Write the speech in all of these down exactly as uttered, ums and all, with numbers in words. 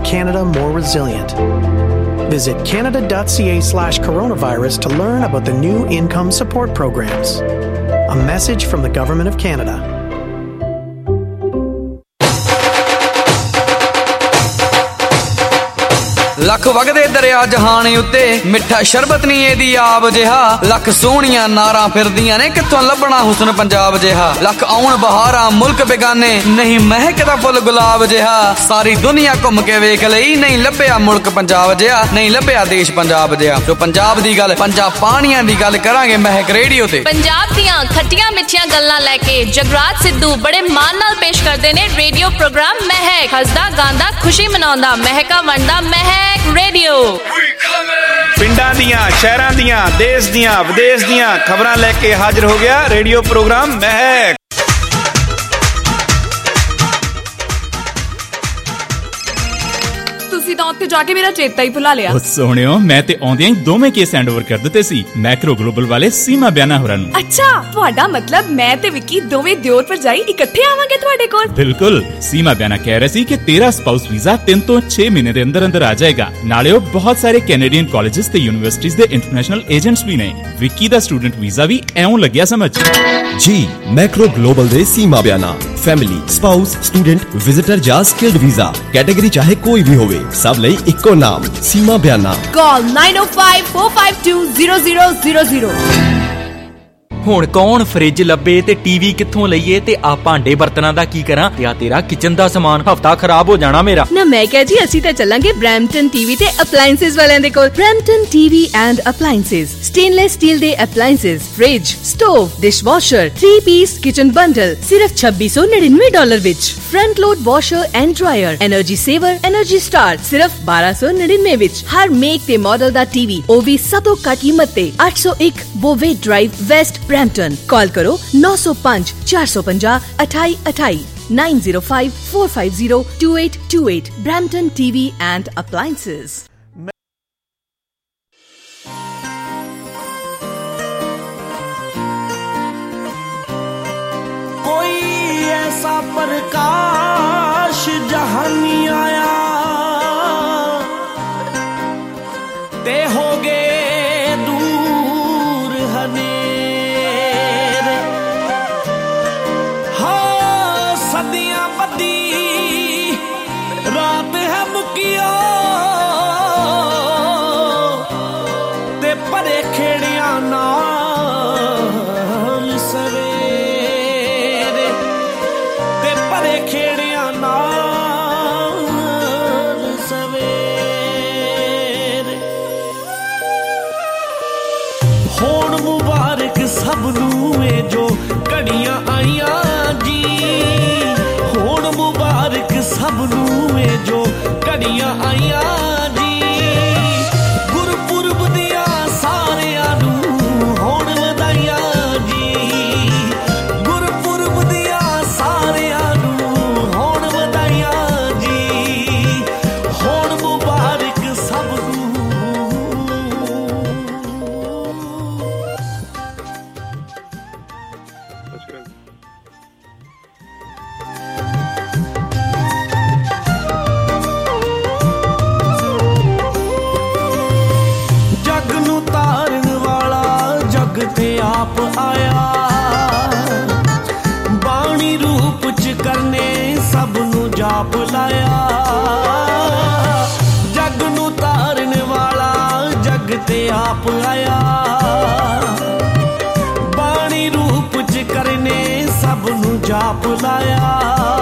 Canada more resilient. Visit canada.ca slash coronavirus to learn about the new income support programs. A message from the Government of Canada. Lakh ਵਗਦੇ ਦਰਿਆ ਜਹਾਨ ਉੱਤੇ ਮਿੱਠਾ ਸ਼ਰਬਤ ਨਹੀਂ ਇਹਦੀ ਆਬ ਜਿਹਾ ਲੱਖ ਸੋਹਣੀਆਂ ਨਾਰਾਂ ਫਿਰਦੀਆਂ ਨੇ ਕਿੱਥੋਂ ਲੱਭਣਾ ਹੁਸਨ ਪੰਜਾਬ ਜਿਹਾ ਲੱਖ ਆਉਣ ਬਹਾਰਾਂ ਮੁਲਕ ਬੇਗਾਨੇ ਨਹੀਂ ਮਹਿਕਦਾ ਫੁੱਲ ਗੁਲਾਬ ਜਿਹਾ ਸਾਰੀ ਦੁਨੀਆ ਘੁੰਮ ਕੇ ਵੇਖ ਲਈ ਨਹੀਂ ਲੱਭਿਆ ਮੁਲਕ ਪੰਜਾਬ ਜਿਹਾ ਨਹੀਂ ਲੱਭਿਆ ਦੇਸ਼ ਪੰਜਾਬ ਜਿਹਾ ਜੋ ਪੰਜਾਬ ਦੀ ਗੱਲ ਪੰਜਾਬ ਪਾਣੀਆਂ ਦੀ ਗੱਲ ਕਰਾਂਗੇ ਮਹਿਕ ਰੇਡੀਓ ਤੇ ਪੰਜਾਬ ਦੀਆਂ ਖੱਟੀਆਂ ਮਿੱਠੀਆਂ ਗੱਲਾਂ ਲੈ ਕੇ ਜਗਰਾਜ ਸਿੱਧੂ ਬੜੇ ਮਾਣ ਨਾਲ ਪੇਸ਼ ਕਰਦੇ ਨੇ ਰੇਡੀਓ ਪ੍ਰੋਗਰਾਮ ਮਹਿਕ ਹੱਸਦਾ ਗਾਉਂਦਾ ਖੁਸ਼ੀ ਮਨਾਉਂਦਾ ਮਹਿਕਾ ਵੰਡਦਾ ਮਹਿਕ ਰੇਡੀਓ ਪਿੰਡਾਂ ਦੀਆਂ ਸ਼ਹਿਰਾਂ ਦੀਆਂ ਦੇਸ਼ ਦੀਆਂ ਵਿਦੇਸ਼ ਦੀਆਂ ਖਬਰਾਂ ਲੈ ਕੇ ਹਾਜ਼ਰ ਹੋ ਗਿਆ ਰੇਡੀਓ ਪ੍ਰੋਗਰਾਮ ਮਹਿਕ। ਤੁਸੀਂ ਤਾਂ ਉੱਥੇ ਜਾ ਕੇ ਮੇਰਾ ਚੇਤਾ ਹੀ ਭੁਲਾ ਲਿਆ। ਉਹ ਸੋਹਣਿਓ ਮੈਂ ਤੇ ਆਉਂਦਿਆਂ ਹੀ ਦੋਵੇਂ ਕੇਸ ਹੈਂਡਓਵਰ ਕਰ ਦਿੱਤੇ ਸੀ ਮੈਕਰੋ ਗਲੋਬਲ ਵਾਲੇ ਸੀਮਾ ਬਿਆਨਾ ਹੋਰਾਂ ਨੂੰ। ਅੱਛਾ ਤੁਹਾਡਾ ਮਤਲਬ ਮੈਂ ਤੇ ਵਿੱਕੀ ਦੋਵੇਂ ਦਿਓਰ ਭਰਜਾਈ ਇਕੱਠੇ ਆਵਾਂਗੇ ਤੁਹਾਡੇ ਕੋਲ? ਬਿਲਕੁਲ ਸੀਮਾ ਬਿਆਨਾ ਕਹਿ ਰਹੀ ਸੀ ਕਿ ਤੇਰਾ ਸਪਾਊਸ ਵੀਜ਼ਾ ਤਿੰਨ ਤੋਂ ਛੇ ਮਹੀਨੇ ਦੇ ਅੰਦਰ ਅੰਦਰ ਆ ਜਾਏਗਾ। ਨਾਲੇ ਉਹ ਬਹੁਤ ਸਾਰੇ ਕੈਨੇਡੀਅਨ ਕਾਲਜਸ ਤੇ ਯੂਨੀਵਰਸਿਟੀਜ਼ ਦੇ ਇੰਟਰਨੈਸ਼ਨਲ ਏਜੰਟਸ ਵੀ ਨੇ। ਵਿੱਕੀ ਦਾ ਸਟੂਡੈਂਟ ਵੀਜ਼ਾ ਵੀ ਐਉਂ ਲੱਗਿਆ ਸਮਝ ਜੀ। ਮੈਕਰੋ ਗਲੋਬਲ ਦੇ Seema Biyana family spouse student visitor ਜਾਂ ਸਕਿਲਡ ਵੀਜ਼ਾ ਕੈਟੇਗਰੀ ਚਾਹੇ ਕੋਈ ਵੀ ਹੋਵੇ ਸਭ ਲਈ ਇੱਕੋ ਨਾਮ ਸੀਮਾ ਬਿਆਨਾ। ਕਾਲ nine oh five four five two zero zero zero zero। ਹੁਣ ਕੌਣ ਫ੍ਰਿਜ ਲੱਭੇ ਤੇ ਟੀਵੀ ਕਿੱਥੋਂ ਲਈਏ ਤੇ ਆ ਭਾਂਡੇ ਬਰਤਨਾਂ ਦਾ ਕੀ ਕਰਾਂ ਤੇ ਆ ਤੇਰਾ ਕਿਚਨ ਦਾ ਸਮਾਨ ਹਫਤਾ ਖਰਾਬ ਹੋ ਜਾਣਾ ਮੇਰਾ। ਨਾ ਮੈਂ ਕਿਹਾ ਜੀ ਅਸੀਂ ਤਾਂ ਚੱਲਾਂਗੇ ਬ੍ਰੈਂਪਟਨ ਟੀਵੀ ਤੇ ਅਪਲਾਈਐਂਸਸ ਵਾਲਿਆਂ ਦੇ ਕੋਲ। Brampton TV and appliances stainless steel ਦੇ appliances fridge stove dishwasher three piece kitchen bundle ਸਿਰਫ ਛੱਬੀ ਸੌ ਨੜਿਨਵੇਂ ਡਾਲਰ ਵਿੱਚ। Front load washer and dryer energy saver energy star ਸਿਰਫ ਬਾਰਾਂ ਸੌ ਨੜਿਨਵੇਂ ਵਿੱਚ। ਹਰ ਮੇਕ ਤੇ ਮਾਡਲ ਦਾ ਟੀਵੀ ਉਹ ਵੀ ਸਭ ਤੋਂ ਘੱਟ ਕੀਮਤ ਤੇ ਅੱਠ ਸੌ ਇੱਕ ਬੋਵੇ ਡਰਾਈਵ ਵੈਸਟ ਬ੍ਰੈਂਪਟਨ। ਕਾਲ ਕਰੋ ਨੌ ਸੌ ਪੰਜ ਚਾਰ ਸੌ ਪੰਜਾਹ ਅਠਾਈ ਅਠਾਈ nine zero five four five zero two eight two eight। Brampton T V and Appliances। कोई ऐसा प्रकाश जहानी आया ते हो गए दूर हने रात है मुकिया ते परे खेड़िया नाल सवेरे ते परे खेड़िया नाल सवेरे। होण मुबारक सबनू जो घड़ियां आईया जी होण मुबारक सबनू जो घड़ियां आईया जी। गुरपुरब दिया सारिया नू होण वधाइया जी गुरपुरब दिया सारिया नू होण वधाइया जी होण मुबारक सबनू। आप आया बाणी रूप च करने सब नू जाप लाया जग नू तारन वाला जग ते आप आया बाणी रूप च करने सब नू जाप लाया।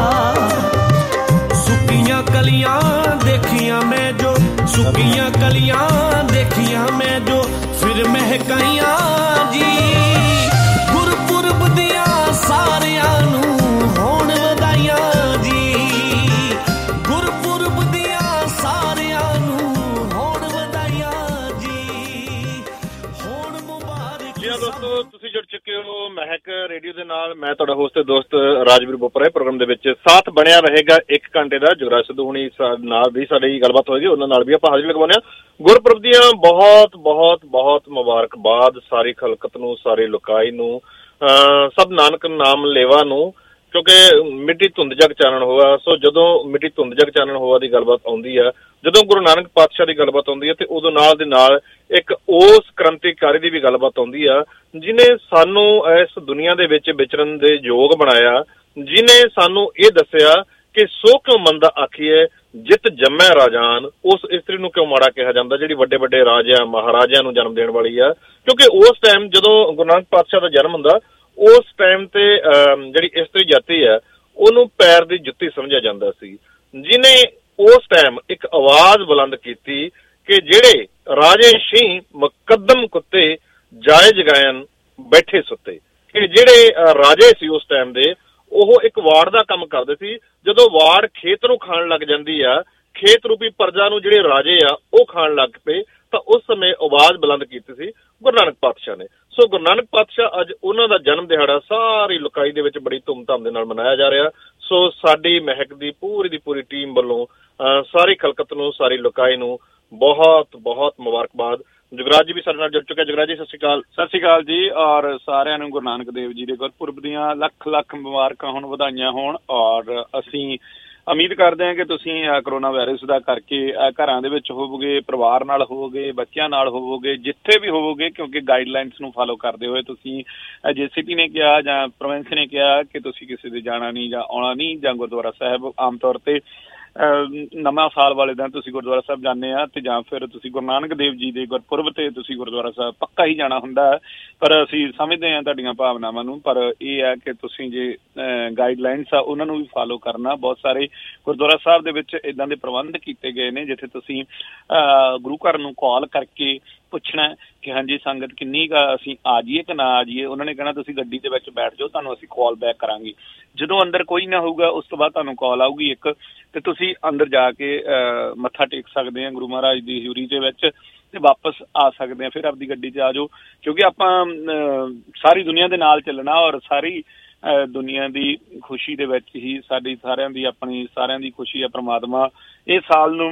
सुकियां कलियां देखियां मैं जो सुकियां कलियां देखियां मैं जो फिर महकाइयां जी। गुरपुरब दिया सारिया नू होण वधाइयां जी गुरपुरब दिया सारिया नू होण वधाइयां जी होण मुबारक। जी दोस्तों ਤੁਸੀਂ ਜੁੜ ਚੁੱਕੇ ਹੋ ਮਹਿਕ ਰੇਡੀਓ ਦੇ ਨਾਲ। ਮੈਂ ਤੁਹਾਡਾ ਹੋਸਟ ਤੇ ਦੋਸਤ ਰਾਜਵੀਰ ਬੋਪਰਾ। ਪ੍ਰੋਗਰਾਮ ਦੇ ਵਿੱਚ ਸਾਥ ਬਣਿਆ ਰਹੇਗਾ ਇੱਕ ਘੰਟੇ ਦਾ। ਜੁਗਰਾਜ ਸਿੱਧੂ ਹੁਣੀ ਨਾਲ ਵੀ ਸਾਡੀ ਗੱਲਬਾਤ ਹੋਏਗੀ, ਉਹਨਾਂ ਨਾਲ ਵੀ ਆਪਾਂ ਹਾਜ਼ਰੀ ਲਗਵਾਉਂਦੇ ਹਾਂ। ਗੁਰਪੁਰਬ ਦੀਆਂ ਬਹੁਤ ਬਹੁਤ ਬਹੁਤ ਮੁਬਾਰਕਬਾਦ ਸਾਰੀ ਖਲਕਤ ਨੂੰ, ਸਾਰੇ ਲੋਕਾਈ ਨੂੰ, ਸਭ ਨਾਨਕ ਨਾਮ ਲੇਵਾ ਨੂੰ। ਕਿਉਂਕਿ ਮਿੱਟੀ ਧੁੰਦ ਜਗ ਚਾਨਣ ਹੋਆ। ਸੋ ਜਦੋਂ ਮਿੱਟੀ ਧੁੰਦ ਜਗ ਚਾਨਣ ਹੋਆ ਦੀ ਗੱਲਬਾਤ ਆਉਂਦੀ ਆ, ਜਦੋਂ ਗੁਰੂ ਨਾਨਕ ਪਾਤਸ਼ਾਹ ਦੀ ਗੱਲਬਾਤ ਆਉਂਦੀ ਹੈ, ਤੇ ਉਦੋਂ ਨਾਲ ਦੇ ਨਾਲ ਇੱਕ ਉਸ ਕ੍ਰਾਂਤੀਕਾਰੀ ਦੀ ਵੀ ਗੱਲਬਾਤ ਆਉਂਦੀ ਆ ਜਿਹਨੇ ਸਾਨੂੰ ਇਸ ਦੁਨੀਆ ਦੇ ਵਿੱਚ ਵਿਚਰਨ ਦੇ ਯੋਗ ਬਣਾਇਆ, ਜਿਹਨੇ ਸਾਨੂੰ ਇਹ ਦੱਸਿਆ ਕਿ ਸੋ ਕਿਉਂ ਮੰਦਾ ਆਖੀਏ ਜਿੱਤ ਜੰਮੈ ਰਾਜਾਨ, ਉਸ ਇਸਤਰੀ ਨੂੰ ਕਿਉਂ ਮਾੜਾ ਕਿਹਾ ਜਾਂਦਾ ਜਿਹੜੀ ਵੱਡੇ ਵੱਡੇ ਰਾਜਿਆਂ ਮਹਾਰਾਜਿਆਂ ਨੂੰ ਜਨਮ ਦੇਣ ਵਾਲੀ ਆ। ਕਿਉਂਕਿ ਉਸ ਟਾਈਮ ਜਦੋਂ ਗੁਰੂ ਨਾਨਕ ਪਾਤਸ਼ਾਹ ਦਾ ਜਨਮ ਹੁੰਦਾ, ਉਸ ਟਾਈਮ ਤੇ ਜਿਹੜੀ ਇਸਤਰੀ ਜਾਤੀ ਆ ਉਹਨੂੰ ਪੈਰ ਦੀ ਜੁੱਤੀ ਸਮਝਿਆ ਜਾਂਦਾ ਸੀ, ਜਿਹਨੇ ਉਸ ਟਾਈਮ ਇੱਕ ਆਵਾਜ਼ ਬੁਲੰਦ ਕੀਤੀ ਕਿ ਜਿਹੜੇ ਰਾਜੇ ਸ਼ੀਂਹ ਮੁਕੱਦਮ ਕੁੱਤੇ ਜਾਏ ਜਗਾਇਨ ਬੈਠੇ ਸੁੱਤੇ, ਕਿ ਜਿਹੜੇ ਰਾਜੇ ਸੀ ਉਸ ਟਾਈਮ ਦੇ ਉਹ ਇੱਕ ਵਾੜ ਦਾ ਕੰਮ ਕਰਦੇ ਸੀ। ਜਦੋਂ ਵਾੜ ਖੇਤ ਨੂੰ ਖਾਣ ਲੱਗ ਜਾਂਦੀ ਆ, ਖੇਤ ਰੂਪੀ ਪ੍ਰਜਾ ਨੂੰ ਜਿਹੜੇ ਰਾਜੇ ਆ ਉਹ ਖਾਣ ਲੱਗ ਪਏ, ਤਾਂ ਉਸ ਸਮੇਂ ਆਵਾਜ਼ ਬੁਲੰਦ ਕੀਤੀ ਸੀ ਗੁਰੂ ਨਾਨਕ ਪਾਤਸ਼ਾਹ ਨੇ। ਸੋ ਗੁਰੂ ਨਾਨਕ ਪਾਤਸ਼ਾਹ ਅੱਜ ਉਹਨਾਂ ਦਾ ਜਨਮ ਦਿਹਾੜਾ ਸਾਰੀ ਲੋਕਾਈ ਦੇ ਵਿੱਚ ਬੜੀ ਧੂਮਧਾਮ ਦੇ ਨਾਲ ਮਨਾਇਆ ਜਾ ਰਿਹਾ। ਸੋ ਸਾਡੀ ਮਹਿਕ ਦੀ ਪੂਰੀ ਦੀ ਪੂਰੀ ਟੀਮ ਵੱਲੋਂ ਸਾਰੀ ਖਲਕਤ ਨੂੰ, ਸਾਰੀ ਲੋਕਾਈ ਨੂੰ ਬਹੁਤ ਬਹੁਤ ਮੁਬਾਰਕਬਾਦ। ਜੁਗਰਾਜ ਜੀ ਵੀ ਸਾਡੇ ਨਾਲ ਜੁੜ ਚੁੱਕੇ। ਜੁਗਰਾਜ ਜੀ ਸਤਿ ਸ਼੍ਰੀ ਅਕਾਲ। ਸਤਿ ਸ਼੍ਰੀ ਅਕਾਲ ਜੀ, ਔਰ ਸਾਰਿਆਂ ਨੂੰ ਗੁਰੂ ਨਾਨਕ ਦੇਵ ਜੀ ਦੇ ਗੁਰਪੁਰਬ ਦੀਆਂ ਲੱਖ ਲੱਖ ਮੁਬਾਰਕਾਂ ਹੋਣ, ਵਧਾਈਆਂ ਹੋਣ। ਔਰ ਅਸੀਂ ਉਮੀਦ ਕਰਦੇ ਹਾਂ ਕਿ ਤੁਸੀਂ ਕਰੋਨਾ ਵਾਇਰਸ ਦਾ ਕਰਕੇ ਘਰਾਂ ਦੇ ਵਿੱਚ ਹੋਵੋਗੇ, ਪਰਿਵਾਰ ਨਾਲ ਹੋਵੋਗੇ, ਬੱਚਿਆਂ ਨਾਲ ਹੋਵੋਗੇ, ਜਿੱਥੇ ਵੀ ਹੋਵੋਗੇ, ਕਿਉਂਕਿ ਗਾਈਡਲਾਈਨਸ ਨੂੰ ਫਾਲੋ ਕਰਦੇ ਹੋਏ ਤੁਸੀਂ, ਜੇ ਸਿਟੀ ਨੇ ਕਿਹਾ ਜਾਂ ਪ੍ਰੋਵਿੰਸ ਨੇ ਕਿਹਾ ਕਿ ਤੁਸੀਂ ਕਿਸੇ ਦੇ ਜਾਣਾ ਨਹੀਂ ਜਾਂ ਆਉਣਾ ਨਹੀਂ, ਜਾਂ ਗੁਰਦੁਆਰਾ ਸਾਹਿਬ ਆਮ ਤੌਰ 'ਤੇ ਨਵਾਂ ਸਾਲ ਵਾਲੇ ਦਿਨ ਤੁਸੀਂ ਗੁਰਦੁਆਰਾ ਸਾਹਿਬ ਜਾਂਦੇ ਆ, ਤੇ ਜਾਂ ਫਿਰ ਤੁਸੀਂ ਗੁਰੂ ਨਾਨਕ ਦੇਵ ਜੀ ਦੇ ਗੁਰਪੁਰਬ ਤੇ ਤੁਸੀਂ ਗੁਰਦੁਆਰਾ ਸਾਹਿਬ ਪੱਕਾ ਹੀ ਜਾਣਾ ਹੁੰਦਾ ਹੈ। ਪਰ ਅਸੀਂ ਸਮਝਦੇ ਹਾਂ ਤੁਹਾਡੀਆਂ ਭਾਵਨਾਵਾਂ ਨੂੰ, ਪਰ ਇਹ ਹੈ ਕਿ ਤੁਸੀਂ ਜੇ ਗਾਈਡਲਾਈਨਸ ਆ ਉਹਨਾਂ ਨੂੰ ਵੀ ਫਾਲੋ ਕਰਨਾ। ਬਹੁਤ ਸਾਰੇ ਗੁਰਦੁਆਰਾ ਸਾਹਿਬ ਦੇ ਵਿੱਚ ਇੱਦਾਂ ਦੇ ਪ੍ਰਬੰਧ ਕੀਤੇ ਗਏ ਨੇ ਜਿੱਥੇ ਤੁਸੀਂ ਗੁਰੂ ਘਰ ਨੂੰ ਕਾਲ ਕਰਕੇ ਪੁੱਛਣਾ ਕਿ ਹਾਂਜੀ ਸੰਗਤ ਕਿੰਨੀ ਕੁ ਅਸੀਂ ਆ ਜਾਈਏ ਕਿ ਨਾ ਆ ਜਾਈਏ। ਉਹਨਾਂ ਨੇ ਕਹਿਣਾ ਤੁਸੀਂ ਗੱਡੀ ਦੇ ਵਿੱਚ ਬੈਠ ਜਾਓ, ਤੁਹਾਨੂੰ ਅਸੀਂ ਕਾਲ ਬੈਕ ਕਰਾਂਗੇ। ਜਦੋਂ ਅੰਦਰ ਕੋਈ ਨਾ ਹੋਊਗਾ ਉਸ ਤੋਂ ਬਾਅਦ ਤੁਹਾਨੂੰ ਕਾਲ ਆਊਗੀ ਇੱਕ, ਤੇ ਤੁਸੀਂ ਅੰਦਰ ਜਾ ਕੇ ਮੱਥਾ ਟੇਕ ਸਕਦੇ ਆ ਗੁਰੂ ਮਹਾਰਾਜ ਦੀ ਹਜ਼ੂਰੀ ਦੇ ਵਿੱਚ, ਤੇ ਵਾਪਸ ਆ ਸਕਦੇ ਆ। ਫਿਰ ਆਪਦੀ ਗੱਡੀ 'ਚ ਆ ਜਾਓ, ਕਿਉਂਕਿ ਆਪਾਂ ਸਾਰੀ ਦੁਨੀਆ ਦੇ ਨਾਲ ਚੱਲਣਾ, ਔਰ ਸਾਰੀ ਦੁਨੀਆ ਦੀ ਖੁਸ਼ੀ ਦੇ ਵਿੱਚ ਹੀ ਸਾਡੀ ਸਾਰਿਆਂ ਦੀ ਆਪਣੀ ਸਾਰਿਆਂ ਦੀ ਖੁਸ਼ੀ ਹੈ। ਪ੍ਰਮਾਤਮਾ ਇਹ ਸਾਲ ਨੂੰ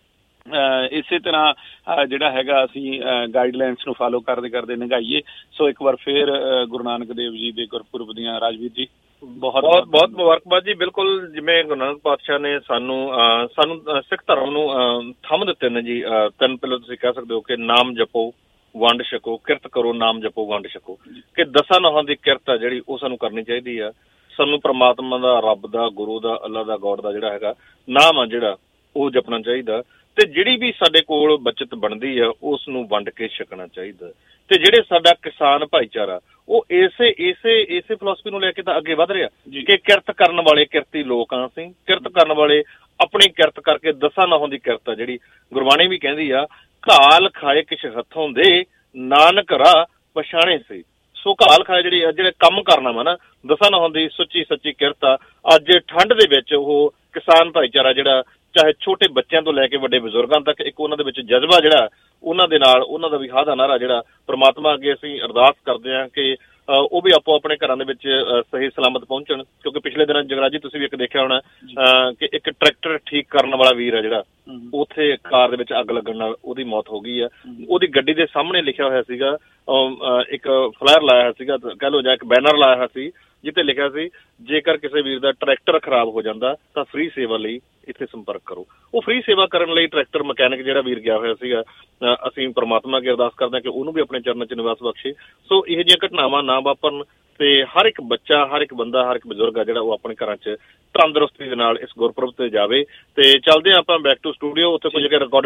ਇਸੇ ਤਰ੍ਹਾਂ ਜਿਹੜਾ ਹੈਗਾ ਅਸੀਂ ਗਾਈਡਲਾਈਨਸ ਨੂੰ ਫਾਲੋ ਕਰਦੇ ਕਰਦੇ ਲੰਘਾਈਏ। ਸੋ ਇੱਕ ਵਾਰ ਫਿਰ ਗੁਰੂ ਨਾਨਕ ਦੇਵ ਜੀ ਦੇ ਗੁਰਪੁਰਬ ਦੀਆਂ ਰਾਜਵੀਰ ਜੀ ਬਹੁਤ ਬਹੁਤ ਬਹੁਤ ਮੁਬਾਰਕਬਾਦ ਜੀ। ਬਿਲਕੁਲ, ਜਿਵੇਂ ਗੁਰੂ ਨਾਨਕ ਪਾਤਸ਼ਾਹ ਨੇ ਸਾਨੂੰ ਸਾਨੂੰ ਸਿੱਖ ਧਰਮ ਨੂੰ ਥੰਮ ਦਿੱਤੇ ਨੇ ਜੀ ਤਿੰਨ ਪਿਲਰ, ਤੁਸੀਂ ਕਹਿ ਸਕਦੇ ਹੋ ਕਿ ਨਾਮ ਜਪੋ, ਵੰਡ ਛਕੋ, ਕਿਰਤ ਕਰੋ, ਨਾਮ ਜਪੋ, ਵੰਡ ਛਕੋ। ਕਿ ਦਸਾਂ ਨੌਹਾਂ ਦੀ ਕਿਰਤ ਆ ਜਿਹੜੀ ਉਹ ਸਾਨੂੰ ਕਰਨੀ ਚਾਹੀਦੀ ਆ। ਸਾਨੂੰ ਪ੍ਰਮਾਤਮਾ ਦਾ, ਰੱਬ ਦਾ, ਗੁਰੂ ਦਾ, ਅੱਲਾ ਦਾ, ਗੋਡ ਦਾ ਜਿਹੜਾ ਹੈਗਾ ਨਾਮ ਆ ਜਿਹੜਾ ਉਹ ਜਪਣਾ ਚਾਹੀਦਾ, ਤੇ ਜਿਹੜੀ ਵੀ ਸਾਡੇ ਕੋਲ ਬੱਚਤ ਬਣਦੀ ਆ ਉਸ ਨੂੰ ਵੰਡ ਕੇ ਛਕਣਾ ਚਾਹੀਦਾ। ਤੇ ਜਿਹੜੇ ਸਾਡਾ ਕਿਸਾਨ ਭਾਈਚਾਰਾ ਉਹ ਇਸੇ ਇਸੇ ਇਸੇ ਫਿਲਾਸਫੀ ਨੂੰ ਲੈ ਕੇ ਤਾਂ ਅੱਗੇ ਵਧ ਰਿਹਾ ਕਿ ਕਿਰਤ ਕਰਨ ਵਾਲੇ ਕਿਰਤੀ ਲੋਕ ਆ ਅਸੀਂ। ਕਿਰਤ ਕਰਨ ਵਾਲੇ ਆਪਣੀ ਕਿਰਤ ਕਰਕੇ ਦਸਾਂ ਨਹੁੰ ਦੀ ਕਿਰਤ ਆ ਜਿਹੜੀ ਗੁਰਬਾਣੀ ਵੀ ਕਹਿੰਦੀ ਆ, ਘਾਲ ਖਾਏ ਕਿਛ ਹੱਥੋਂ ਦੇ ਨਾਨਕ ਰਾਹ ਪਛਾਣੇ ਸੀ। ਸੋ ਘਾਲ ਖਾਏ ਜਿਹੜੀ ਜਿਹੜੇ ਕੰਮ ਕਰਨਾ ਵਾ ਨਾ, ਦਸਾਂ ਨਹੁੰ ਦੀ ਸੁੱਚੀ ਸੱਚੀ ਕਿਰਤ ਆ। ਅੱਜ ਠੰਡ ਦੇ ਵਿੱਚ ਉਹ ਕਿਸਾਨ ਭਾਈਚਾਰਾ ਜਿਹੜਾ ਚਾਹੇ ਛੋਟੇ ਬੱਚਿਆਂ ਤੋਂ ਲੈ ਕੇ ਵੱਡੇ ਬਜ਼ੁਰਗਾਂ ਤੱਕ ਇੱਕ ਉਹਨਾਂ ਦੇ ਵਿੱਚ ਜਜ਼ਬਾ ਜਿਹੜਾ ਉਹਨਾਂ ਦੇ ਨਾਲ ਉਹਨਾਂ ਦਾ ਵੀ ਹਾਦਾ ਦਾ ਨਾਰਾ ਜਿਹੜਾ ਪ੍ਰਮਾਤਮਾ ਅੱਗੇ ਅਸੀਂ ਅਰਦਾਸ ਕਰਦੇ ਹਾਂ ਕਿ ਉਹ ਵੀ ਆਪੋ ਆਪਣੇ ਘਰਾਂ ਦੇ ਵਿੱਚ ਸਹੀ ਸਲਾਮਤ ਪਹੁੰਚਣ। ਕਿਉਂਕਿ ਪਿਛਲੇ ਦਿਨਾਂ ਜਗਰਾਜ ਜੀ ਤੁਸੀਂ ਵੀ ਇੱਕ ਦੇਖਿਆ ਹੋਣਾ ਕਿ ਇੱਕ ਟਰੈਕਟਰ ਠੀਕ ਕਰਨ ਵਾਲਾ ਵੀਰ ਹੈ ਜਿਹੜਾ ਉੱਥੇ ਕਾਰ ਦੇ ਵਿੱਚ ਅੱਗ ਲੱਗਣ ਨਾਲ ਉਹਦੀ ਮੌਤ ਹੋ ਗਈ ਆ। ਉਹਦੀ ਗੱਡੀ ਦੇ ਸਾਹਮਣੇ ਲਿਖਿਆ ਹੋਇਆ ਸੀਗਾ, ਇੱਕ ਫਲਾਇਰ ਲਾਇਆ ਹੋਇਆ ਸੀਗਾ, ਕਹਿ ਲਓ ਜਾਂ ਇੱਕ ਬੈਨਰ ਲਾਇਆ ਹੋਇਆ ਸੀ ਜਿੱਥੇ ਲਿਖਿਆ ਸੀ ਜੇਕਰ ਕਿਸੇ ਵੀਰ ਦਾ ਟਰੈਕਟਰ ਖਰਾਬ ਹੋ ਜਾਂਦਾ ਤਾਂ ਫ੍ਰੀ ਸੇਵਾ ਲਈ ਇੱਥੇ ਸੰਪਰਕ ਕਰੋ। ਉਹ ਫ੍ਰੀ ਸੇਵਾ ਕਰਨ ਲਈ ਟਰੈਕਟਰ ਮਕੈਨਿਕ ਜਿਹੜਾ ਵੀਰ ਗਿਆ ਹੋਇਆ ਸੀਗਾ, ਅਸੀਂ ਪ੍ਰਮਾਤਮਾ ਅੱਗੇ ਅਰਦਾਸ ਕਰਦੇ ਹਾਂ ਕਿ ਉਹਨੂੰ ਵੀ ਆਪਣੇ ਚਰਨਾਂ 'ਚ ਨਿਵਾਸ ਬਖਸ਼ੇ। ਸੋ ਇਹੋ ਜਿਹੀਆਂ ਘਟਨਾਵਾਂ ਨਾ ਵਾਪਰਨ ਤੇ ਹਰ ਇੱਕ ਬੱਚਾ, ਹਰ ਇੱਕ ਬੰਦਾ, ਹਰ ਇੱਕ ਬਜ਼ੁਰਗ ਆ ਜਿਹੜਾ ਉਹ ਆਪਣੇ ਘਰਾਂ 'ਚ ਤੰਦਰੁਸਤੀ ਦੇ ਨਾਲ ਇਸ ਗੁਰਪੁਰਬ ਤੇ ਜਾਵੇ। ਤੇ ਚੱਲਦੇ ਆਪਾਂ ਬੈਕ ਟੂ ਸਟੂਡੀਓ, ਉੱਥੇ ਕੁਝ ਰਿਕਾਰਡ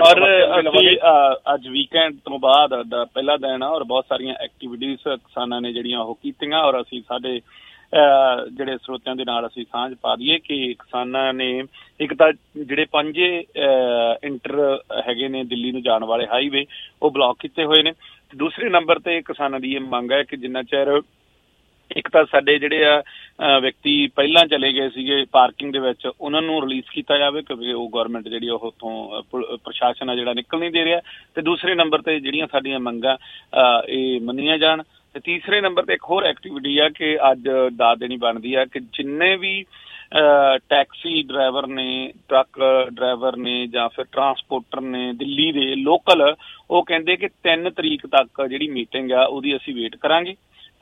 ਅੱਜ ਵੀਕਐਂਡ ਤੋਂ ਬਾਅਦ ਦਾ ਪਹਿਲਾ ਦਿਨ ਆ, ਔਰ ਬਹੁਤ ਸਾਰੀਆਂ ਐਕਟੀਵਿਟੀਜ਼ ਕਿਸਾਨਾਂ ਨੇ ਜਿਹੜੀਆਂ ਉਹ ਕੀਤੀਆਂ, ਔਰ ਅਸੀਂ ਸਾਡੇ ਜਿਹੜੇ ਸਰੋਤਿਆਂ ਦੇ ਨਾਲ ਅਸੀਂ ਸਾਂਝ ਪਾ ਦਈਏ ਕਿ ਕਿਸਾਨਾਂ ਨੇ ਇੱਕ ਤਾਂ ਜਿਹੜੇ ਪੰਜੇ ਇੰਟਰ ਹੈਗੇ ਨੇ ਦਿੱਲੀ ਨੂੰ ਜਾਣ ਵਾਲੇ ਹਾਈਵੇ ਉਹ ਬਲੌਕ ਕੀਤੇ ਹੋਏ ਨੇ। ਦੂਸਰੇ ਨੰਬਰ ਤੇ ਕਿਸਾਨਾਂ ਦੀ ਇਹ ਮੰਗ ਹੈ ਕਿ ਜਿੰਨਾ ਚਿਰ ਇੱਕ ਤਾਂ ਸਾਡੇ ਜਿਹੜੇ ਆ ਵਿਅਕਤੀ ਪਹਿਲਾਂ ਚਲੇ ਗਏ ਸੀਗੇ ਪਾਰਕਿੰਗ ਦੇ ਵਿੱਚ ਉਹਨਾਂ ਨੂੰ ਰਿਲੀਜ਼ ਕੀਤਾ ਜਾਵੇ, ਕਿਉਂਕਿ ਉਹ ਗੌਰਮੈਂਟ ਜਿਹੜੀ ਉਹ ਉੱਥੋਂ ਪ੍ਰਸ਼ਾਸਨ ਆ ਜਿਹੜਾ ਨਿਕਲ ਨਹੀਂ ਦੇ ਰਿਹਾ। ਤੇ ਦੂਸਰੇ ਨੰਬਰ ਤੇ ਜਿਹੜੀਆਂ ਸਾਡੀਆਂ ਮੰਗਾਂ ਇਹ ਮੰਨੀਆਂ ਜਾਣ। ਤੇ ਤੀਸਰੇ ਨੰਬਰ ਤੇ ਇੱਕ ਹੋਰ ਐਕਟੀਵਿਟੀ ਆ ਕਿ ਅੱਜ ਦਾਦ ਦੇਣੀ ਬਣਦੀ ਆ ਕਿ ਜਿੰਨੇ ਵੀ ਟੈਕਸੀ ਡਰਾਈਵਰ ਨੇ, ਟਰੱਕ ਡਰਾਈਵਰ ਨੇ ਜਾਂ ਫਿਰ ਟਰਾਂਸਪੋਰਟਰ ਨੇ ਦਿੱਲੀ ਦੇ ਲੋਕਲ, ਉਹ ਕਹਿੰਦੇ ਕਿ ਤਿੰਨ ਤਰੀਕ ਤੱਕ ਜਿਹੜੀ ਮੀਟਿੰਗ ਆ ਉਹਦੀ ਅਸੀਂ ਵੇਟ ਕਰਾਂਗੇ।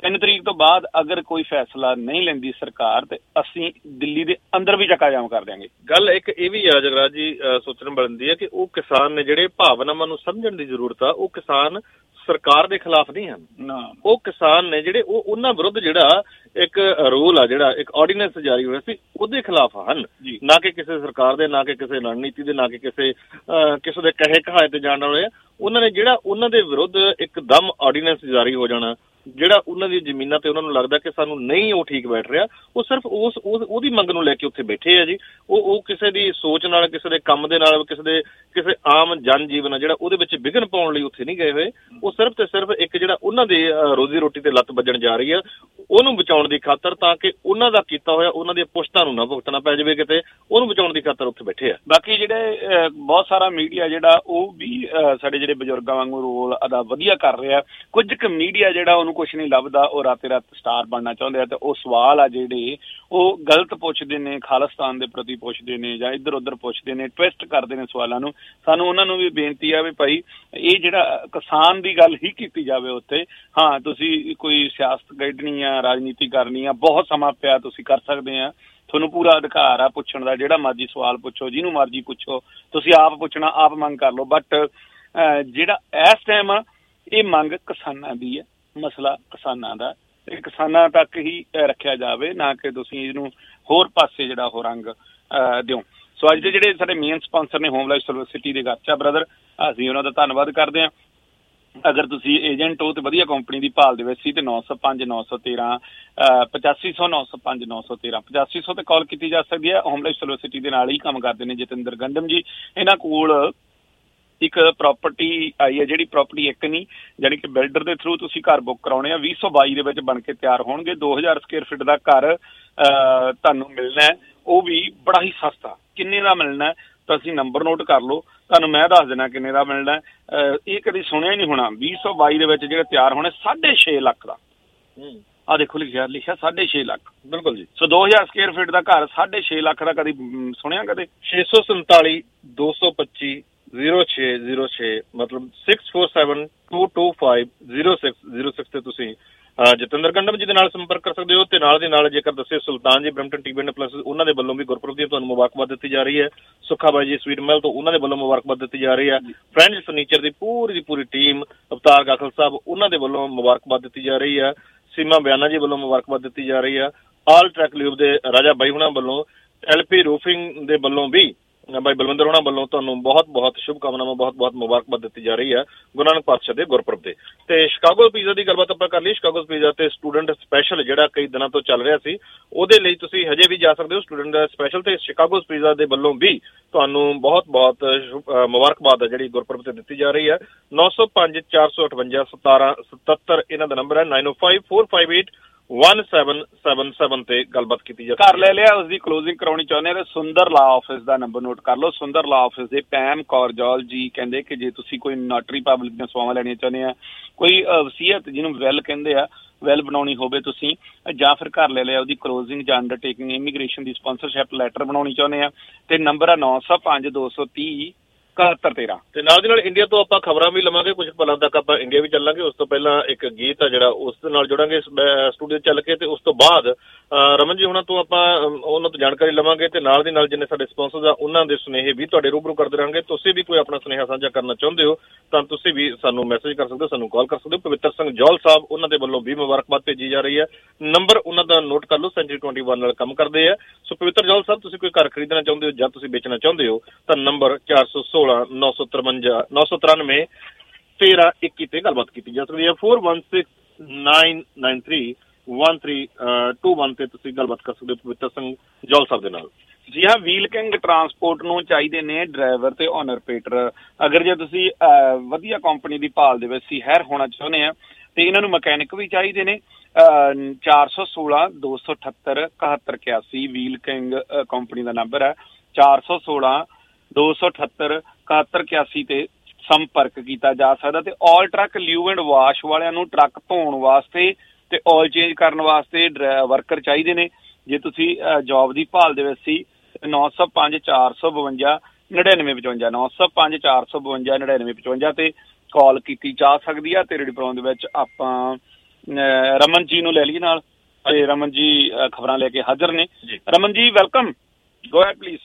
ਤਿੰਨ ਤਰੀਕ ਤੋਂ ਬਾਅਦ ਅਗਰ ਕੋਈ ਫੈਸਲਾ ਨਹੀਂ ਲੈਂਦੀ ਸਰਕਾਰ ਤੇ ਅਸੀਂ ਦਿੱਲੀ ਦੇ ਅੰਦਰ ਵੀ ਚੱਕਾ ਜਾਮ ਕਰ ਦਿਆਂਗੇ। ਗੱਲ ਇੱਕ ਇਹ ਵੀ ਆ ਜਗਰਾਜ ਜੀ ਸੋਚਣ ਬਣਦੀ ਹੈ ਕਿ ਉਹ ਕਿਸਾਨ ਨੇ ਜਿਹੜੇ ਭਾਵਨਾਵਾਂ ਨੂੰ ਸਮਝਣ ਦੀ ਜ਼ਰੂਰਤ ਆ। ਉਹ ਕਿਸਾਨ ਸਰਕਾਰ ਦੇ ਖਿਲਾਫ ਨਹੀਂ ਹਨ, ਉਹ ਕਿਸਾਨ ਨੇ ਜਿਹੜੇ ਉਹ ਉਹਨਾਂ ਵਿਰੁੱਧ ਜਿਹੜਾ ਇੱਕ ਰੂਲ ਆ, ਜਿਹੜਾ ਇੱਕ ਆਰਡੀਨੈਂਸ ਜਾਰੀ ਹੋਇਆ ਸੀ, ਉਹਦੇ ਖਿਲਾਫ ਹਨ, ਨਾ ਕਿ ਕਿਸੇ ਸਰਕਾਰ ਦੇ, ਨਾ ਕਿ ਕਿਸੇ ਰਣਨੀਤੀ ਦੇ, ਨਾ ਕਿ ਕਿਸੇ ਕਿਸੇ ਦੇ ਕਹੇ ਕਹਾਏ ਤੇ ਜਾਣ ਵਾਲੇ। ਉਹਨਾਂ ਨੇ ਜਿਹੜਾ ਉਹਨਾਂ ਦੇ ਵਿਰੁੱਧ ਇੱਕਦਮ ਆਰਡੀਨੈਂਸ ਜਾਰੀ ਹੋ ਜਾਣਾ, ਜਿਹੜਾ ਉਹਨਾਂ ਦੀ ਜ਼ਮੀਨਾਂ ਤੇ ਉਹਨਾਂ ਨੂੰ ਲੱਗਦਾ ਕਿ ਸਾਨੂੰ ਨਹੀਂ ਉਹ ਠੀਕ ਬੈਠ ਰਿਹਾ, ਉਹ ਸਿਰਫ ਉਸ ਉਹਦੀ ਮੰਗ ਨੂੰ ਲੈ ਕੇ ਉੱਥੇ ਬੈਠੇ ਆ ਜੀ। ਉਹ ਉਹ ਕਿਸੇ ਦੀ ਸੋਚ ਨਾਲ, ਕਿਸੇ ਦੇ ਕੰਮ ਦੇ ਨਾਲ, ਕਿਸੇ ਦੇ ਕਿਸੇ ਆਮ ਜਨ ਜੀਵਨ ਆ ਜਿਹੜਾ ਉਹਦੇ ਵਿੱਚ ਵਿਘਨ ਪਾਉਣ ਲਈ ਉੱਥੇ ਨਹੀਂ ਗਏ ਹੋਏ। ਉਹ ਸਿਰਫ ਤੇ ਸਿਰਫ ਇੱਕ ਜਿਹੜਾ ਉਹਨਾਂ ਦੇ ਰੋਜ਼ੀ ਰੋਟੀ ਤੇ ਲੱਤ ਵੱਜਣ ਜਾ ਰਹੀ ਆ, ਉਹਨੂੰ ਬਚਾਉਣ ਦੀ ਖਾਤਰ, ਤਾਂ ਕਿ ਉਹਨਾਂ ਦਾ ਕੀਤਾ ਹੋਇਆ ਉਹਨਾਂ ਦੀਆਂ ਪੁਸ਼ਤਾਂ ਨੂੰ ਨਾ ਭੁਗਤਣਾ ਪੈ ਜਾਵੇ ਕਿਤੇ, ਉਹਨੂੰ ਬਚਾਉਣ ਦੀ ਖਾਤਰ ਉੱਥੇ ਬੈਠੇ ਆ। ਬਾਕੀ ਜਿਹੜੇ ਬਹੁਤ ਸਾਰਾ ਮੀਡੀਆ ਜਿਹੜਾ ਉਹ ਵੀ ਸਾਡੇ ਜਿਹੜੇ ਬਜ਼ੁਰਗਾਂ ਵਾਂਗੂ ਰੋਲ ਅਦਾ ਵਧੀਆ ਕਰ ਰਿਹਾ। ਕੁਝ ਕੁ ਮੀਡੀਆ ਜਿਹੜਾ ਉਹਨੂੰ ਕੁਛ ਨਹੀਂ ਲੱਭਦਾ, ਉਹ ਰਾਤੇ ਰਾਤ ਸਟਾਰ ਬਣਨਾ ਚਾਹੁੰਦੇ ਆ ਤੇ ਉਹ ਸਵਾਲ ਆ ਜਿਹੜੇ ਉਹ ਗਲਤ ਪੁੱਛਦੇ ਨੇ, ਖਾਲਿਸਤਾਨ ਦੇ ਪ੍ਰਤੀ ਪੁੱਛਦੇ ਨੇ ਜਾਂ ਇੱਧਰ ਉੱਧਰ ਪੁੱਛਦੇ ਨੇ, ਟਵਿਸਟ ਕਰਦੇ ਨੇ ਸਵਾਲਾਂ ਨੂੰ। ਸਾਨੂੰ ਉਹਨਾਂ ਨੂੰ ਵੀ ਬੇਨਤੀ ਆ ਵੀ ਭਾਈ ਇਹ ਜਿਹੜਾ ਕਿਸਾਨ ਦੀ ਗੱਲ ਹੀ ਕੀਤੀ ਜਾਵੇ ਉੱਥੇ। ਹਾਂ, ਤੁਸੀਂ ਕੋਈ ਸਿਆਸਤ ਕੱਢਣੀ ਆ, ਰਾਜਨੀਤੀ ਕਰਨੀ ਆ, ਬਹੁਤ ਸਮਾਂ ਪਿਆ, ਤੁਸੀਂ ਕਰ ਸਕਦੇ ਆ, ਤੁਹਾਨੂੰ ਪੂਰਾ ਅਧਿਕਾਰ ਆ ਪੁੱਛਣ ਦਾ, ਜਿਹੜਾ ਮਰਜ਼ੀ ਸਵਾਲ ਪੁੱਛੋ, ਜਿਹਨੂੰ ਮਰਜ਼ੀ ਪੁੱਛੋ, ਤੁਸੀਂ ਆਪ ਪੁੱਛਣਾ, ਆਪ ਮੰਗ ਕਰ ਲਓ। ਬਟ ਜਿਹੜਾ ਇਸ ਟਾਈਮ ਆ ਇਹ ਮੰਗ ਕਿਸਾਨਾਂ ਦੀ ਹੈ, ਮਸਲਾ ਕਿਸਾਨਾਂ ਦਾ, ਤੇ ਕਿਸਾਨਾਂ ਤੱਕ ਹੀ ਰੱਖਿਆ ਜਾਵੇ, ਨਾ ਕਿ ਤੁਸੀਂ ਇਹਨੂੰ ਹੋਰ ਪਾਸੇ ਜਿਹੜਾ ਉਹ ਰੰਗ ਦਿਓ। ਸੋ ਅੱਜ ਦੇ ਜਿਹੜੇ ਸਾਡੇ ਮੇਨ ਸਪਾਂਸਰ ਨੇ ਹੋਮ ਲਾਈਫ ਯੂਨੀਵਰਸਿਟੀ ਦੇ ਗਾਚਾ ਬ੍ਰਦਰ, ਅਸੀਂ ਉਹਨਾਂ ਦਾ ਧੰਨਵਾਦ ਕਰਦੇ ਹਾਂ। ਅਗਰ ਤੁਸੀਂ ਏਜੰਟ ਹੋ ਤੇ ਵਧੀਆ ਕੰਪਨੀ ਦੀ ਭਾਲ ਦੇ ਵਿੱਚ ਸੀ ਤੇ ਨੌ ਸੌ ਪੰਜ ਨੌ ਸੌ ਤੇਰਾਂ ਪਚਾਸੀ ਸੌ ਨੌ ਸੌ ਪੰਜ ਨੌ ਸੌ ਤੇਰਾਂ ਪਚਾਸੀ ਸੌ ਤੇ ਕਾਲ ਕੀਤੀ ਜਾ ਸਕਦੀ ਹੈ। ਹੋਮ ਲਾਈਫ ਯੂਨੀਵਰਸਿਟੀ ਦੇ ਨਾਲ ਹੀ ਕੰਮ ਕਰਦੇ ਨੇ ਜਤਿੰਦਰ ਗੰਡਮ ਜੀ। ਇਹਨਾਂ ਕੋਲ ਇੱਕ ਪ੍ਰਾਪਰਟੀ ਆਈ ਹੈ, ਜਿਹੜੀ ਪ੍ਰਾਪਰਟੀ ਇੱਕ ਨਹੀਂ, ਜਾਣੀ ਕਿ ਬਿਲਡਰ ਦੇ ਥਰੂ ਤੁਸੀਂ ਘਰ ਬੁੱਕ ਕਰਾਉਣੇ ਆ, ਵੀਹ ਸੌ ਬਾਈ ਦੇ ਵਿੱਚ ਬਣ ਕੇ ਤਿਆਰ ਹੋਣਗੇ। ਦੋ ਹਜ਼ਾਰ ਸਕੁਅਰ ਫੀਟ ਦਾ ਘਰ ਤੁਹਾਨੂੰ ਮਿਲਣਾ, ਉਹ ਵੀ ਬੜਾ ਹੀ ਸਸਤਾ। ਕਿੰਨੇ ਦਾ ਮਿਲਣਾ ਤੁਸੀਂ ਨੰਬਰ ਨੋਟ ਕਰ ਲਓ, ਤੁਹਾਨੂੰ ਮੈਂ ਦੱਸ ਦੇਣਾ ਕਿੰਨੇ ਦਾ ਮਿਲਣਾ। ਇਹ ਕਦੀ ਸੁਣਿਆ ਹੀ ਨਹੀਂ ਹੋਣਾ। ਵੀਹ ਸੌ ਬਾਈ ਦੇ ਵਿੱਚ ਜਿਹੜੇ ਤਿਆਰ ਹੋਣੇ ਸਾਢੇ ਛੇ ਲੱਖ ਦਾ, ਆਹ ਦੇਖੋ ਲਿਖਿਆ ਲਿਖਿਆ ਸਾਢੇ ਛੇ ਲੱਖ। ਬਿਲਕੁਲ ਜੀ। ਸੋ ਦੋ ਹਜ਼ਾਰ ਸਕੁਅਰ ਫੀਟ ਦਾ ਘਰ ਸਾਢੇ ਛੇ ਲੱਖ ਦਾ ਕਦੀ ਸੁਣਿਆ ਕਦੇ? ਛੇ ਸੌ ਸੰਤਾਲੀ ਦੋ ਸੌ ਪੱਚੀ ਜ਼ੀਰੋ ਛੇ ਜ਼ੀਰੋ ਛੇ ਮਤਲਬ six four seven two two five zero six zero six ਤੇ ਤੁਸੀਂ ਜਤਿੰਦਰ ਗੰਡਮ ਜੀ ਦੇ ਨਾਲ ਸੰਪਰਕ ਕਰ ਸਕਦੇ ਹੋ। ਤੇ ਨਾਲ ਦੀ ਨਾਲ ਜੇਕਰ ਦੱਸੇ ਸੁਲਤਾਨ ji Brampton TV and plus, ਉਹਨਾਂ ਦੇ ਵੱਲੋਂ ਵੀ ਗੁਰਪੁਰਬ ਦੀ ਤੁਹਾਨੂੰ ਮੁਬਾਰਕਬਾਦ ਦਿੱਤੀ ਜਾ ਰਹੀ ਹੈ। ਸੁੱਖਾ ਬਾਈ ਜੀ ਸਵੀਟ ਮਹਿਲ ਤੋਂ, ਉਹਨਾਂ ਦੇ ਵੱਲੋਂ ਮੁਬਾਰਕਬਾਦ ਦਿੱਤੀ ਜਾ ਰਹੀ ਹੈ। ਫਰੈਂਡਸ ਫਰਨੀਚਰ ਦੀ ਪੂਰੀ ਦੀ ਪੂਰੀ ਟੀਮ, ਅਵਤਾਰ ਗਾਖਲ ਸਾਹਿਬ, ਉਹਨਾਂ ਦੇ ਵੱਲੋਂ ਮੁਬਾਰਕਬਾਦ ਦਿੱਤੀ ਜਾ ਰਹੀ ਹੈ। ਸੀਮਾ ਬਿਆਨਾ ਜੀ ਵੱਲੋਂ ਮੁਬਾਰਕਬਾਦ ਦਿੱਤੀ ਜਾ ਰਹੀ ਹੈ। ਆਲ ਟਰੈਕ ਲਿਊਬ ਦੇ ਰਾਜਾ ਬਾਈ ਹੁਣਾਂ ਵੱਲੋਂ, ਐਲਪੀ ਰੂਫਿੰਗ ਦੇ ਵੱਲੋਂ ਵੀ ਬਾਈ ਬਲਵਿੰਦਰ ਹੋਣਾ ਵੱਲੋਂ ਤੁਹਾਨੂੰ ਬਹੁਤ ਬਹੁਤ ਸ਼ੁਭ ਕਾਮਨਾਵਾਂ, ਬਹੁਤ ਬਹੁਤ ਮੁਬਾਰਕਬਾਦ ਦਿੱਤੀ ਜਾ ਰਹੀ ਹੈ ਗੁਰੂ ਨਾਨਕ ਪਾਤਸ਼ਾਹ ਦੇ ਗੁਰਪੁਰਬ ਤੇ। ਤੇ ਸ਼ਿਕਾਗੋ ਪੀਜ਼ਾ ਦੀ ਗੱਲਬਾਤ ਆਪਾਂ ਕਰ ਲਈ। ਸ਼ਿਕਾਗੋ ਪੀਜ਼ਾ ਤੇ ਸਟੂਡੈਂਟ ਸਪੈਸ਼ਲ ਜਿਹੜਾ ਕਈ ਦਿਨਾਂ ਤੋਂ ਚੱਲ ਰਿਹਾ ਸੀ, ਉਹਦੇ ਲਈ ਤੁਸੀਂ ਹਜੇ ਵੀ ਜਾ ਸਕਦੇ ਹੋ। ਸਟੂਡੈਂਟ ਸਪੈਸ਼ਲ ਤੇ ਸ਼ਿਕਾਗੋ ਪੀਜ਼ਾ ਦੇ ਵੱਲੋਂ ਵੀ ਤੁਹਾਨੂੰ ਬਹੁਤ ਬਹੁਤ ਮੁਬਾਰਕਬਾਦ ਜਿਹੜੀ ਗੁਰਪੁਰਬ ਤੇ ਦਿੱਤੀ ਜਾ ਰਹੀ ਹੈ। ਨੌ ਸੌ ਪੰਜ ਚਾਰ ਸੌ ਅਠਵੰਜਾ ਸਤਾਰਾਂ ਸਤੱਤਰ ਇਹਨਾਂ ਦਾ ਨੰਬਰ ਹੈ। Nine O five four five eight one seven seven seven ਤੇ ਗੱਲਬਾਤ ਕੀਤੀ ਜਾ। ਘਰ ਲੈ ਲਿਆ, ਉਸਦੀ ਕਲੋਜ਼ਿੰਗ ਕਰਾਉਣੀ ਚਾਹੁੰਦੇ ਆ, ਸੁੰਦਰ ਲਾ ਆਫਿਸ ਦਾ ਨੰਬਰ ਨੋਟ ਕਰ ਲਓ। ਸੁੰਦਰ ਲਾ ਆਫਿਸ ਦੇ ਪੈਮ ਕੌਰਜੌਲ ਜੀ ਕਹਿੰਦੇ ਕਿ ਜੇ ਤੁਸੀਂ ਕੋਈ ਨੋਟਰੀ ਪਬਲਿਕ ਦੀਆਂ ਸੇਵਾਵਾਂ ਲੈਣੀਆਂ ਚਾਹੁੰਦੇ ਆ, ਕੋਈ ਵਸੀਅਤ ਜਿਹਨੂੰ ਵੈਲ ਕਹਿੰਦੇ ਆ, ਵੈਲ ਬਣਾਉਣੀ ਹੋਵੇ ਤੁਸੀਂ, ਜਾਂ ਫਿਰ ਘਰ ਲੈ ਲਿਆ ਉਹਦੀ ਕਲੋਜ਼ਿੰਗ ਜਾਂ ਅੰਡਰਟੇਕਿੰਗ ਇਮੀਗ੍ਰੇਸ਼ਨ ਦੀ ਸਪਾਂਸਰਸ਼ਿਪ ਲੈਟਰ ਬਣਾਉਣੀ ਚਾਹੁੰਦੇ ਆ, ਤੇ ਨੰਬਰ ਆ ਨੌ ਸੌ ਪੰਜ ਦੋ ਸੌ ਤੀਹ ਇਕਹੱਤਰ ਤੇਰਾਂ। ਤੇ ਨਾਲ ਦੀ ਨਾਲ ਇੰਡੀਆ ਤੋਂ ਆਪਾਂ ਖਬਰਾਂ ਵੀ ਲਵਾਂਗੇ, ਕੁਝ ਪਲਾਂ ਤੱਕ ਆਪਾਂ ਇੰਡੀਆ ਵੀ ਚੱਲਾਂਗੇ। ਉਸ ਤੋਂ ਪਹਿਲਾਂ ਇੱਕ ਗੀਤ ਆ ਜਿਹੜਾ ਉਸ ਦੇ ਨਾਲ ਜੁੜਾਂਗੇ ਸਟੂਡੀਓ ਚੱਲ ਕੇ, ਤੇ ਉਸ ਤੋਂ ਬਾਅਦ ਰਮਨ ਜੀ ਹੁਣਾਂ ਤੋਂ ਆਪਾਂ ਉਹਨਾਂ ਤੋਂ ਜਾਣਕਾਰੀ ਲਵਾਂਗੇ। ਤੇ ਨਾਲ ਦੀ ਨਾਲ ਜਿੰਨੇ ਸਾਡੇ ਸਪਾਂਸਰਸ ਆ ਉਹਨਾਂ ਦੇ ਸੁਨੇਹੇ ਵੀ ਤੁਹਾਡੇ ਰੂਬਰੂ ਕਰਦੇ ਰਹਾਂਗੇ। ਤੁਸੀਂ ਵੀ ਕੋਈ ਆਪਣਾ ਸੁਨੇਹਾ ਸਾਂਝਾ ਕਰਨਾ ਚਾਹੁੰਦੇ ਹੋ ਤਾਂ ਤੁਸੀਂ ਵੀ ਸਾਨੂੰ ਮੈਸੇਜ ਕਰ ਸਕਦੇ ਹੋ, ਸਾਨੂੰ ਕਾਲ ਕਰ ਸਕਦੇ ਹੋ। ਪਵਿੱਤਰ ਸਿੰਘ ਜੌਲ ਸਾਹਿਬ, ਉਹਨਾਂ ਦੇ ਵੱਲੋਂ ਵੀ ਮੁਬਾਰਕਬਾਦ ਭੇਜੀ ਜਾ ਰਹੀ ਹੈ। ਨੰਬਰ ਉਹਨਾਂ ਦਾ ਨੋਟ ਕਰ ਲਓ, ਸੈਂਚੁਰੀ ਟਵੈਂਟੀ ਵਨ ਨਾਲ ਕੰਮ ਕਰਦੇ ਆ। ਸੋ ਪਵਿੱਤਰ ਜੌਲ ਸਾਹਿਬ, ਤੁਸੀਂ ਕੋਈ ਘਰ ਖਰੀਦਣਾ ਚਾਹੁੰਦੇ ਹੋ ਜਾਂ ਤੁਸੀਂ ਵੇਚਣਾ ਚਾਹੁੰਦੇ ਹੋ ਤਾਂ ਨੰਬਰ ਚਾਰ ਸੌ ਸੋਲਾਂ ਨੌ ਸੌ ਤਰਵੰਜਾ ਨੌ ਸੌ ਤਰਾਨਵੇਂ ਤੇਰਾਂ ਇੱਕੀ ਤੇ ਗੱਲਬਾਤ ਕੀਤੀ ਜਾ ਸਕਦੀ ਹੈ। Four one six nine nine three one three two one ਤੇ ਤੁਸੀਂ ਗੱਲਬਾਤ ਕਰ ਸਕਦੇ ਹੋ ਪਵਿੱਤਰ ਸਿੰਘ ਜੌਲ ਸਾਹਿਬ ਦੇ ਨਾਲ। ਜੀ ਹਾਂ, ਵੀਲ ਕਿੰਗ ਟਰਾਂਸਪੋਰਟ ਨੂੰ ਚਾਹੀਦੇ ਨੇ ਡਰਾਈਵਰ ਤੇ ਓਨਰ ਪੇਟਰ। ਅਗਰ ਜੇ ਤੁਸੀਂ ਵਧੀਆ ਕੰਪਨੀ ਦੀ ਭਾਲ ਦੇ ਵਿੱਚ ਸੀ ਹੈਰ ਹੋਣਾ ਚਾਹੁੰਦੇ ਆ ਤੇ ਇਹਨਾਂ ਨੂੰ ਮਕੈਨਿਕ ਵੀ ਚਾਹੀਦੇ ਨੇ। ਚਾਰ ਸੌ ਸੋਲਾਂ ਦੋ ਸੌ ਅਠੱਤਰ ਇਕਹੱਤਰ ਇਕਿਆਸੀ ਵੀਲ ਕਿੰਗ ਕੰਪਨੀ ਦਾ ਨੰਬਰ ਹੈ। ਚਾਰ ਸੌ ਸੋਲਾਂ ਦੋ ਸੌ ਅਠੱਤਰ ਇਕਹੱਤਰ ਇਕਿਆਸੀ ਤੇ ਸੰਪਰਕ ਕੀਤਾ ਜਾ ਸਕਦਾ। ਤੇ All Truck Lube and Wash ਵਾਲਿਆਂ ਨੂੰ ਟਰੱਕ ਧੋਣ ਵਾਸਤੇ ਤੇ ਆਇਲ ਚੇਂਜ ਕਰਨ ਵਾਸਤੇ ਵਰਕਰ ਚਾਹੀਦੇ ਨੇ। ਜੇ ਤੁਸੀਂ ਜੋਬ ਦੀ ਭਾਲ ਦੇ ਵਿੱਚ ਸੀ, ਨੌ ਸੌ ਪੰਜ ਚਾਰ ਸੌ ਬਵੰਜਾ ਨੜਿਨਵੇਂ ਪਚਵੰਜਾ ਨੌ ਸੌ ਪੰਜ ਚਾਰ ਸੌ ਬਵੰਜਾ ਨੜਿਨਵੇਂ ਪਚਵੰਜਾ ਤੇ ਕਾਲ ਕੀਤੀ ਜਾ ਸਕਦੀ ਆ। ਤੇ ਰੇਡੀਓ ਪ੍ਰੋਗਰਾਮ ਦੇ ਵਿੱਚ ਆਪਾਂ ਰਮਨ ਜੀ ਨੂੰ ਲੈ ਲਈ ਨਾਲ, ਤੇ ਰਮਨ ਜੀ ਖਬਰਾਂ ਲੈ ਕੇ ਹਾਜ਼ਰ ਨੇ। Raman ji welcome, go ahead please.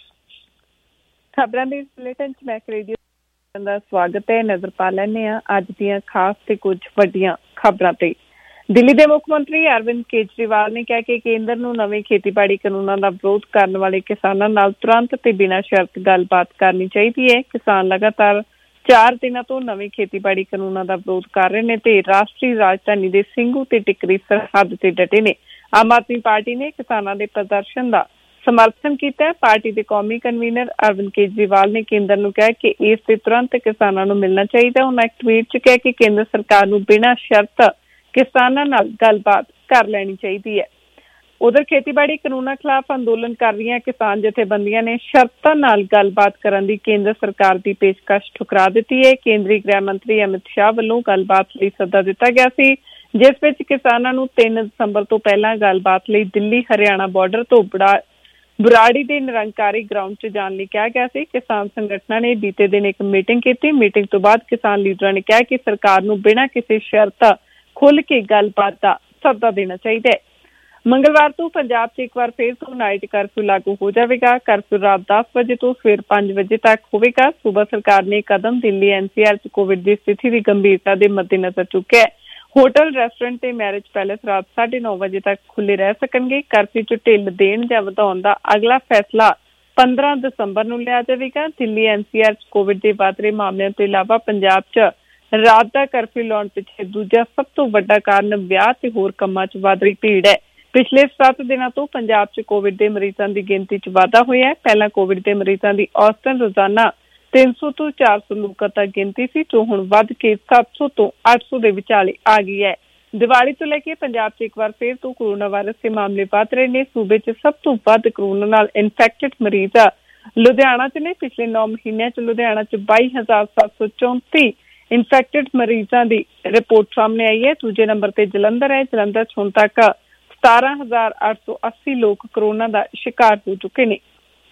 ਖਬਰਾਂ ਦੇ ਬੁਲੇਟਿਨ ਚ ਮੈਂ ਰੇਡੀਓ ਦਾ ਸਵਾਗਤ ਹੈ। ਨਜ਼ਰ ਪਾ ਲੈਂਦੇ ਹਾਂ ਅੱਜ ਦੀਆਂ ਖਾਸ ਤੇ ਕੁਝ ਵੱਡੀਆਂ ਖਬਰਾਂ ਤੇ। ਦਿੱਲੀ ਦੇ ਮੁੱਖ ਮੰਤਰੀ ਅਰਵਿੰਦ ਕੇਜਰੀਵਾਲ ਨੇ ਕਿਹਾ ਕਿ ਕੇਂਦਰ ਨੂੰ ਨਵੇਂ ਖੇਤੀਬਾੜੀ ਕਾਨੂੰਨਾਂ ਦਾ ਵਿਰੋਧ ਕਰਨ ਵਾਲੇ ਕਿਸਾਨਾਂ ਨਾਲ ਤੁਰੰਤ ਤੇ ਬਿਨਾਂ ਸ਼ਰਤ ਗੱਲਬਾਤ ਕਰਨੀ ਚਾਹੀਦੀ ਹੈ। ਕਿਸਾਨ ਲਗਾਤਾਰ ਚਾਰ ਦਿਨਾਂ ਤੋਂ ਨਵੇਂ ਖੇਤੀਬਾੜੀ ਕਾਨੂੰਨਾਂ ਦਾ ਵਿਰੋਧ ਕਰ ਰਹੇ ਨੇ ਤੇ ਰਾਸ਼ਟਰੀ ਰਾਜਧਾਨੀ ਦੇ ਸਿੰਘੂ ਤੇ ਟਿਕਰੀ ਸਰਹੱਦ ਤੇ ਡਟੇ ਨੇ। ਆਮ ਆਦਮੀ ਪਾਰਟੀ ਨੇ ਕਿਸਾਨਾਂ ਦੇ ਪ੍ਰਦਰਸ਼ਨ ਦਾ ਸਮਰਥਨ ਕੀਤਾ। ਪਾਰਟੀ ਦੇ ਕੌਮੀ ਕਨਵੀਨਰ ਅਰਵਿੰਦ ਕੇਜਰੀਵਾਲ ਨੇ ਕੇਂਦਰ ਨੂੰ ਕਿਹਾ ਕਿ ਇਸ ਤੇ ਤੁਰੰਤ ਕਿਸਾਨਾਂ ਨੂੰ ਮਿਲਣਾ ਚਾਹੀਦਾ। ਉਹਨਾਂ ਇੱਕ ਟਵੀਟ 'ਚ ਕਿਹਾ ਕਿ ਕੇਂਦਰ ਸਰਕਾਰ ਨੂੰ ਬਿਨਾਂ ਸ਼ਰਤ ਕਿਸਾਨਾਂ ਨਾਲ ਗੱਲਬਾਤ ਕਰ ਲੈਣੀ ਚਾਹੀਦੀ ਹੈ। ਉਧਰ ਖੇਤੀਬਾੜੀ ਕਾਨੂੰਨਾਂ ਖਿਲਾਫ ਅੰਦੋਲਨ ਕਰ ਰਹੀਆਂ ਕਿਸਾਨ ਜਥੇਬੰਦੀਆਂ ਨੇ ਸ਼ਰਤਾਂ ਨਾਲ ਗੱਲਬਾਤ ਕਰਨ ਦੀ ਕੇਂਦਰ ਸਰਕਾਰ ਦੀ ਪੇਸ਼ਕਸ਼ ਠੁਕਰਾ ਦਿੱਤੀ ਹੈ। ਕੇਂਦਰੀ ਗ੍ਰਹਿ ਮੰਤਰੀ ਅਮਿਤ ਸ਼ਾਹ ਵੱਲੋਂ ਗੱਲਬਾਤ ਲਈ ਸੱਦਾ ਦਿੱਤਾ ਗਿਆ ਸੀ, ਜਿਸ ਵਿੱਚ ਕਿਸਾਨਾਂ ਨੂੰ ਤਿੰਨ ਦਸੰਬਰ ਤੋਂ ਪਹਿਲਾਂ ਗੱਲਬਾਤ ਲਈ ਦਿੱਲੀ ਹਰਿਆਣਾ ਬਾਰਡਰ ਤੋਂ ਬੜਾ ਬੁਰਾੜੀ ਦੇ ਨਿਰੰਕਾਰੀ ਗਰਾਊਂਡ 'ਚ ਜਾਣ ਲਈ ਕਿਹਾ ਗਿਆ ਸੀ। ਕਿਸਾਨ ਸੰਗਠਨਾਂ ਨੇ ਬੀਤੇ ਦਿਨ ਇੱਕ ਮੀਟਿੰਗ ਕੀਤੀ। ਮੀਟਿੰਗ ਤੋਂ ਬਾਅਦ ਕਿਸਾਨ ਲੀਡਰਾਂ ਨੇ ਕਿਹਾ ਕਿ ਸਰਕਾਰ ਨੂੰ ਬਿਨਾਂ ਕਿਸੇ ਸ਼ਰਤ ਖੁੱਲ੍ਹ ਕੇ ਗੱਲਬਾਤ ਦਾ ਸੱਦਾ ਦੇਣਾ ਚਾਹੀਦਾ ਹੈ। ਮੰਗਲਵਾਰ ਤੋਂ ਪੰਜਾਬ 'ਚ ਇੱਕ ਵਾਰ ਫਿਰ ਤੋਂ ਨਾਈਟ ਕਰਫਿਊ ਲਾਗੂ ਹੋ ਜਾਵੇਗਾ। ਕਰਫਿਊ ਰਾਤ ਦਸ ਵਜੇ ਤੋਂ ਸਵੇਰ ਪੰਜ ਵਜੇ ਤੱਕ ਹੋਵੇਗਾ। ਸੂਬਾ ਸਰਕਾਰ ਨੇ ਕਦਮ ਦਿੱਲੀ ਐਨ ਸੀ ਆਰ 'ਚ ਕੋਵਿਡ ਦੀ ਸਥਿਤੀ ਦੀ ਗੰਭੀਰਤਾ ਦੇ ਮੱਦੇਨਜ਼ਰ ਚੁੱਕਿਆ ਹੈ। ਹੋਟਲ, ਰੈਸਟੋਰੈਂਟ ਤੇ ਮੈਰਿਜ ਪੈਲੇਸ ਰਾਤ ਸਾਢੇ ਨੌ ਵਜੇ ਤੱਕ ਖੁੱਲ੍ਹੇ ਰਹਿ ਸਕਣਗੇ। ਕਰਫਿਊ 'ਚ ਢਿੱਲ ਦੇਣ ਜਾਂ ਵਧਾਉਣ ਦਾ ਅਗਲਾ ਫੈਸਲਾ ਪੰਦਰਾਂ ਦਸੰਬਰ ਨੂੰ ਲਿਆ ਜਾਵੇਗਾ। ਦਿੱਲੀ ਐਨ ਸੀ ਆਰ 'ਚ ਕੋਵਿਡ ਦੇ ਵੱਧ ਰਹੇ ਮਾਮਲਿਆਂ ਤੋਂ ਇਲਾਵਾ ਪੰਜਾਬ 'ਚ ਰਾਤ ਦਾ ਕਰਫਿਊ ਲਾਉਣ ਪਿੱਛੇ ਦੂਜਾ ਸਭ ਤੋਂ ਵੱਡਾ ਕਾਰਨ ਵਿਆਹ ਤੇ ਹੋਰ ਕੰਮਾਂ 'ਚ ਵੱਧ ਰਹੀ ਭੀੜ ਹੈ। ਪਿਛਲੇ ਸੱਤ ਦਿਨਾਂ ਤੋਂ ਪੰਜਾਬ 'ਚ ਕੋਵਿਡ ਦੇ ਮਰੀਜ਼ਾਂ ਦੀ ਗਿਣਤੀ 'ਚ ਵਾਧਾ ਹੋਇਆ ਹੈ। ਪਹਿਲਾਂ ਕੋਵਿਡ ਦੇ ਮਰੀਜ਼ਾਂ ਦੀ ਔਸਤਨ ਰੋਜ਼ਾਨਾ ਤਿੰਨ ਸੌ ਤੋਂ ਚਾਰ ਸੌ ਲੋਕਾਂ ਤੱਕ ਗਿਣਤੀ ਸੀ, ਜੋ ਹੁਣ ਵੱਧ ਕੇ ਸੱਤ ਸੌ ਤੋਂ ਅੱਠ ਸੌ ਦੇ ਵਿਚਾਲੇ ਆ ਗਈ ਹੈ। ਦੀਵਾਲੀ ਤੋਂ ਲੈ ਕੇ ਪੰਜਾਬ 'ਚ ਇੱਕ ਵਾਰ ਫਿਰ ਤੋਂ ਕੋਰੋਨਾ ਵਾਇਰਸ ਦੇ ਮਾਮਲੇ ਵੱਧ ਰਹੇ ਨੇ। ਸੂਬੇ 'ਚ ਸਭ ਤੋਂ ਵੱਧ ਕੋਰੋਨਾ ਨਾਲ ਇਨਫੈਕਟਡ ਮਰੀਜ਼ ਲੁਧਿਆਣਾ 'ਚ ਨੇ। ਪਿਛਲੇ ਨੌ ਮਹੀਨਿਆਂ 'ਚ ਲੁਧਿਆਣਾ 'ਚ ਬਾਈ ਹਜ਼ਾਰ ਸੱਤ ਸੌ ਚੌਂਤੀ ਇਨਫੈਕਟਡ ਮਰੀਜ਼ਾਂ ਦੀ ਰਿਪੋਰਟ ਸਾਹਮਣੇ ਆਈ ਹੈ। ਦੂਜੇ ਨੰਬਰ ਤੇ ਜਲੰਧਰ ਹੈ। ਜਲੰਧਰ 'ਚ ਹੁਣ ਤੱਕ ਸਤਾਰਾਂ ਹਜ਼ਾਰ ਅੱਠ ਸੌ ਅੱਸੀ ਲੋਕ ਕੋਰੋਨਾ ਦਾ ਸ਼ਿਕਾਰ ਹੋ ਚੁੱਕੇ ਨੇ।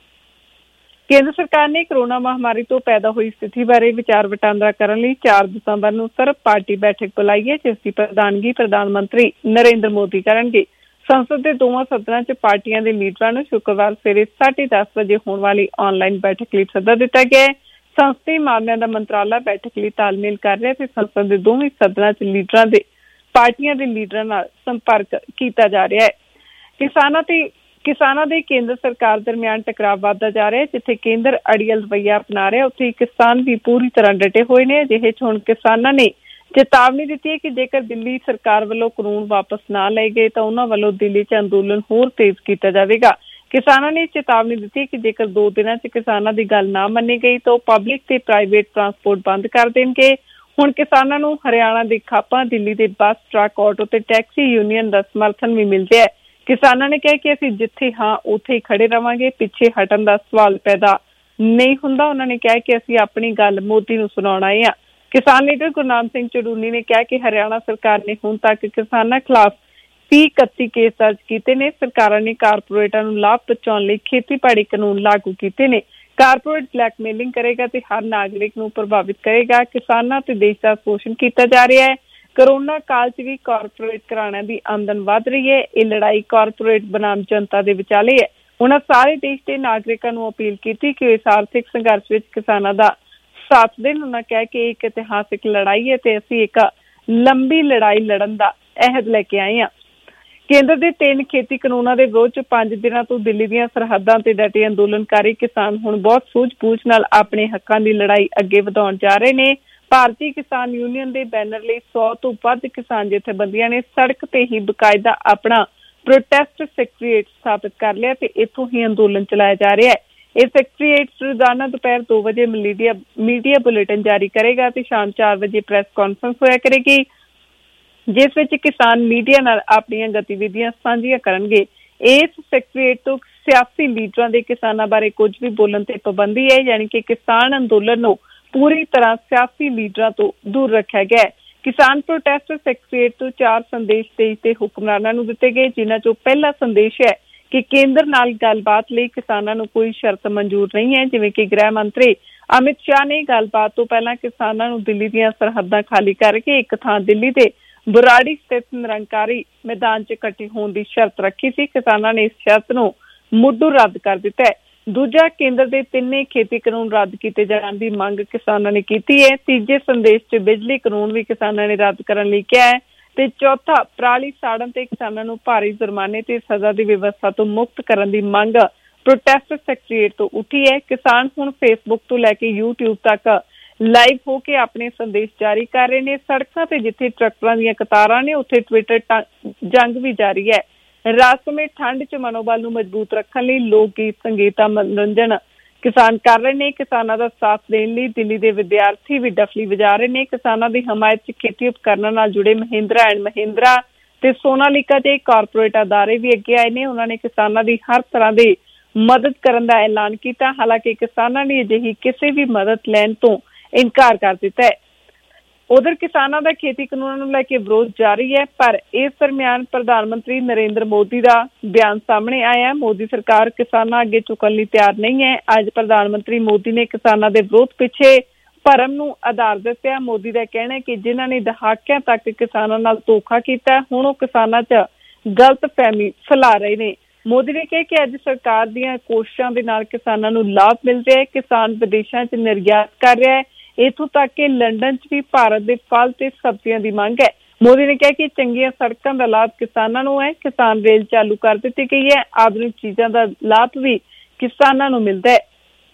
ਕੇਂਦਰ ਸਰਕਾਰ ਨੇ ਕੋਰੋਨਾ ਮਹਾਮਾਰੀ ਤੋਂ ਪੈਦਾ ਹੋਈ ਸਥਿਤੀ ਬਾਰੇ ਵਿਚਾਰ ਵਟਾਂਦਰਾ ਕਰਨ ਲਈ ਚਾਰ ਦਸੰਬਰ ਨੂੰ ਸਰਬ ਪਾਰਟੀ ਬੈਠਕ ਬੁਲਾਈ ਹੈ, ਜਿਸ ਦੀ ਪ੍ਰਧਾਨਗੀ ਪ੍ਰਧਾਨ ਮੰਤਰੀ ਨਰਿੰਦਰ ਮੋਦੀ ਕਰਨਗੇ। ਸੰਸਦ ਦੇ ਦੋਵਾਂ ਸਦਨਾਂ 'ਚ ਪਾਰਟੀਆਂ ਦੇ ਲੀਡਰਾਂ ਨੂੰ ਸ਼ੁੱਕਰਵਾਰ ਸਵੇਰੇ ਸਾਢੇ ਦਸ ਵਜੇ ਹੋਣ ਵਾਲੀ ਆਨਲਾਈਨ ਬੈਠਕ ਲਈ ਸੱਦਾ ਦਿੱਤਾ ਗਿਆ ਹੈ। ਸੰਸਦੀ ਮਾਮਲਿਆਂ ਦਾ ਮੰਤਰਾਲਾ ਬੈਠਕ ਲਈ ਤਾਲਮੇਲ ਕਰ ਰਿਹਾ ਤੇ ਸੰਸਦ ਦੇ ਦੋਵੇਂ ਸਦਨਾਂ 'ਚ ਲੀਡਰਾਂ ਦੇ ਪਾਰਟੀਆਂ ਦੇ ਲੀਡਰਾਂ ਨਾਲ ਸੰਪਰਕ ਕੀਤਾ ਜਾ ਰਿਹਾ ਹੈ। ਕਿਸਾਨਾਂ ਤੇ ਕਿਸਾਨਾਂ ਦੇ ਕੇਂਦਰ ਸਰਕਾਰ ਦਰਮਿਆਨ ਟਕਰਾਅ ਵੱਧਦਾ ਜਾ ਰਿਹਾ ਹੈ। ਜਿੱਥੇ ਕੇਂਦਰ ਅੜੀਅਲ ਰਵੱਈਆ ਅਪਣਾ ਰਿਹਾ, ਉੱਥੇ ਕਿਸਾਨ ਵੀ ਪੂਰੀ ਤਰ੍ਹਾਂ ਡਟੇ ਹੋਏ ਨੇ। ਅਜਿਹੇ 'ਚ ਹੁਣ ਕਿਸਾਨਾਂ ਨੇ ਚੇਤਾਵਨੀ ਦਿੱਤੀ ਹੈ ਕਿ ਜੇਕਰ ਦਿੱਲੀ ਸਰਕਾਰ ਵੱਲੋਂ ਕਾਨੂੰਨ ਵਾਪਸ ਨਾ ਲਏ ਗਏ ਤਾਂ ਉਹਨਾਂ ਵੱਲੋਂ ਦਿੱਲੀ 'ਚ ਅੰਦੋਲਨ ਹੋਰ ਤੇਜ਼ ਕੀਤਾ ਜਾਵੇਗਾ। ਕਿਸਾਨਾਂ ਨੇ ਚੇਤਾਵਨੀ ਦਿੱਤੀ ਕਿ ਜੇਕਰ ਦੋ ਦਿਨਾਂ 'ਚ ਕਿਸਾਨਾਂ ਦੀ ਗੱਲ ਨਾ ਮੰਨੀ ਗਈ ਤਾਂ ਉਹ ਪਬਲਿਕ ਤੇ ਪ੍ਰਾਈਵੇਟ ਟਰਾਂਸਪੋਰਟ ਬੰਦ ਕਰ ਦੇਣਗੇ। ਹੁਣ ਕਿਸਾਨਾਂ ਨੂੰ ਹਰਿਆਣਾ ਦੇ ਖਾਪਾਂ, ਦਿੱਲੀ ਦੇ ਬੱਸ, ਟਰੱਕ, ਆਟੋ ਤੇ ਟੈਕਸੀ ਯੂਨੀਅਨ ਦਾ ਸਮਰਥਨ ਵੀ ਮਿਲ ਰਿਹਾ ਹੈ। ਕਿਸਾਨਾਂ ਨੇ ਕਿਹਾ ਕਿ ਅਸੀਂ ਜਿੱਥੇ ਹਾਂ ਉੱਥੇ ਹੀ ਖੜੇ ਰਵਾਂਗੇ, ਪਿੱਛੇ ਹਟਣ ਦਾ ਸਵਾਲ ਪੈਦਾ ਨਹੀਂ ਹੁੰਦਾ। ਉਹਨਾਂ ਨੇ ਕਿਹਾ ਕਿ ਅਸੀਂ ਆਪਣੀ ਗੱਲ ਮੋਦੀ ਨੂੰ ਸੁਣਾਉਣ ਆਏ ਹਾਂ। ਕਿਸਾਨ ਲੀਡਰ ਗੁਰਨਾਮ ਸਿੰਘ ਚੜੂਨੀ ਨੇ ਕਿਹਾ ਕਿ ਹਰਿਆਣਾ ਸਰਕਾਰ ਨੇ ਹੁਣ ਤੱਕ ਕਿਸਾਨਾਂ ਖਿਲਾਫ ਤੀਹ ਇਕੱਤੀ ਕੇਸ ਦਰਜ ਕੀਤੇ ਨੇ। ਸਰਕਾਰਾਂ ਨੇ ਕਾਰਪੋਰੇਟਾਂ ਨੂੰ ਲਾਭ ਪਹੁੰਚਾਉਣ ਲਈ ਖੇਤੀਬਾੜੀ ਕਾਨੂੰਨ ਲਾਗੂ ਕੀਤੇ ਨੇ। ਕਾਰਪੋਰੇਟ ਬਲੈਕਮੇਲਿੰਗ ਕਰੇਗਾ ਤੇ ਹਰ ਨਾਗਰਿਕ ਨੂੰ ਪ੍ਰਭਾਵਿਤ ਕਰੇਗਾ। ਕਿਸਾਨਾਂ ਤੇ ਦੇਸ਼ ਦਾ ਸ਼ੋਸ਼ਣ ਕੀਤਾ ਜਾ ਰਿਹਾ ਹੈ। ਕੋਰੋਨਾ ਕਾਲ 'ਚ ਵੀ ਕਾਰਪੋਰੇਟ ਘਰਾਣਿਆਂ ਦੀ ਆਮਦਨ ਵੱਧ ਰਹੀ ਹੈ। ਇਹ ਲੜਾਈ ਕਾਰਪੋਰੇਟ ਬਨਾਮ ਜਨਤਾ ਦੇ ਵਿਚਾਲੇ ਹੈ। ਉਹਨਾਂ ਸਾਰੇ ਦੇਸ਼ ਦੇ ਨਾਗਰਿਕਾਂ ਨੂੰ ਅਪੀਲ ਕੀਤੀ ਕਿ ਇਸ ਆਰਥਿਕ ਸੰਘਰਸ਼ ਵਿੱਚ ਕਿਸਾਨਾਂ ਦਾ ਸਾਥ ਦੇਣ। ਉਹਨਾਂ ਕਿਹਾ ਕਿ ਇਹ ਇੱਕ ਇਤਿਹਾਸਿਕ ਲੜਾਈ ਹੈ ਤੇ ਅਸੀਂ ਇੱਕ ਲੰਬੀ ਲੜਾਈ ਲੜਨ ਦਾ ਅਹਿਦ ਲੈ ਕੇ ਆਏ ਹਾਂ। ਕੇਂਦਰ ਦੇ ਤਿੰਨ ਖੇਤੀ ਕਾਨੂੰਨਾਂ ਦੇ ਵਿਰੋਧ 'ਚ ਪੰਜ ਦਿਨਾਂ ਤੋਂ ਦਿੱਲੀ ਦੀਆਂ ਸਰਹੱਦਾਂ ਤੇ ਡਟੇ ਅੰਦੋਲਨਕਾਰੀ ਕਿਸਾਨ ਹੁਣ ਬਹੁਤ ਸੂਝ-ਬੂਝ ਨਾਲ ਆਪਣੇ ਹੱਕਾਂ ਦੀ ਲੜਾਈ ਅੱਗੇ ਵਧਾਉਣ ਜਾ ਰਹੇ ਨੇ। ਭਾਰਤੀ ਕਿਸਾਨ ਯੂਨੀਅਨ ਦੇ ਬੈਨਰ ਲਈ ਸੌ ਤੋਂ ਵੱਧ ਕਿਸਾਨ ਜਥੇਬੰਦੀਆਂ ਨੇ ਸੜਕ ਤੇ ਹੀ ਬਕਾਇਦਾ ਆਪਣਾ ਪ੍ਰੋਟੈਸਟ ਸੈਕਟਰੀਏਟ ਸਥਾਪਿਤ ਕਰ ਲਿਆ ਤੇ ਇੱਥੋਂ ਹੀ ਅੰਦੋਲਨ ਚਲਾਇਆ ਜਾ ਰਿਹਾ ਹੈ। ਇਹ ਸੈਕਟਰੀਏਟ ਰੋਜ਼ਾਨਾ ਦੁਪਹਿਰ ਦੋ ਵਜੇ ਮੀਡੀਆ ਮੀਡੀਆ ਬੁਲੇਟਿਨ ਜਾਰੀ ਕਰੇਗਾ ਤੇ ਸ਼ਾਮ ਚਾਰ ਵਜੇ ਪ੍ਰੈਸ ਕਾਨਫਰੰਸ ਹੋਇਆ ਕਰੇਗੀ, ਜਿਸ ਵਿੱਚ ਕਿਸਾਨ ਮੀਡੀਆ ਨਾਲ ਆਪਣੀਆਂ ਗਤੀਵਿਧੀਆਂ ਸਾਂਝੀਆਂ ਕਰਨਗੇ। ਇਸ ਸੈਕਟਰੀਏਟ ਤੋਂ ਸਿਆਸੀ ਲੀਡਰਾਂ ਦੇ ਕਿਸਾਨਾਂ ਬਾਰੇ ਕੁਝ ਵੀ ਬੋਲਣ ਤੇ ਪਾਬੰਦੀ ਹੈ, ਯਾਨੀ ਕਿ ਕਿਸਾਨ ਅੰਦੋਲਨ ਨੂੰ ਪੂਰੀ ਤਰ੍ਹਾਂ ਸਿਆਸੀ ਲੀਡਰਾਂ ਤੋਂ ਦੂਰ ਰੱਖਿਆ ਗਿਆ ਹੈ। ਕਿਸਾਨ ਪ੍ਰੋਟੈਸਟ ਸੈਕਟਰੀਏਟ ਤੋਂ ਚਾਰ ਸੰਦੇਸ਼ ਦੇਸ਼ ਦੇ ਹੁਕਮਰਾਨਾਂ ਨੂੰ ਦਿੱਤੇ ਗਏ, ਜਿਨ੍ਹਾਂ ਚੋਂ ਪਹਿਲਾ ਸੰਦੇਸ਼ ਹੈ ਕਿ ਕੇਂਦਰ ਨਾਲ ਗੱਲਬਾਤ ਲਈ ਕਿਸਾਨਾਂ ਨੂੰ ਕੋਈ ਸ਼ਰਤ ਮਨਜ਼ੂਰ ਨਹੀਂ ਹੈ। ਜਿਵੇਂ ਕਿ ਗ੍ਰਹਿ ਮੰਤਰੀ ਅਮਿਤ ਸ਼ਾਹ ਨੇ ਗੱਲਬਾਤ ਤੋਂ ਪਹਿਲਾਂ ਕਿਸਾਨਾਂ ਨੂੰ ਦਿੱਲੀ ਦੀਆਂ ਸਰਹੱਦਾਂ ਖਾਲੀ ਕਰਕੇ ਇੱਕ ਥਾਂ ਦਿੱਲੀ ਦੇ ਬੁਰਾੜੀ ਸਥਿਤ ਨਿਰੰਕਾਰੀ ਮੈਦਾਨ 'ਚ ਇਕੱਠੇ ਹੋਣ ਦੀ ਸ਼ਰਤ ਰੱਖੀ ਸੀ। ਕਿਸਾਨਾਂ ਨੇ ਇਸ ਸ਼ਰਤ ਨੂੰ ਮੁੱਢੋਂ ਰੱਦ ਕਰ ਦਿੱਤਾ ਹੈ। ਦੂਜਾ, ਕੇਂਦਰ ਦੇ ਤਿੰਨੇ ਖੇਤੀ ਕਾਨੂੰਨ ਰੱਦ ਕੀਤੇ ਜਾਣ ਦੀ ਮੰਗ ਕਿਸਾਨਾਂ ਨੇ ਕੀਤੀ ਹੈ। ਤੀਜੇ ਸੰਦੇਸ਼ 'ਚ ਬਿਜਲੀ ਕਾਨੂੰਨ ਵੀ ਕਿਸਾਨਾਂ ਨੇ ਰੱਦ ਕਰਨ ਲਈ ਕਿਹਾ ਹੈ ਤੇ ਚੌਥਾ, ਪਰਾਲੀ ਸਾੜਨ ਤੇ ਕਿਸਾਨਾਂ ਨੂੰ ਭਾਰੀ ਜੁਰਮਾਨੇ ਤੇ ਸਜ਼ਾ ਦੀ ਵਿਵਸਥਾ ਤੋਂ ਮੁਕਤ ਕਰਨ ਦੀ ਮੰਗ ਪ੍ਰੋਟੈਸਟ ਸੈਕਟਰੀਏਟ ਤੋਂ ਉੱਠੀ ਹੈ। ਕਿਸਾਨ ਹੁਣ ਫੇਸਬੁੱਕ ਤੋਂ ਲੈ ਕੇ ਯੂਟਿਊਬ ਤੱਕ ਲਾਈਵ ਹੋ ਕੇ ਆਪਣੇ ਸੰਦੇਸ਼ ਜਾਰੀ ਕਰ ਰਹੇ ਨੇ। ਸੜਕਾਂ ਤੇ ਜਿੱਥੇ ਟਰੈਕਟਰਾਂ ਦੀਆਂ ਕਤਾਰਾਂ ਨੇ ਉੱਥੇ ਟਵਿੱਟਰ ਜੰਗ ਵੀ ਜਾਰੀ ਹੈ। ਰਾਤ ਸਮੇਂ ਠੰਡ 'ਚ ਮਨੋਬਲ ਨੂੰ ਮਜ਼ਬੂਤ ਰੱਖਣ ਲਈ ਲੋਕ ਗੀਤ, ਸੰਗੀਤ, ਮਨੋਰੰਜਨ ਕਿਸਾਨ ਕਰ ਰਹੇ ਨੇ। ਕਿਸਾਨਾਂ ਦਾ ਸਾਥ ਦੇਣ ਲਈ ਦਿੱਲੀ ਦੇ ਵਿਦਿਆਰਥੀ ਵੀ ਡਫਲੀ ਵਜਾ ਰਹੇ ਨੇ। ਕਿਸਾਨਾਂ ਦੀ ਹਮਾਇਤ 'ਚ ਖੇਤੀ ਉਪਕਰਨਾਂ ਨਾਲ ਜੁੜੇ ਮਹਿੰਦਰਾ ਐਂਡ ਮਹਿੰਦਰਾ ਤੇ ਸੋਨਾਲੀਕਾ ਦੇ ਕਾਰਪੋਰੇਟ ਅਦਾਰੇ ਵੀ ਅੱਗੇ ਆਏ ਨੇ। ਉਹਨਾਂ ਨੇ ਕਿਸਾਨਾਂ ਦੀ ਹਰ ਤਰ੍ਹਾਂ ਦੀ ਮਦਦ ਕਰਨ ਦਾ ਐਲਾਨ ਕੀਤਾ। ਹਾਲਾਂਕਿ ਕਿਸਾਨਾਂ ਨੇ ਅਜਿਹੀ ਕਿਸੇ ਵੀ ਮਦਦ ਲੈਣ ਤੋਂ ਇਨਕਾਰ ਕਰ ਦਿੱਤਾ ਹੈ। ਉਧਰ ਕਿਸਾਨਾਂ ਦਾ ਖੇਤੀ ਕਾਨੂੰਨਾਂ ਨੂੰ ਲੈ ਕੇ ਵਿਰੋਧ ਜਾਰੀ ਹੈ, ਪਰ ਇਸ ਦਰਮਿਆਨ ਪ੍ਰਧਾਨ ਮੰਤਰੀ ਨਰਿੰਦਰ ਮੋਦੀ ਦਾ ਬਿਆਨ ਸਾਹਮਣੇ ਆਇਆ। ਮੋਦੀ ਸਰਕਾਰ ਕਿਸਾਨਾਂ ਅੱਗੇ ਝੁਕਣ ਲਈ ਤਿਆਰ ਨਹੀਂ ਹੈ। ਅੱਜ ਪ੍ਰਧਾਨ ਮੰਤਰੀ ਮੋਦੀ ਨੇ ਕਿਸਾਨਾਂ ਦੇ ਵਿਰੋਧ ਪਿੱਛੇ ਭਰਮ ਨੂੰ ਆਧਾਰ ਦੱਸਿਆ। ਮੋਦੀ ਦਾ ਕਹਿਣਾ ਹੈ ਕਿ ਜਿਨ੍ਹਾਂ ਨੇ ਦਹਾਕਿਆਂ ਤੱਕ ਕਿਸਾਨਾਂ ਨਾਲ ਧੋਖਾ ਕੀਤਾ, ਹੁਣ ਉਹ ਕਿਸਾਨਾਂ 'ਚ ਗਲਤਫਹਿਮੀ ਫੈਲਾ ਰਹੇ ਨੇ। ਮੋਦੀ ਨੇ ਕਿਹਾ ਕਿ ਅੱਜ ਸਰਕਾਰ ਦੀਆਂ ਕੋਸ਼ਿਸ਼ਾਂ ਦੇ ਨਾਲ ਕਿਸਾਨਾਂ ਨੂੰ ਲਾਭ ਮਿਲ ਰਿਹਾ ਹੈ। ਕਿਸਾਨ ਵਿਦੇਸ਼ਾਂ 'ਚ ਨਿਰਯਾਤ ਕਰ ਰਿਹਾ ਹੈ, ਇੱਥੋਂ ਤੱਕ ਕਿ ਲੰਡਨ 'ਚ ਵੀ ਭਾਰਤ ਦੇ ਫਲ ਤੇ ਸਬਜ਼ੀਆਂ ਦੀ ਮੰਗ ਹੈ। ਮੋਦੀ ਨੇ ਕਿਹਾ ਕਿ ਚੰਗੀਆਂ ਸੜਕਾਂ ਦਾ ਲਾਭ ਕਿਸਾਨਾਂ ਨੂੰ ਹੈ। ਕਿਸਾਨ ਰੇਲ ਚਾਲੂ ਕਰ ਦਿੱਤੀ ਗਈ ਹੈ। ਆਧੁਨਿਕ ਚੀਜ਼ਾਂ ਦਾ ਲਾਭ ਵੀ ਕਿਸਾਨਾਂ ਨੂੰ ਮਿਲਦਾ ਹੈ।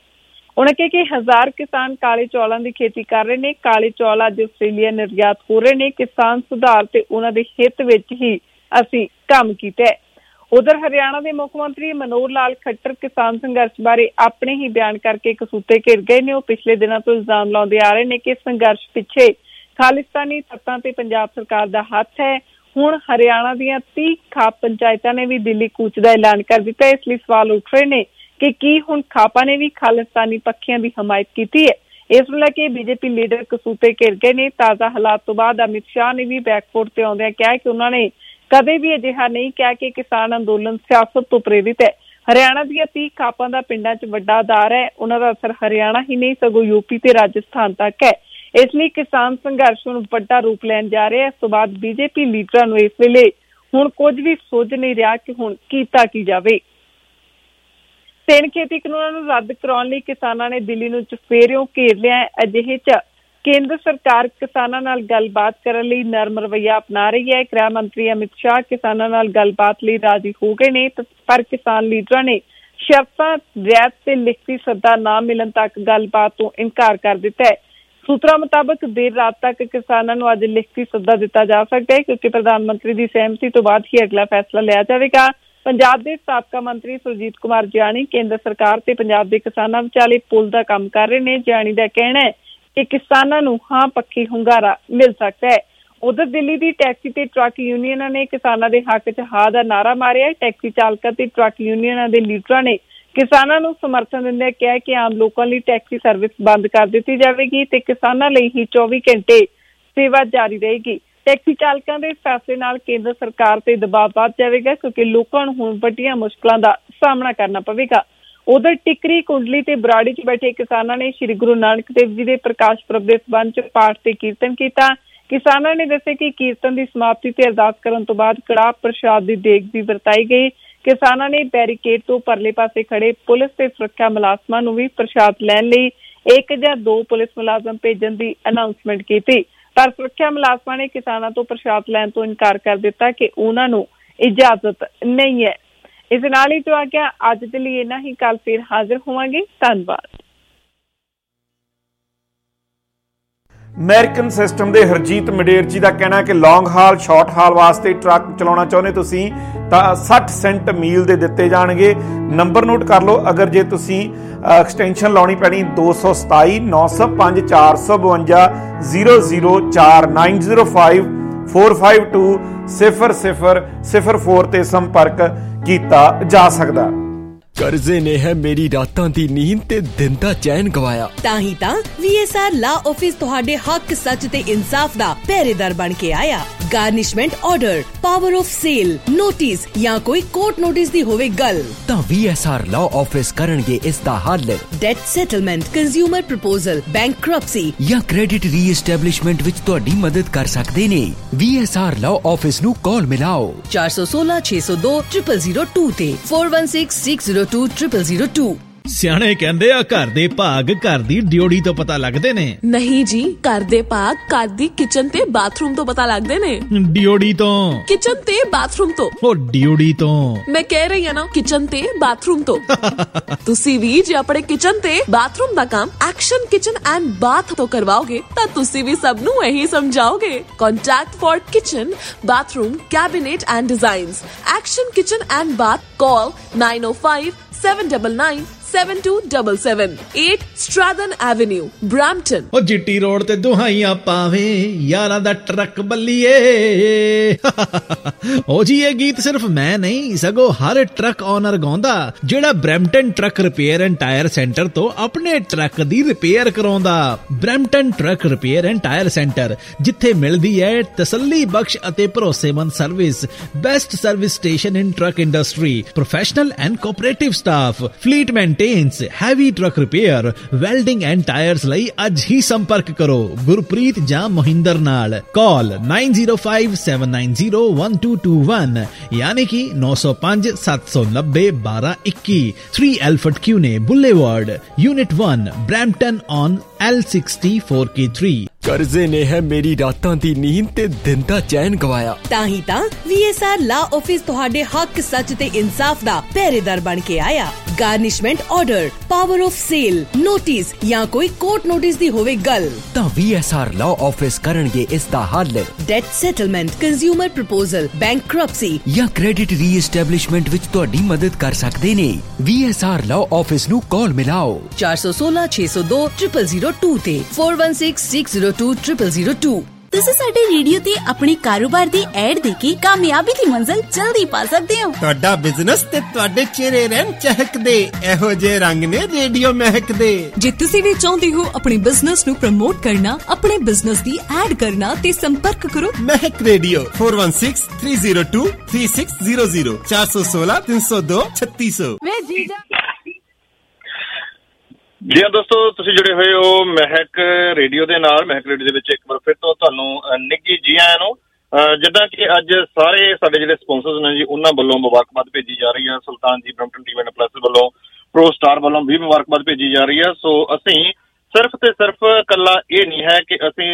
ਉਹਨਾਂ ਕਿਹਾ ਕਿ ਹਜ਼ਾਰ ਕਿਸਾਨ ਕਾਲੇ ਚੌਲਾਂ ਦੀ ਖੇਤੀ ਕਰ ਰਹੇ ਨੇ। ਕਾਲੇ ਚੌਲ ਅੱਜ ਆਸਟ੍ਰੇਲੀਆ ਨਿਰਯਾਤ ਹੋ ਰਹੇ ਨੇ। ਕਿਸਾਨ ਸੁਧਾਰ ਤੇ ਉਹਨਾਂ ਦੇ ਹਿੱਤ ਵਿੱਚ ਹੀ ਅਸੀਂ ਕੰਮ ਕੀਤਾ ਹੈ। ਉਧਰ ਹਰਿਆਣਾ ਦੇ ਮੁੱਖ ਮੰਤਰੀ ਮਨੋਹਰ ਲਾਲ ਖੱਟਰ ਕਿਸਾਨ ਸੰਘਰਸ਼ ਬਾਰੇ ਆਪਣੇ ਹੀ ਬਿਆਨ ਕਰਕੇ ਕਸੂਤੇ ਘਿਰ ਗਏ ਨੇ। ਉਹ ਪਿਛਲੇ ਦਿਨਾਂ ਤੋਂ ਇਲਜ਼ਾਮ ਲਾਉਂਦੇ ਆ ਰਹੇ ਨੇ ਕਿ ਸੰਘਰਸ਼ ਪਿੱਛੇ ਖਾਲਿਸਤਾਨੀ ਤੱਤਾਂ ਤੇ ਪੰਜਾਬ ਸਰਕਾਰ ਦਾ ਹੱਥ ਹੈ। ਹੁਣ ਹਰਿਆਣਾ ਦੀਆਂ ਤੀਹ ਖਾਪ ਪੰਚਾਇਤਾਂ ਨੇ ਵੀ ਦਿੱਲੀ ਕੂਚ ਦਾ ਐਲਾਨ ਕਰ ਦਿੱਤਾ। ਇਸ ਲਈ ਸਵਾਲ ਉੱਠ ਰਹੇ ਨੇ ਕਿ ਕੀ ਹੁਣ ਖਾਪਾਂ ਨੇ ਵੀ ਖਾਲਿਸਤਾਨੀ ਪੱਖੀਆਂ ਦੀ ਹਮਾਇਤ ਕੀਤੀ ਹੈ। ਇਸ ਨੂੰ ਲੈ ਕੇ ਬੀਜੇਪੀ ਲੀਡਰ ਕਸੂਤੇ ਘਿਰ ਗਏ ਨੇ। ਤਾਜ਼ਾ ਹਾਲਾਤ ਤੋਂ ਬਾਅਦ ਅਮਿਤ ਸ਼ਾਹ ਨੇ ਵੀ ਬੈਕਫੁੱਟ ਤੇ ਆਉਂਦਿਆਂ ਕਿਹਾ ਕਿ ਉਹਨਾਂ ਨੇ ਕਦੇ ਵੀ ਅਜਿਹਾ ਨਹੀਂ ਕਿਹਾ ਕਿ ਕਿਸਾਨ ਅੰਦੋਲਨ ਸਿਆਸਤ ਤੋਂ ਪ੍ਰੇਰਿਤ ਹੈ। ਹਰਿਆਣਾ ਦੀਆਂ ਤੀਹ ਖਾਪਾਂ ਦਾ ਪਿੰਡਾਂ 'ਚ ਵੱਡਾ ਆਧਾਰ ਹੈ। ਉਹਨਾਂ ਦਾ ਅਸਰ ਹਰਿਆਣਾ ਹੀ ਨਹੀਂ ਸਗੋਂ ਯੂਪੀ ਤੇ ਰਾਜਸਥਾਨ ਤੱਕ ਹੈ। ਇਸ ਲਈ ਕਿਸਾਨ ਸੰਘਰਸ਼ ਨੂੰ ਵੱਡਾ ਰੂਪ ਲੈਣ ਜਾ ਰਿਹਾ ਹੈ। ਇਸ ਤੋਂ ਬਾਅਦ ਬੀਜੇਪੀ ਲੀਡਰਾਂ ਨੂੰ ਇਸ ਵੇਲੇ ਹੁਣ ਕੁਝ ਵੀ ਸੋਚ ਨਹੀਂ ਰਿਹਾ ਕਿ ਹੁਣ ਕੀਤਾ ਕੀ ਜਾਵੇ। ਤਿੰਨ ਖੇਤੀ ਕਾਨੂੰਨਾਂ ਨੂੰ ਰੱਦ ਕਰਾਉਣ ਲਈ ਕਿਸਾਨਾਂ ਨੇ ਦਿੱਲੀ ਨੂੰ ਚੁਫੇਰਿਓਂ ਘੇਰ ਲਿਆ ਹੈ। ਅਜਿਹੇ 'ਚ ਕੇਂਦਰ ਸਰਕਾਰ ਕਿਸਾਨਾਂ ਨਾਲ ਗੱਲਬਾਤ ਕਰਨ ਲਈ ਨਰਮ ਰਵੱਈਆ ਅਪਣਾ ਰਹੀ ਹੈ। ਗ੍ਰਹਿ ਮੰਤਰੀ ਅਮਿਤ ਸ਼ਾਹ ਕਿਸਾਨਾਂ ਨਾਲ ਗੱਲਬਾਤ ਲਈ ਰਾਜ਼ੀ ਹੋ ਗਏ ਨੇ, ਪਰ ਕਿਸਾਨ ਲੀਡਰਾਂ ਨੇ ਸ਼ਰਤਾਂ, ਰਿਆਇਤ ਤੇ ਲਿਖਤੀ ਸੱਦਾ ਨਾ ਮਿਲਣ ਤੱਕ ਗੱਲਬਾਤ ਤੋਂ ਇਨਕਾਰ ਕਰ ਦਿੱਤਾ ਹੈ। ਸੂਤਰਾਂ ਮੁਤਾਬਕ ਦੇਰ ਰਾਤ ਤੱਕ ਕਿਸਾਨਾਂ ਨੂੰ ਅੱਜ ਲਿਖਤੀ ਸੱਦਾ ਦਿੱਤਾ ਜਾ ਸਕਦਾ ਹੈ, ਕਿਉਂਕਿ ਪ੍ਰਧਾਨ ਮੰਤਰੀ ਦੀ ਸਹਿਮਤੀ ਤੋਂ ਬਾਅਦ ਹੀ ਅਗਲਾ ਫੈਸਲਾ ਲਿਆ ਜਾਵੇਗਾ। ਪੰਜਾਬ ਦੇ ਸਾਬਕਾ ਮੰਤਰੀ ਸੁਰਜੀਤ ਕੁਮਾਰ ਜਿਆਣੀ ਕੇਂਦਰ ਸਰਕਾਰ ਤੇ ਪੰਜਾਬ ਦੇ ਕਿਸਾਨਾਂ ਵਿਚਾਲੇ ਪੁਲ ਦਾ ਕੰਮ ਕਰ ਰਹੇ ਨੇ। ਜਿਆਣੀ ਦਾ ਕਹਿਣਾ ਹੈ ਕਿ ਕਿਸਾਨਾਂ ਨੂੰ ਹਾਂ ਪੱਖੀ ਹੁੰਗਾਰਾ ਮਿਲ ਸਕਦਾ ਹੈ। ਉਧਰ ਦਿੱਲੀ ਦੀ ਟੈਕਸੀ ਤੇ ਟਰੱਕ ਯੂਨੀਅਨਾਂ ਨੇ ਕਿਸਾਨਾਂ ਦੇ ਹੱਕ 'ਚ ਹਾਂ ਦਾ ਨਾਅਰਾ ਮਾਰਿਆ। ਟੈਕਸੀ ਚਾਲਕਾਂ ਤੇ ਟਰੱਕ ਯੂਨੀਅਨਾਂ ਦੇ ਲੀਡਰਾਂ ਨੇ ਕਿਸਾਨਾਂ ਨੂੰ ਸਮਰਥਨ ਦਿੰਦਿਆਂ ਕਿਹਾ ਕਿ ਆਮ ਲੋਕਾਂ ਲਈ ਟੈਕਸੀ ਸਰਵਿਸ ਬੰਦ ਕਰ ਦਿੱਤੀ ਜਾਵੇਗੀ ਤੇ ਕਿਸਾਨਾਂ ਲਈ ਹੀ ਚੌਵੀ ਘੰਟੇ ਸੇਵਾ ਜਾਰੀ ਰਹੇਗੀ। ਟੈਕਸੀ ਚਾਲਕਾਂ ਦੇ ਫੈਸਲੇ ਨਾਲ ਕੇਂਦਰ ਸਰਕਾਰ ਤੇ ਦਬਾਅ ਵੱਧ ਜਾਵੇਗਾ, ਕਿਉਂਕਿ ਲੋਕਾਂ ਨੂੰ ਹੁਣ ਵੱਡੀਆਂ ਮੁਸ਼ਕਲਾਂ ਦਾ ਸਾਹਮਣਾ ਕਰਨਾ ਪਵੇਗਾ। ਉਧਰ ਟਿਕਰੀ, ਕੁੰਡਲੀ ਤੇ ਬਰਾੜੀ 'ਚ ਬੈਠੇ ਕਿਸਾਨਾਂ ਨੇ ਸ੍ਰੀ ਗੁਰੂ ਨਾਨਕ ਦੇਵ ਜੀ ਦੇ ਪ੍ਰਕਾਸ਼ ਪੁਰਬ ਦੇ ਸਬੰਧ 'ਚ ਪਾਠ ਤੇ ਕੀਰਤਨ ਕੀਤਾ। ਕਿਸਾਨਾਂ ਨੇ ਦੱਸਿਆ ਕਿ ਕੀਰਤਨ ਦੀ ਸਮਾਪਤੀ ਤੇ ਅਰਦਾਸ ਕਰਨ ਤੋਂ ਬਾਅਦ ਕੜਾਹ ਪ੍ਰਸ਼ਾਦ ਦੀ ਦੇਗ ਵੀ ਵਰਤਾਈ ਗਈ। ਕਿਸਾਨਾਂ ਨੇ ਬੈਰੀਕੇਡ ਤੋਂ ਪਰਲੇ ਪਾਸੇ ਖੜੇ ਪੁਲਿਸ ਤੇ ਸੁਰੱਖਿਆ ਮੁਲਾਜ਼ਮਾਂ ਨੂੰ ਵੀ ਪ੍ਰਸ਼ਾਦ ਲੈਣ ਲਈ ਇੱਕ ਜਾਂ ਦੋ ਪੁਲਿਸ ਮੁਲਾਜ਼ਮ ਭੇਜਣ ਦੀ ਅਨਾਉਂਸਮੈਂਟ ਕੀਤੀ, ਪਰ ਸੁਰੱਖਿਆ ਮੁਲਾਜ਼ਮਾਂ ਨੇ ਕਿਸਾਨਾਂ ਤੋਂ ਪ੍ਰਸ਼ਾਦ ਲੈਣ ਤੋਂ ਇਨਕਾਰ ਕਰ ਦਿੱਤਾ ਕਿ ਉਹਨਾਂ ਨੂੰ ਇਜਾਜ਼ਤ ਨਹੀਂ ਹੈ। ਇਸ ਨਾਲ ਹੀ ਜੋ ਆ ਗਿਆ ਅੱਜ ਦੇ ਲਈ ਇੰਨਾ ਹੀ। ਕੱਲ ਫਿਰ ਹਾਜ਼ਰ ਹੋਵਾਂਗੇ। ਧੰਨਵਾਦ। ਅਮਰੀਕਨ ਸਿਸਟਮ ਦੇ ਹਰਜੀਤ ਮਡੇਰ ਜੀ ਦਾ ਕਹਿਣਾ ਹੈ ਕਿ ਲੌਂਗ ਹਾਲ, ਸ਼ਾਰਟ ਹਾਲ ਵਾਸਤੇ ਟਰੱਕ ਚਲਾਉਣਾ ਚਾਹੁੰਦੇ ਤੁਸੀਂ ਤਾਂ ਸੱਠ ਸੈਂਟ ਮੀਲ ਦੇ ਦਿੱਤੇ ਜਾਣਗੇ। ਨੰਬਰ ਨੋਟ ਕਰ ਲਓ, ਅਗਰ ਜੇ ਤੁਸੀਂ ਐਕਸਟੈਂਸ਼ਨ ਲਾਉਣੀ ਪੈਣੀ ਦੋ ਸੌ ਸਤਾਈ ਨੌ ਸੌ ਪੰਜ ਚਾਰ ਸੌ ਬਵੰਜਾ ਜ਼ੀਰੋ ਜ਼ੀਰੋ ਚਾਰ nine zero five four five two ਸਿਫਰ ਸਿਫਰ ਸਿਫਰ ਫੋਰ ਤੇ ਸੰਪਰਕ ਕੀਤਾ ਜਾ ਸਕਦਾ। ਕਰਜ਼ੇ ਨੇ ਹੈ ਮੇਰੀ ਰਾਤਾਂ ਦੀ ਨੀਂਦ ਤੇ ਦਿਨ ਦਾ ਚੈਨ ਗਵਾਇਆ। ਤਾਂ ਹੀ ਤਾਂ ਵੀ ਐਸ ਆਰ ਲਾ ਆਫਿਸ ਤੁਹਾਡੇ ਹੱਕ, ਸੱਚ ਤੇ ਇਨਸਾਫ ਦਾ ਪਹਿਰੇਦਾਰ ਬਣ ਕੇ ਆਇਆ। Garnishment order, power of sale, notice या कोई कोर्ट नोटिस दी होवे गल ਤਾਂ V S R Law Office ਕਰਨਗੇ ਇਸ ਦਾ ਹੱਲ। Debt settlement, consumer proposal, bankruptcy ਜਾਂ ਕ੍ਰੈਡਿਟ ਰੀਐਸਟੈਬਲਿਸ਼ਮੈਂਟ ਵਿੱਚ ਤੁਹਾਡੀ ਮਦਦ ਕਰ ਸਕਦੇ ਨੇ। V S R Law Office ਨੂੰ ਕਾਲ ਮਿਲਾਓ चार सौ सोलह छह सौ दो ट्रिपल जीरो टू ते four one six six zero two triple zero two. ਸਿਆਣੇ ਕਹਿੰਦੇ ਆ ਘਰ ਦੇ ਭਾਗ ਘਰ ਦੀ ਡਿਓੜੀ ਤੋਂ ਪਤਾ ਲੱਗਦੇ ਨੇ। ਨਹੀਂ ਜੀ, ਘਰ ਦੇ ਭਾਗ ਘਰ ਦੀ ਕਿਚਨ ਤੇ ਬਾਥਰੂਮ ਤੋਂ ਪਤਾ ਲੱਗਦੇ ਨੇ। ਡਿਓੜੀ ਤੋਂ? ਕਿਚਨ ਤੇ ਬਾਥਰੂਮ ਤੋਂ। ਉਹ ਡਿਓੜੀ ਤੋਂ ਮੈਂ ਕਹਿ ਰਹੀ ਹਾਂ ਨਾ, ਕਿਚਨ ਤੇ ਬਾਥਰੂਮ ਤੋਂ। ਤੁਸੀਂ ਵੀ ਜੇ ਆਪਣੇ ਕਿਚਨ ਤੇ ਬਾਥਰੂਮ ਦਾ ਕੰਮ ਐਕਸ਼ਨ ਕਿਚਨ ਐਂਡ ਬਾਥ ਤੋਂ ਕਰਵਾਓਗੇ ਤਾਂ ਤੁਸੀਂ ਵੀ ਸਭ ਨੂੰ ਇਹੀ ਸਮਝਾਓਗੇ। Contact for kitchen, bathroom, cabinet and designs. Action Kitchen and Bath. Call nine oh five seven nine nine seven two seven seven. eight Stratton Avenue, Brampton. ਉਹ GT road ਤੇ ਦੁਹਾਈਆਂ ਪਾਵੇਂ ਯਾਰਾਂ ਦਾ ਟਰੱਕ ਬੱਲੀਏ। ਉਹ ਜੀ ਇਹ ਗੀਤ ਸਿਰਫ ਮੈਂ ਨਹੀਂ ਸਗੋਂ ਹਰ ਟਰੱਕ ਓਨਰ ਗਾਉਂਦਾ ਜਿਹੜਾ Brampton truck repair and tyre centre ਤੋਂ ਆਪਣੇ ਟਰੱਕ ਦੀ ਰਿਪੇਅਰ ਕਰਾਉਂਦਾ। Brampton truck repair and tyre centre, ਜਿੱਥੇ ਮਿਲਦੀ ਹੈ ਤਸੱਲੀ ਬਖਸ਼ ਅਤੇ ਭਰੋਸੇਮੰਦ service, best service station in truck industry, professional and cooperative staff, fleet maintenance, heavy truck repair, welding and tyres ਲਈ ਅੱਜ ਹੀ ਸੰਪਰਕ ਕਰੋ ਗੁਰਪ੍ਰੀਤ ਜਾਂ ਮੋਹਿੰਦਰ ਨਾਲ। ਕਾਲ nine zero five seven nine zero one two two one ਯਾਨੀ ਕਿ ਨੌ ਸੌ ਪੰਜ ਸੱਤ ਸੌ ਨੱਬੇ ਬਾਰਾਂ ਇੱਕੀ। three Alfred Cune Boulevard, Unit one, Brampton on L sixty four K three। ਕਰਜ਼ੇ ਨੇ ਹੈ ਮੇਰੀ ਰਾਤਾਂ ਦੀ ਨੀਂਦ ਤੇ ਦਿਨ ਦਾ ਚੈਨ ਗਵਾਇਆ। ਤਾਂ ਹੀ ਤਾਂ V S R Law Office ਤੁਹਾਡੇ ਹੱਕ, ਸੱਚ ਤੇ ਇਨਸਾਫ ਦਾ ਪਹਿਰੇਦਾਰ ਬਣ ਕੇ ਆਇਆ। Garnishment order, power of sale, notice ਜਾਂ ਕੋਈ ਕੋਰਟ ਨੋਟਿਸ ਦੀ ਹੋਵੇ ਗੱਲ ਤਾਂ V S R Law Office ਕਰਨਗੇ ਇਸ ਦਾ ਹੱਲ। Debt settlement, consumer proposal, bankruptcy ਜਾਂ ਕ੍ਰੈਡਿਟ ਰੀਐਸਟੈਬਲਿਸ਼ਮੈਂਟ ਵਿੱਚ ਤੁਹਾਡੀ ਮਦਦ ਕਰ ਸਕਦੇ ਨੇ। V S R Law Office ਨੂੰ ਕਾਲ ਮਿਲਾਓ ਚਾਰ ਸੌ ਸੋਲਾਂ ਛੇ ਸੌ ਦੋ ਟ੍ਰਿਪਲ ਜ਼ੀਰੋ ਟੂ ਤੇ four one six six zero two triple zero two। ਤੁਸੀਂ ਸਾਡੇ ਰੇਡੀਓ ਤੇ ਆਪਣੇ ਕਾਰੋਬਾਰ ਦੀ ਐਡ ਦੇ ਕੇ ਕਾਮਯਾਬੀ ਦੀ ਮੰਜ਼ਿਲ ਜਲਦੀ ਪਾ ਸਕਦੇ ਹੋ। ਤੁਹਾਡਾ ਬਿਜ਼ਨਸ ਤੇ ਤੁਹਾਡੇ ਚਿਹਰੇ ਰਹਿਣ ਚਹਿਕਦੇ, ਇਹੋ ਜਿਹੇ ਰੰਗ ਨੇ ਰੇਡੀਓ ਮਹਿਕਦੇ। ਜੇ ਤੁਸੀਂ ਵੀ ਚਾਹੁੰਦੇ ਹੋ ਆਪਣੇ ਬਿਜ਼ਨਸ ਨੂੰ ਪ੍ਰਮੋਟ ਕਰਨਾ, ਆਪਣੇ ਬਿਜ਼ਨਸ ਦੀ ਐਡ ਕਰਨਾ ਤੇ ਸੰਪਰਕ ਕਰੋ Mehak radio four one six three zero two three six zero zero ਚਾਰ ਸੌ ਸੋਲਾਂ ਤਿੰਨ ਸੌ ਦੋ ਛੱਤੀ ਸੌ। ਜੀ ਹਾਂ ਦੋਸਤੋ, ਤੁਸੀਂ ਜੁੜੇ ਹੋਏ ਹੋ ਮਹਿਕ ਰੇਡੀਓ ਦੇ ਨਾਲ। ਮਹਿਕ ਰੇਡੀਓ ਦੇ ਵਿੱਚ ਇੱਕ ਵਾਰ ਫਿਰ ਤੋਂ ਤੁਹਾਨੂੰ ਨਿੱਘੀ ਜੀ ਆਇਆਂ ਨੂੰ। ਜਿੱਦਾਂ ਕਿ ਅੱਜ ਸਾਰੇ ਸਾਡੇ ਜਿਹੜੇ ਸਪਾਂਸਰਸ ਨੇ ਜੀ, ਉਹਨਾਂ ਵੱਲੋਂ ਮੁਬਾਰਕਬਾਦ ਭੇਜੀ ਜਾ ਰਹੀ ਹੈ। Sultan ji Brampton TV and plus ਵੱਲੋਂ, ਪ੍ਰੋ ਸਟਾਰ ਵੱਲੋਂ ਵੀ ਮੁਬਾਰਕਬਾਦ ਭੇਜੀ ਜਾ ਰਹੀ ਹੈ। ਸੋ ਅਸੀਂ ਸਿਰਫ ਤੇ ਸਿਰਫ ਇਕੱਲਾ ਇਹ ਨਹੀਂ ਹੈ ਕਿ ਅਸੀਂ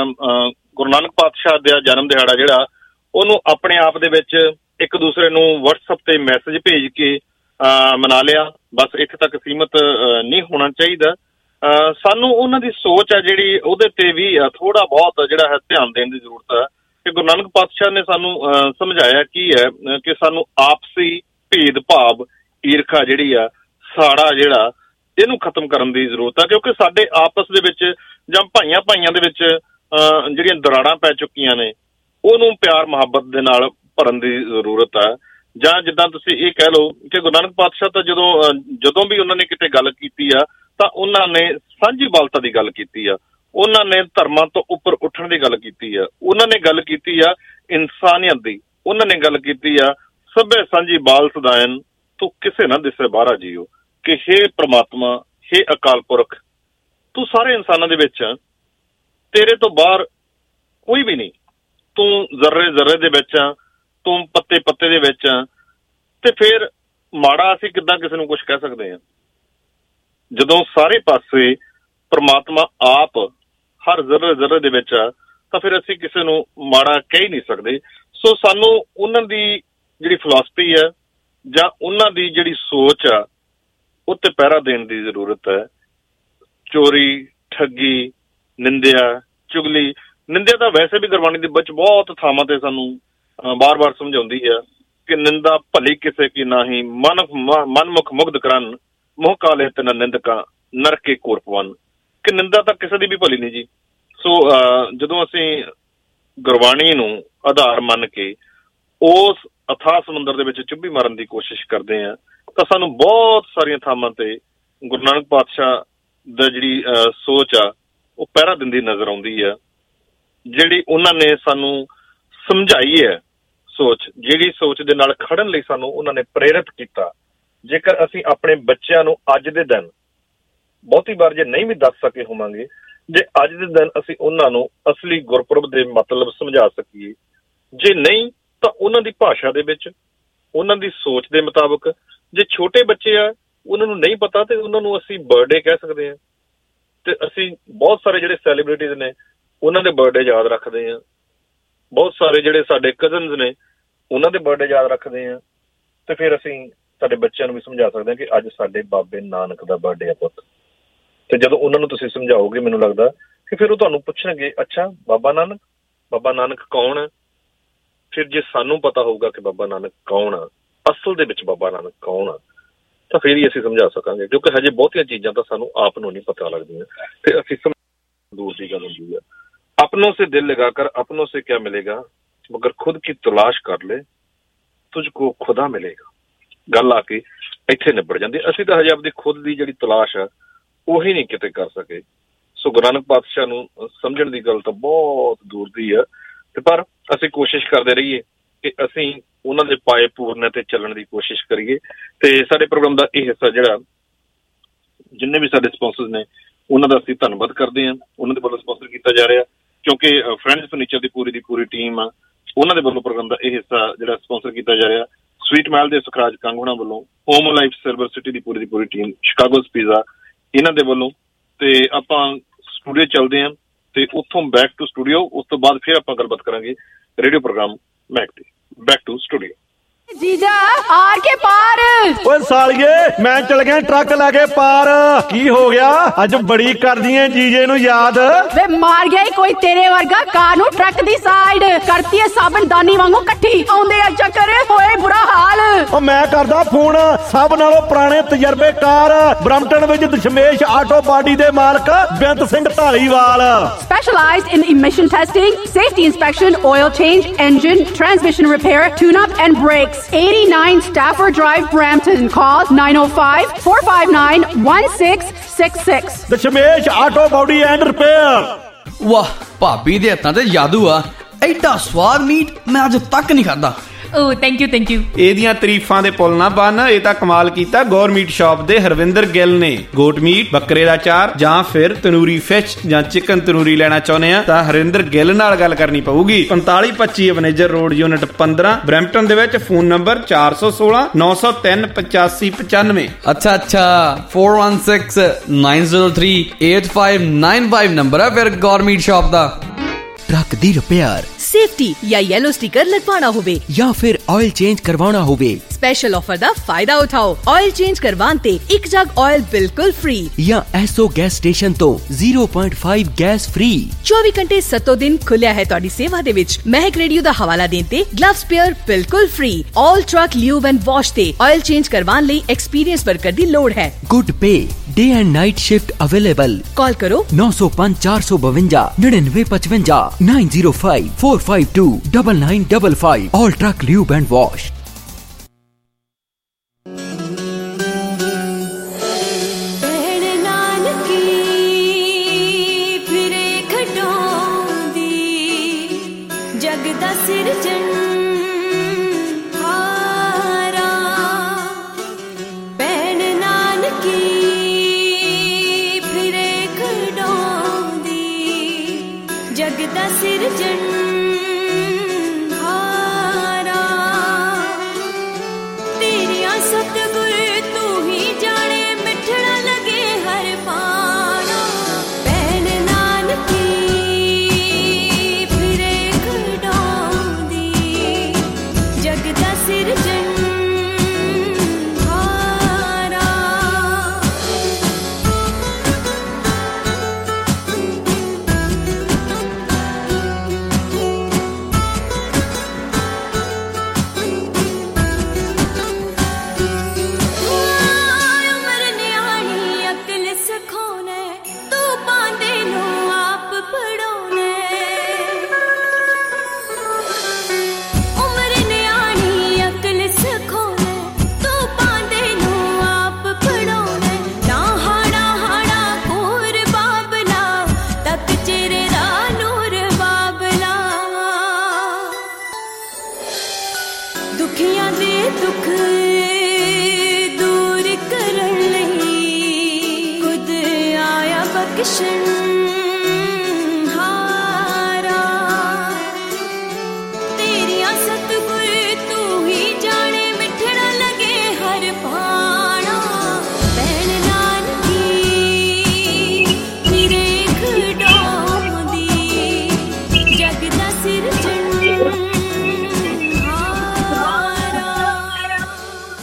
ਗੁਰੂ ਨਾਨਕ ਪਾਤਸ਼ਾਹ ਦਾ ਜਨਮ ਦਿਹਾੜਾ ਜਿਹੜਾ ਉਹਨੂੰ ਆਪਣੇ ਆਪ ਦੇ ਵਿੱਚ ਇੱਕ ਦੂਸਰੇ ਨੂੰ ਵਟਸਐਪ ਤੇ ਮੈਸੇਜ ਭੇਜ ਕੇ ਮਨਾ ਲਿਆ, ਬਸ ਇੱਥੇ ਤੱਕ ਸੀਮਤ ਨਹੀਂ ਹੋਣਾ ਚਾਹੀਦਾ। ਸਾਨੂੰ ਉਹਨਾਂ ਦੀ ਸੋਚ ਆ ਜਿਹੜੀ, ਉਹਦੇ ਤੇ ਵੀ ਥੋੜਾ ਬਹੁਤ ਜਿਹੜਾ ਹੈ ਧਿਆਨ ਦੇਣ ਦੀ ਜ਼ਰੂਰਤ ਹੈ ਕਿ ਗੁਰੂ ਨਾਨਕ ਪਾਤਸ਼ਾਹ ਨੇ ਸਾਨੂੰ ਸਮਝਾਇਆ ਕੀ ਹੈ ਕਿ ਸਾਨੂੰ ਆਪਸੀ ਭੇਦ ਭਾਵ, ਈਰਖਾ ਜਿਹੜੀ ਆ, ਸਾੜਾ ਜਿਹੜਾ, ਇਹਨੂੰ ਖਤਮ ਕਰਨ ਦੀ ਜ਼ਰੂਰਤ ਆ। ਕਿਉਂਕਿ ਸਾਡੇ ਆਪਸ ਦੇ ਵਿੱਚ ਜਾਂ ਭਾਈਆਂ ਭਾਈਆਂ ਦੇ ਵਿੱਚ ਜਿਹੜੀਆਂ ਦਰਾੜਾਂ ਪੈ ਚੁੱਕੀਆਂ ਨੇ, ਉਹਨੂੰ ਪਿਆਰ ਮੁਹੱਬਤ ਦੇ ਨਾਲ ਭਰਨ ਦੀ ਜ਼ਰੂਰਤ ਆ। ਜਾਂ ਜਿੱਦਾਂ ਤੁਸੀਂ ਇਹ ਕਹਿ ਲਓ ਕਿ ਗੁਰੂ ਨਾਨਕ ਪਾਤਸ਼ਾਹ ਤਾਂ ਜਦੋਂ ਜਦੋਂ ਵੀ ਉਹਨਾਂ ਨੇ ਕਿਤੇ ਗੱਲ ਕੀਤੀ ਆ ਤਾਂ ਉਹਨਾਂ ਨੇ ਸਾਂਝੀਵਾਲਤਾ ਦੀ ਗੱਲ ਕੀਤੀ ਆ, ਉਹਨਾਂ ਨੇ ਧਰਮਾਂ ਤੋਂ ਉੱਪਰ ਉੱਠਣ ਦੀ ਗੱਲ ਕੀਤੀ ਆ, ਉਹਨਾਂ ਨੇ ਗੱਲ ਕੀਤੀ ਆ ਇਨਸਾਨੀਅਤ ਦੀ, ਉਹਨਾਂ ਨੇ ਗੱਲ ਕੀਤੀ ਆ ਸਭੇ ਸਾਂਝੀ ਬਾਲ ਸਦਾਇਨ ਤੂੰ ਕਿਸੇ ਨਾ ਦਿਸੇ ਬਾਹਰਾ ਜੀਓ, ਕਿ ਹੇ ਪ੍ਰਮਾਤਮਾ, ਹੇ ਅਕਾਲ ਪੁਰਖ, ਤੂੰ ਸਾਰੇ ਇਨਸਾਨਾਂ ਦੇ ਵਿੱਚ, ਤੇਰੇ ਤੋਂ ਬਾਹਰ ਕੋਈ ਵੀ ਨਹੀਂ, ਤੂੰ ਜ਼ਰਰੇ ਜ਼ਰਰੇ ਦੇ ਵਿੱਚ ਆ, ਤੂੰ ਪੱਤੇ ਪੱਤੇ ਦੇ ਵਿੱਚ ਆ, ਤੇ ਫਿਰ ਮਾੜਾ ਅਸੀਂ ਕਿੱਦਾਂ ਕਿਸੇ ਨੂੰ ਕੁਛ ਕਹਿ ਸਕਦੇ ਹਾਂ ਜਦੋਂ ਸਾਰੇ ਪਾਸੇ ਪ੍ਰਮਾਤਮਾ ਆਪ ਹਰ ਜ਼ਰਰੇ ਜ਼ਰਰੇ ਦੇ ਵਿੱਚ ਆ, ਤਾਂ ਫਿਰ ਅਸੀਂ ਕਿਸੇ ਨੂੰ ਮਾੜਾ ਕਹਿ ਹੀ ਨਹੀਂ ਸਕਦੇ। ਸੋ ਸਾਨੂੰ ਉਹਨਾਂ ਦੀ ਜਿਹੜੀ ਫਿਲਾਸਫੀ ਆ ਜਾਂ ਉਹਨਾਂ ਦੀ ਜਿਹੜੀ ਸੋਚ ਆ ਉੱਤੇ ਪਹਿਰਾ ਦੇਣ ਦੀ ਜ਼ਰੂਰਤ ਹੈ। ਚੋਰੀ, ਠੱਗੀ, ਨਿੰਦਿਆ, ਚੁਗਲੀ, ਨਿੰਦਿਆ ਤਾਂ ਵੈਸੇ ਵੀ ਗੁਰਬਾਣੀ ਦੇ ਵਿੱਚ ਬਹੁਤ ਥਾਵਾਂ ਤੇ ਸਾਨੂੰ ਬਾਰ-ਬਾਰ ਸਮਝਾਉਂਦੀ ਆ ਕਿ ਨਿੰਦਾ ਭਲੀ ਕਿਸੇ ਕੀ ਨਾਹੀਂ, ਮਨ ਮਨਮੁਖ ਮੁਗਧ ਕਰਨ, ਮੋਹ ਕਾਲੇ ਤੇ ਨਾ ਨਿੰਦਕਾਂ ਨਰਕੇ ਕੋਰ ਪਵਨ, ਕਿ ਨਿੰਦਾ ਤਾਂ ਕਿਸੇ ਦੀ ਵੀ ਭਲੀ ਨਹੀਂ ਜੀ। ਸੋ ਜਦੋਂ ਅਸੀਂ ਗੁਰਬਾਣੀ ਨੂੰ ਆਧਾਰ ਮੰਨ ਕੇ ਉਸ ਅਥਾਹ ਸਮੁੰਦਰ ਦੇ ਵਿੱਚ ਚੁੱਭੀ ਮਾਰਨ ਦੀ ਕੋਸ਼ਿਸ਼ ਕਰਦੇ ਹਾਂ ਤਾਂ ਸਾਨੂੰ ਬਹੁਤ ਸਾਰੀਆਂ ਥਾਵਾਂ ਤੇ ਗੁਰੂ ਨਾਨਕ ਪਾਤਸ਼ਾਹ ਦਾ ਜਿਹੜੀ ਸੋਚ ਆ ਉਹ ਪਹਿਰਾ ਦਿੰਦੀ ਨਜ਼ਰ ਆਉਂਦੀ ਆ, ਜਿਹੜੀ ਉਹਨਾਂ ਨੇ ਸਾਨੂੰ ਸਮਝਾਈ ਹੈ ਸੋਚ, ਜਿਹੜੀ ਸੋਚ ਦੇ ਨਾਲ ਖੜਨ ਲਈ ਸਾਨੂੰ ਉਹਨਾਂ ਨੇ ਪ੍ਰੇਰਿਤ ਕੀਤਾ। ਜੇਕਰ ਅਸੀਂ ਆਪਣੇ ਬੱਚਿਆਂ ਨੂੰ ਅੱਜ ਦੇ ਦਿਨ, ਬਹੁਤੀ ਵਾਰ ਜੇ ਨਹੀਂ ਵੀ ਦੱਸ ਸਕੇ ਹੋਵਾਂਗੇ, ਜੇ ਅੱਜ ਦੇ ਦਿਨ ਅਸੀਂ ਉਹਨਾਂ ਨੂੰ ਅਸਲੀ ਗੁਰਪੁਰਬ ਦੇ ਮਤਲਬ ਸਮਝਾ ਸਕੀਏ, ਜੇ ਨਹੀਂ ਤਾਂ ਉਹਨਾਂ ਦੀ ਭਾਸ਼ਾ ਦੇ ਵਿੱਚ, ਉਹਨਾਂ ਦੀ ਸੋਚ ਦੇ ਮੁਤਾਬਕ, ਜੇ ਛੋਟੇ ਬੱਚੇ ਆ ਉਹਨਾਂ ਨੂੰ ਨਹੀਂ ਪਤਾ ਤੇ ਉਹਨਾਂ ਨੂੰ ਅਸੀਂ ਬਰਥਡੇ ਕਹਿ ਸਕਦੇ ਹਾਂ। ਤੇ ਅਸੀਂ ਬਹੁਤ ਸਾਰੇ ਜਿਹੜੇ ਸੈਲੀਬ੍ਰਿਟੀਜ਼ ਨੇ ਉਹਨਾਂ ਦੇ ਬਰਥਡੇ ਯਾਦ ਰੱਖਦੇ ਹਾਂ, ਬਹੁਤ ਸਾਰੇ ਜਿਹੜੇ ਸਾਡੇ ਕਜ਼ਨਸ ਨੇ ਉਹਨਾਂ ਦੇ ਬਰਥਡੇ ਯਾਦ ਰੱਖਦੇ ਹਾਂ। ਤੇ ਫਿਰ ਅਸੀਂ ਸਾਡੇ ਬੱਚਿਆਂ ਨੂੰ ਵੀ ਸਮਝਾ ਸਕਦੇ ਹਾਂ ਕਿ ਅੱਜ ਸਾਡੇ ਬਾਬੇ ਨਾਨਕ ਦਾ ਬਰਥਡੇ ਆ ਪੁੱਤ। ਤੇ ਜਦੋਂ ਉਹਨਾਂ ਨੂੰ ਤੁਸੀਂ ਸਮਝਾਓਗੇ, ਮੈਨੂੰ ਲੱਗਦਾ ਕਿ ਫਿਰ ਉਹ ਤੁਹਾਨੂੰ ਪੁੱਛਣਗੇ, ਅੱਛਾ ਬਾਬਾ ਨਾਨਕ, ਬਾਬਾ ਨਾਨਕ ਕੌਣ ਹੈ? ਫਿਰ ਜੇ ਸਾਨੂੰ ਪਤਾ ਹੋਊਗਾ ਕਿ ਬਾਬਾ ਨਾਨਕ ਕੌਣ ਆ, ਅਸਲ ਦੇ ਵਿੱਚ ਬਾਬਾ ਨਾਨਕ ਕੌਣ ਆ, ਤਾਂ ਫਿਰ ਹੀ ਅਸੀਂ ਸਮਝਾ ਸਕਾਂਗੇ। ਕਿਉਂਕਿ ਹਜੇ ਬਹੁਤੀਆਂ ਚੀਜ਼ਾਂ ਤਾਂ ਸਾਨੂੰ ਆਪ ਨੂੰ ਨਹੀਂ ਪਤਾ ਲੱਗਦੀਆਂ ਤੇ ਅਸੀਂ ਦੂਰ ਦੀ ਗੱਲ ਹੁੰਦੀ ਹੈ। अपनों से दिल लगाकर अपनों से क्या मिलेगा, मगर खुद की तलाश कर ले तुझको खुदा मिलेगा। ਗੱਲ ਆ ਕੇ ਇੱਥੇ ਨਿਬੜ ਜਾਂਦੀ। ਅਸੀਂ ਤਾਂ ਹਜੇ ਆਪਦੀ ਖੁਦ ਦੀ ਜਿਹੜੀ ਤਲਾਸ਼ ਆ ਉਹੀ ਨਹੀਂ ਕਿਤੇ ਕਰ ਸਕੇ। ਸੋ ਗੁਰੂ ਨਾਨਕ ਪਾਤਸ਼ਾਹ ਨੂੰ ਸਮਝਣ ਦੀ ਗੱਲ ਤਾਂ ਬਹੁਤ ਦੂਰ ਦੀ ਆ, ਤੇ ਪਰ ਅਸੀਂ ਕੋਸ਼ਿਸ਼ ਕਰਦੇ ਰਹੀਏ ਕਿ ਅਸੀਂ ਉਹਨਾਂ ਦੇ ਪਾਏ ਪੂਰਨੇ ਤੇ ਚੱਲਣ ਦੀ ਕੋਸ਼ਿਸ਼ ਕਰੀਏ। ਤੇ ਸਾਡੇ ਪ੍ਰੋਗਰਾਮ ਦਾ ਇਹ ਹਿੱਸਾ ਜਿਹੜਾ, ਜਿੰਨੇ ਵੀ ਸਾਡੇ ਸਪਾਂਸਰਸ ਨੇ ਉਹਨਾਂ ਦਾ ਅਸੀਂ ਧੰਨਵਾਦ ਕਰਦੇ ਹਾਂ। ਉਹਨਾਂ ਦੇ ਵੱਲੋਂ ਸਪਾਂਸਰ ਕੀਤਾ ਜਾ ਰਿਹਾ ਕਿਉਂਕਿ ਫਰੈਂਡਸ ਫਰਨੀਚਰ ਦੀ ਪੂਰੀ ਦੀ ਪੂਰੀ ਟੀਮ ਆ, ਉਹਨਾਂ ਦੇ ਵੱਲੋਂ ਪ੍ਰੋਗਰਾਮ ਦਾ ਇਹ ਹਿੱਸਾ ਜਿਹੜਾ ਸਪਾਂਸਰ ਕੀਤਾ ਜਾ ਰਿਹਾ। ਸਵੀਟ ਮਹਿਲ ਦੇ ਸੁਖਰਾਜ ਕੰਗ ਹੋਣਾ ਵੱਲੋਂ, ਹੋਮ ਲਾਈਫ ਸਿਲਵਰ ਸਿਟੀ ਦੀ ਪੂਰੀ ਦੀ ਪੂਰੀ ਟੀਮ, ਸ਼ਿਕਾਗੋਜ਼ ਪੀਜ਼ਾ ਇਹਨਾਂ ਦੇ ਵੱਲੋਂ। ਤੇ ਆਪਾਂ ਸਟੂਡੀਓ ਚੱਲਦੇ ਹਾਂ ਤੇ ਉੱਥੋਂ ਬੈਕ ਟੂ ਸਟੂਡੀਓ, ਉਸ ਤੋਂ ਬਾਅਦ ਫਿਰ ਆਪਾਂ ਗੱਲਬਾਤ ਕਰਾਂਗੇ ਰੇਡੀਓ ਪ੍ਰੋਗਰਾਮ ਮੈਕ ਦੀ। Back to studio. जीजा आर के पार। ओए सालिए मैं चल गया ट्रक लेके पार। की हो गया अज बड़ी कर दी है जीजे नु याद। वे मार गया कोई तेरे वर्गा कार नु ट्रक दी साइड करती है साबन दानी वांगू कट्ठी आउंदे आ चक्कर होए बुरा हाल। ओ मैं करदा फोन सब नालों पुराने तजर्बेकार ब्रम्पटन विच दशमेश आटो पार्टी दे मालक Beant Singh Dhaliwal. Specialized in emission testing, safety inspection, oil change, engine, transmission repair, tune-up and brakes. eighty-nine Stafford Drive, Brampton. Call nine oh five, four five nine, one six six six. Dashmesh auto body and repair. ਵਾਹ, ਭਾਬੀ ਦੇ ਹੱਥਾਂ ਤੇ ਜਾਦੂ ਆ। ਐਡਾ ਸਵਾਦ meat ਮੈਂ ਅੱਜ ਤੱਕ ਨਹੀਂ ਖਾਦਾ। ਓ ਥੈਂਕ ਯੂ ਥੈਂਕ ਯੂ। ਇਹਦੀਆਂ ਤਾਰੀਫਾਂ ਦੇ ਪੁੱਲ ਨਾ ਬੰਨ, ਇਹ ਤਾਂ ਕਮਾਲ ਕੀਤਾ ਗੌਰ ਮੀਟ ਸ਼ਾਪ ਦੇ ਹਰਵਿੰਦਰ ਗਿੱਲ ਨੇ। ਗੋਟ ਮੀਟ, ਬੱਕਰੇ ਦਾ ਚਾਰ ਜਾਂ ਫਿਰ ਤਨੂਰੀ ਫਿਸ਼ ਜਾਂ ਚਿਕਨ ਤਨੂਰੀ ਲੈਣਾ ਚਾਹੁੰਦੇ ਆ ਤਾਂ ਹਰਵਿੰਦਰ ਗਿੱਲ ਨਾਲ ਗੱਲ ਕਰਨੀ ਪਊਗੀ। ਪੰਤਾਲੀ ਪੱਚੀ ਅਵਨੇਜਰ ਰੋਡ, ਯੂਨਿਟ ਪੰਦਰਾਂ, ਬਰੈਂਪਟਨ ਦੇ ਵਿੱਚ। ਫੋਨ ਨੰਬਰ ਚਾਰ ਸੌ ਸੋਲਾਂ ਨੌ ਸੌ ਤਿੰਨ ਪਚਾਸੀ ਪਚਾਨਵੇਂ। ਅੱਛਾ ਅੱਛਾ, four one six nine zero three eight five nine five number ਹੈ ਫਿਰ ਗੌਰ ਮੀਟ ਸ਼ਾਪ ਦਾ। ट्रक दी रिपेयर, सेफ्टी या येलो स्टिकर लगवाना होवे या फिर ऑयल चेंज करवाना होवे, स्पेशल ऑफर दा फायदा उठाओ। ऑयल चेंज करवान ते एक जग ऑयल बिल्कुल फ्री, या एसओ गैस स्टेशन तो zero point five gas free. चौबीस घंटे सत्तो दिन खुलिया है तुहाडी सेवा दे विच। महक रेडियो दा हवाला देन ते ग्लव स्पेयर बिल्कुल फ्री। All Truck Lube and Wash ते ऑयल चेंज करवान लई एक्सपीरियंस वर्कर दी लोड़ है। Good pay day and night shift available. Call करो नौ सौ पांच चार सौ बवंजा निन्यानवे पचवंजा nine zero five four five two double nine double five. All Truck Lube and Wash.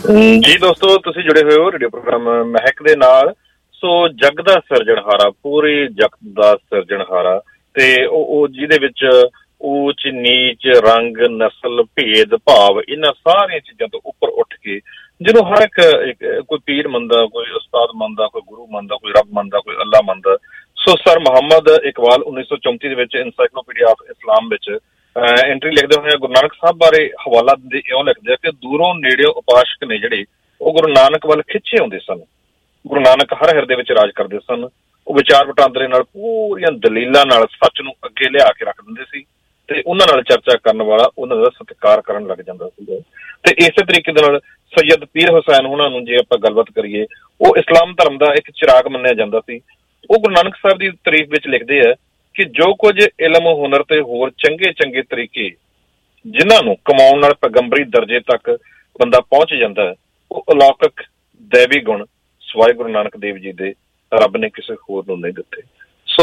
ਜੀ ਦੋਸਤੋ, ਤੁਸੀਂ ਜੁੜੇ ਹੋਏ ਹੋ ਰੇਡੀਓ ਪ੍ਰੋਗਰਾਮ ਮਹਿਕ ਦੇ ਨਾਲ। ਸੋ ਜਗ ਦਾ ਸਿਰਜਣਹਾਰਾ, ਪੂਰੇ ਜਗ ਦਾ ਸਿਰਜਣਹਾਰਾ, ਤੇ ਉਹ ਜਿਹਦੇ ਵਿੱਚ ਊਚ ਨੀਚ, ਰੰਗ, ਨਸਲ, ਭੇਦ ਭਾਵ, ਇਹਨਾਂ ਸਾਰੀਆਂ ਚੀਜ਼ਾਂ ਤੋਂ ਉੱਪਰ ਉੱਠ ਕੇ ਜਿਹਨੂੰ ਹਰ ਇੱਕ ਕੋਈ ਪੀਰ ਮੰਨਦਾ, ਕੋਈ ਉਸਤਾਦ ਮੰਨਦਾ, ਕੋਈ ਗੁਰੂ ਮੰਨਦਾ, ਕੋਈ ਰੱਬ ਮੰਨਦਾ, ਕੋਈ ਅੱਲਾ ਮੰਨਦਾ। ਸੋ ਸਰ ਮੁਹੰਮਦ ਇਕਬਾਲ ਉੱਨੀ ਸੌ ਚੌਂਤੀ ਦੇ ਵਿੱਚ ਇਨਸਾਈਕਲੋਪੀਡੀਆ ਆਫ ਇਸਲਾਮ ਵਿੱਚ ਐਂਟਰੀ ਲਿਖਦੇ ਹੋਏ ਗੁਰੂ ਨਾਨਕ ਸਾਹਿਬ ਬਾਰੇ ਹਵਾਲਾ ਦਿੰਦੇ ਇਉਂ ਲਿਖਦੇ ਆ ਕਿ ਦੂਰੋਂ ਨੇੜਿਓਂ ਉਪਾਸ਼ਕ ਨੇ ਜਿਹੜੇ ਉਹ ਗੁਰੂ ਨਾਨਕ ਵੱਲ ਖਿੱਚੇ ਆਉਂਦੇ ਸਨ। ਗੁਰੂ ਨਾਨਕ ਹਰ ਹਿਰਦੇ ਵਿੱਚ ਰਾਜ ਕਰਦੇ ਸਨ। ਉਹ ਵਿਚਾਰ ਵਟਾਂਦਰੇ ਨਾਲ, ਪੂਰੀਆਂ ਦਲੀਲਾਂ ਨਾਲ ਸੱਚ ਨੂੰ ਅੱਗੇ ਲਿਆ ਕੇ ਰੱਖ ਦਿੰਦੇ ਸੀ ਤੇ ਉਹਨਾਂ ਨਾਲ ਚਰਚਾ ਕਰਨ ਵਾਲਾ ਉਹਨਾਂ ਦਾ ਸਤਿਕਾਰ ਕਰਨ ਲੱਗ ਜਾਂਦਾ ਸੀ। ਤੇ ਇਸੇ ਤਰੀਕੇ ਦੇ ਨਾਲ ਸੈਯਦ ਪੀਰ ਹੁਸੈਨ ਉਹਨਾਂ ਨੂੰ ਜੇ ਆਪਾਂ ਗੱਲਬਾਤ ਕਰੀਏ, ਉਹ ਇਸਲਾਮ ਧਰਮ ਦਾ ਇੱਕ ਚਿਰਾਗ ਮੰਨਿਆ ਜਾਂਦਾ ਸੀ। ਉਹ ਗੁਰੂ ਨਾਨਕ ਸਾਹਿਬ ਦੀ ਤਾਰੀਫ ਵਿੱਚ ਲਿਖਦੇ ਆ ਕਿ ਜੋ ਕੁਝ ਇਲਮ, ਹੁਨਰ ਤੇ ਹੋਰ ਚੰਗੇ ਚੰਗੇ ਤਰੀਕੇ ਜਿਨ੍ਹਾਂ ਨੂੰ ਕਮਾਉਣ ਨਾਲ ਪੈਗੰਬਰੀ ਦਰਜੇ ਤੱਕ ਬੰਦਾ ਪਹੁੰਚ ਜਾਂਦਾ, ਉਹ ਅਲੌਕਿਕ ਦੈਵੀ ਗੁਣ ਸਵਾਏ ਗੁਰੂ ਨਾਨਕ ਦੇਵ ਜੀ ਦੇ ਰੱਬ ਨੇ ਕਿਸੇ ਹੋਰ ਨੂੰ ਨਹੀਂ ਦਿੱਤੇ। ਸੋ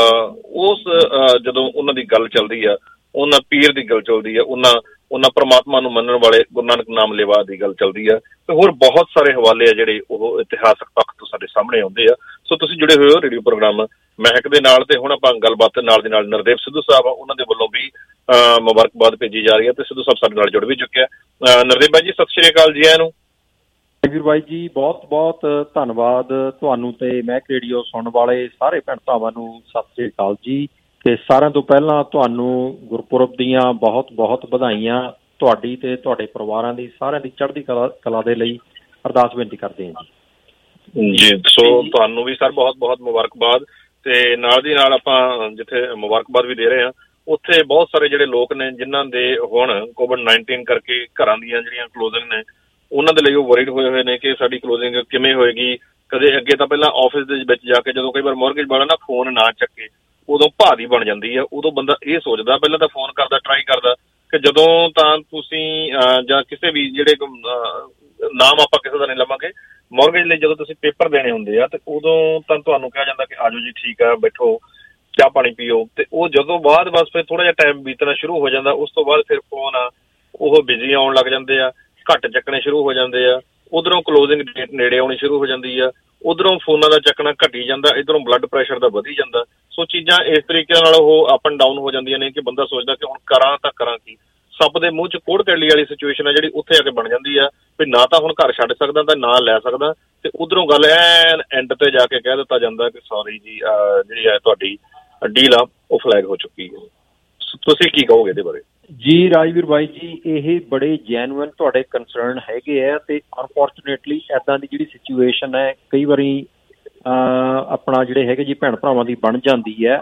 ਉਸ ਜਦੋਂ ਉਹਨਾਂ ਦੀ ਗੱਲ ਚੱਲਦੀ ਆ, ਉਹਨਾਂ ਪੀਰ ਦੀ ਗੱਲ ਚੱਲਦੀ ਆ, ਉਹਨਾਂ ਉਹਨਾਂ ਪਰਮਾਤਮਾ ਨੂੰ ਮੰਨਣ ਵਾਲੇ ਗੁਰੂ ਨਾਨਕ ਨਾਮ ਲੇਵਾ ਦੀ ਗੱਲ ਚੱਲਦੀ ਆ, ਤੇ ਹੋਰ ਬਹੁਤ ਸਾਰੇ ਹਵਾਲੇ ਆ ਜਿਹੜੇ ਉਹ ਇਤਿਹਾਸਕ ਪੱਖ ਤੋਂ ਸਾਡੇ ਸਾਹਮਣੇ ਆਉਂਦੇ ਆ। ਸੋ ਤੁਸੀਂ ਜੁੜੇ ਹੋਏ ਹੋ ਰੇਡੀਓ ਪ੍ਰੋਗਰਾਮ ਮਹਿਕ ਦੇ ਨਾਲ, ਤੇ ਹੁਣ ਆਪਾਂ ਗੱਲਬਾਤ ਨਾਲ ਦੀ ਨਾਲ ਨਰਦੇਵ ਸਿੱਧੂ ਸਾਹਿਬ ਆ, ਉਹਨਾਂ ਦੇ ਵੱਲੋਂ ਵੀ ਮੁਬਾਰਕਬਾਦ ਭੇਜੀ ਜਾ ਰਹੀ ਹੈ, ਤੇ ਸਿੱਧੂ ਸਾਹਿਬ ਸਾਡੇ ਨਾਲ ਜੁੜ ਵੀ ਚੁੱਕਿਆ। ਨਰਦੇਵ ਬਾਈ ਜੀ, ਸਤਿ ਸ਼੍ਰੀ ਅਕਾਲ ਜੀ। ਆਇਆਂ ਨੂੰ ਵੀਰ ਬਾਈ ਜੀ, ਬਹੁਤ ਬਹੁਤ ਧੰਨਵਾਦ ਤੁਹਾਨੂੰ ਤੇ ਮਹਿਕ ਰੇਡੀਓ ਸੁਣਨ ਵਾਲੇ ਸਾਰੇ ਭੈਣ ਭਰਾਵਾਂ ਨੂੰ ਸਤਿ ਸ਼੍ਰੀ ਅਕਾਲ ਜੀ। ਤੇ ਸਾਰਿਆਂ ਤੋਂ ਪਹਿਲਾਂ ਤੁਹਾਨੂੰ ਗੁਰਪੁਰਬ ਦੀਆਂ ਬਹੁਤ ਬਹੁਤ ਵਧਾਈਆਂ, ਤੁਹਾਡੀ ਤੇ ਤੁਹਾਡੇ ਪਰਿਵਾਰਾਂ ਦੀ, ਸਾਰਿਆਂ ਦੀ ਚੜ੍ਹਦੀ ਕਲਾ ਕਲਾ ਦੇ ਲਈ ਅਰਦਾਸ ਬੇਨਤੀ ਕਰਦੇ ਹਾਂ ਜੀ। ਜੀ ਸੋ ਤੁਹਾਨੂੰ ਵੀ ਸਰ ਬਹੁਤ ਬਹੁਤ ਮੁਬਾਰਕਬਾਦ। ਤੇ ਨਾਲ ਦੀ ਨਾਲ ਆਪਾਂ ਜਿੱਥੇ ਮੁਬਾਰਕਬਾਦ ਵੀ ਦੇ ਰਹੇ ਹਾਂ, ਉੱਥੇ ਬਹੁਤ ਸਾਰੇ ਜਿਹੜੇ ਲੋਕ ਨੇ ਜਿਨ੍ਹਾਂ ਦੇ ਹੁਣ ਕੋਵਿਡ ਨਾਈਨਟੀਨ ਕਰਕੇ ਘਰਾਂ ਦੀਆਂ ਜਿਹੜੀਆਂ ਕਲੋਜ਼ਿੰਗ ਨੇ, ਉਹਨਾਂ ਦੇ ਲਈ ਉਹ ਵਰੀਡ ਹੋਏ ਹੋਏ ਨੇ ਕਿ ਸਾਡੀ ਕਲੋਜ਼ਿੰਗ ਕਿਵੇਂ ਹੋਏਗੀ। ਕਦੇ ਅੱਗੇ ਤਾਂ ਪਹਿਲਾਂ ਆਫਿਸ ਦੇ ਵਿੱਚ ਜਾ ਕੇ ਜਦੋਂ ਕਈ ਵਾਰ ਮੌਰਗੇਜ ਵਾਲਾ ਨਾ ਫੋਨ ਨਾ ਚੱਕੇ, ਉਦੋਂ ਭਾਰੀ ਬਣ ਜਾਂਦੀ ਆ। ਉਦੋਂ ਬੰਦਾ ਇਹ ਸੋਚਦਾ, ਪਹਿਲਾਂ ਤਾਂ ਫੋਨ ਕਰਦਾ, ਟਰਾਈ ਕਰਦਾ ਕਿ ਜਦੋਂ ਤਾਂ ਤੁਸੀਂ ਜਾਂ ਕਿਸੇ ਵੀ ਜਿਹੜੇ ਨਾਮ ਆਪਾਂ ਕਿਸੇ ਦਾ ਨਹੀਂ ਲਵਾਂਗੇ, ਮੌਰਗੇਜ ਲਈ ਜਦੋਂ ਤੁਸੀਂ ਪੇਪਰ ਦੇਣੇ ਹੁੰਦੇ ਆ, ਤੇ ਉਦੋਂ ਤਾਂ ਤੁਹਾਨੂੰ ਕਿਹਾ ਜਾਂਦਾ ਕਿ ਆਜੋ ਜੀ, ਠੀਕ ਆ, ਬੈਠੋ, ਚਾਹ ਪਾਣੀ ਪੀਓ। ਤੇ ਉਹ ਜਦੋਂ ਬਾਅਦ ਬਸ ਫਿਰ ਥੋੜਾ ਜਿਹਾ ਟਾਈਮ ਬੀਤਣਾ ਸ਼ੁਰੂ ਹੋ ਜਾਂਦਾ, ਉਸ ਤੋਂ ਬਾਅਦ ਫਿਰ ਫੋਨ ਆ ਉਹ ਬਿਜ਼ੀ ਆਉਣ ਲੱਗ ਜਾਂਦੇ ਆ, ਘੱਟ ਚੱਕਣੇ ਸ਼ੁਰੂ ਹੋ ਜਾਂਦੇ ਆ। ਉਧਰੋਂ ਕਲੋਜ਼ਿੰਗ ਡੇਟ ਨੇੜੇ ਆਉਣੀ ਸ਼ੁਰੂ ਹੋ ਜਾਂਦੀ ਆ, ਉਧਰੋਂ ਫੋਨਾਂ ਦਾ ਚੱਕਣਾ ਘਟੀ ਜਾਂਦਾ, ਇੱਧਰੋਂ ਬਲੱਡ ਪ੍ਰੈਸ਼ਰ ਦਾ ਵਧੀ ਜਾਂਦਾ। ਸੋ ਚੀਜ਼ਾਂ ਇਸ ਤਰੀਕੇ ਨਾਲ ਉਹ ਅਪ ਐਂਡ ਡਾਊਨ ਹੋ ਜਾਂਦੀਆਂ ਨੇ ਕਿ ਬੰਦਾ ਸੋਚਦਾ ਕਿ ਹੁਣ ਕਰਾਂ ਤਾਂ ਕਰਾਂ ਕੀ। ਸੱਪ ਦੇ ਮੂੰਹ 'ਚ ਕੋੜ ਤੇਲੀ ਵਾਲੀ ਸਿਚੁਏਸ਼ਨ ਹੈ ਜਿਹੜੀ ਉੱਥੇ ਆ ਕੇ ਬਣ ਜਾਂਦੀ ਆ ਵੀ ਨਾ ਤਾਂ ਹੁਣ ਘਰ ਛੱਡ ਸਕਦਾ ਤਾਂ ਨਾ ਲੈ ਸਕਦਾ, ਤੇ ਉਧਰੋਂ ਗੱਲ ਐਨ ਐਂਡ ਤੇ ਜਾ ਕੇ ਕਹਿ ਦਿੱਤਾ ਜਾਂਦਾ ਕਿ ਸੌਰੀ ਜੀ, ਜਿਹੜੀ ਹੈ ਤੁਹਾਡੀ ਡੀਲ ਆ ਉਹ ਫਲੈਗ ਹੋ ਚੁੱਕੀ ਹੈ। ਤੁਸੀਂ ਕੀ ਕਹੋਗੇ ਇਹਦੇ ਬਾਰੇ? ਜੀ ਰਾਜਵੀਰ ਬਾਈ ਜੀ, ਇਹ ਬੜੇ ਜੈਨੂਅਨ ਤੁਹਾਡੇ ਕੰਸਰਨ ਹੈਗੇ ਆ, ਤੇ ਅਨਫੋਰਚੂਨੇਟਲੀ ਇੱਦਾਂ ਦੀ ਜਿਹੜੀ ਸਿਚੁਏਸ਼ਨ ਹੈ ਕਈ ਵਾਰੀ ਆਪਣਾ ਜਿਹੜੇ ਹੈਗੇ ਜੀ ਭੈਣ ਭਰਾਵਾਂ ਦੀ ਬਣ ਜਾਂਦੀ ਹੈ।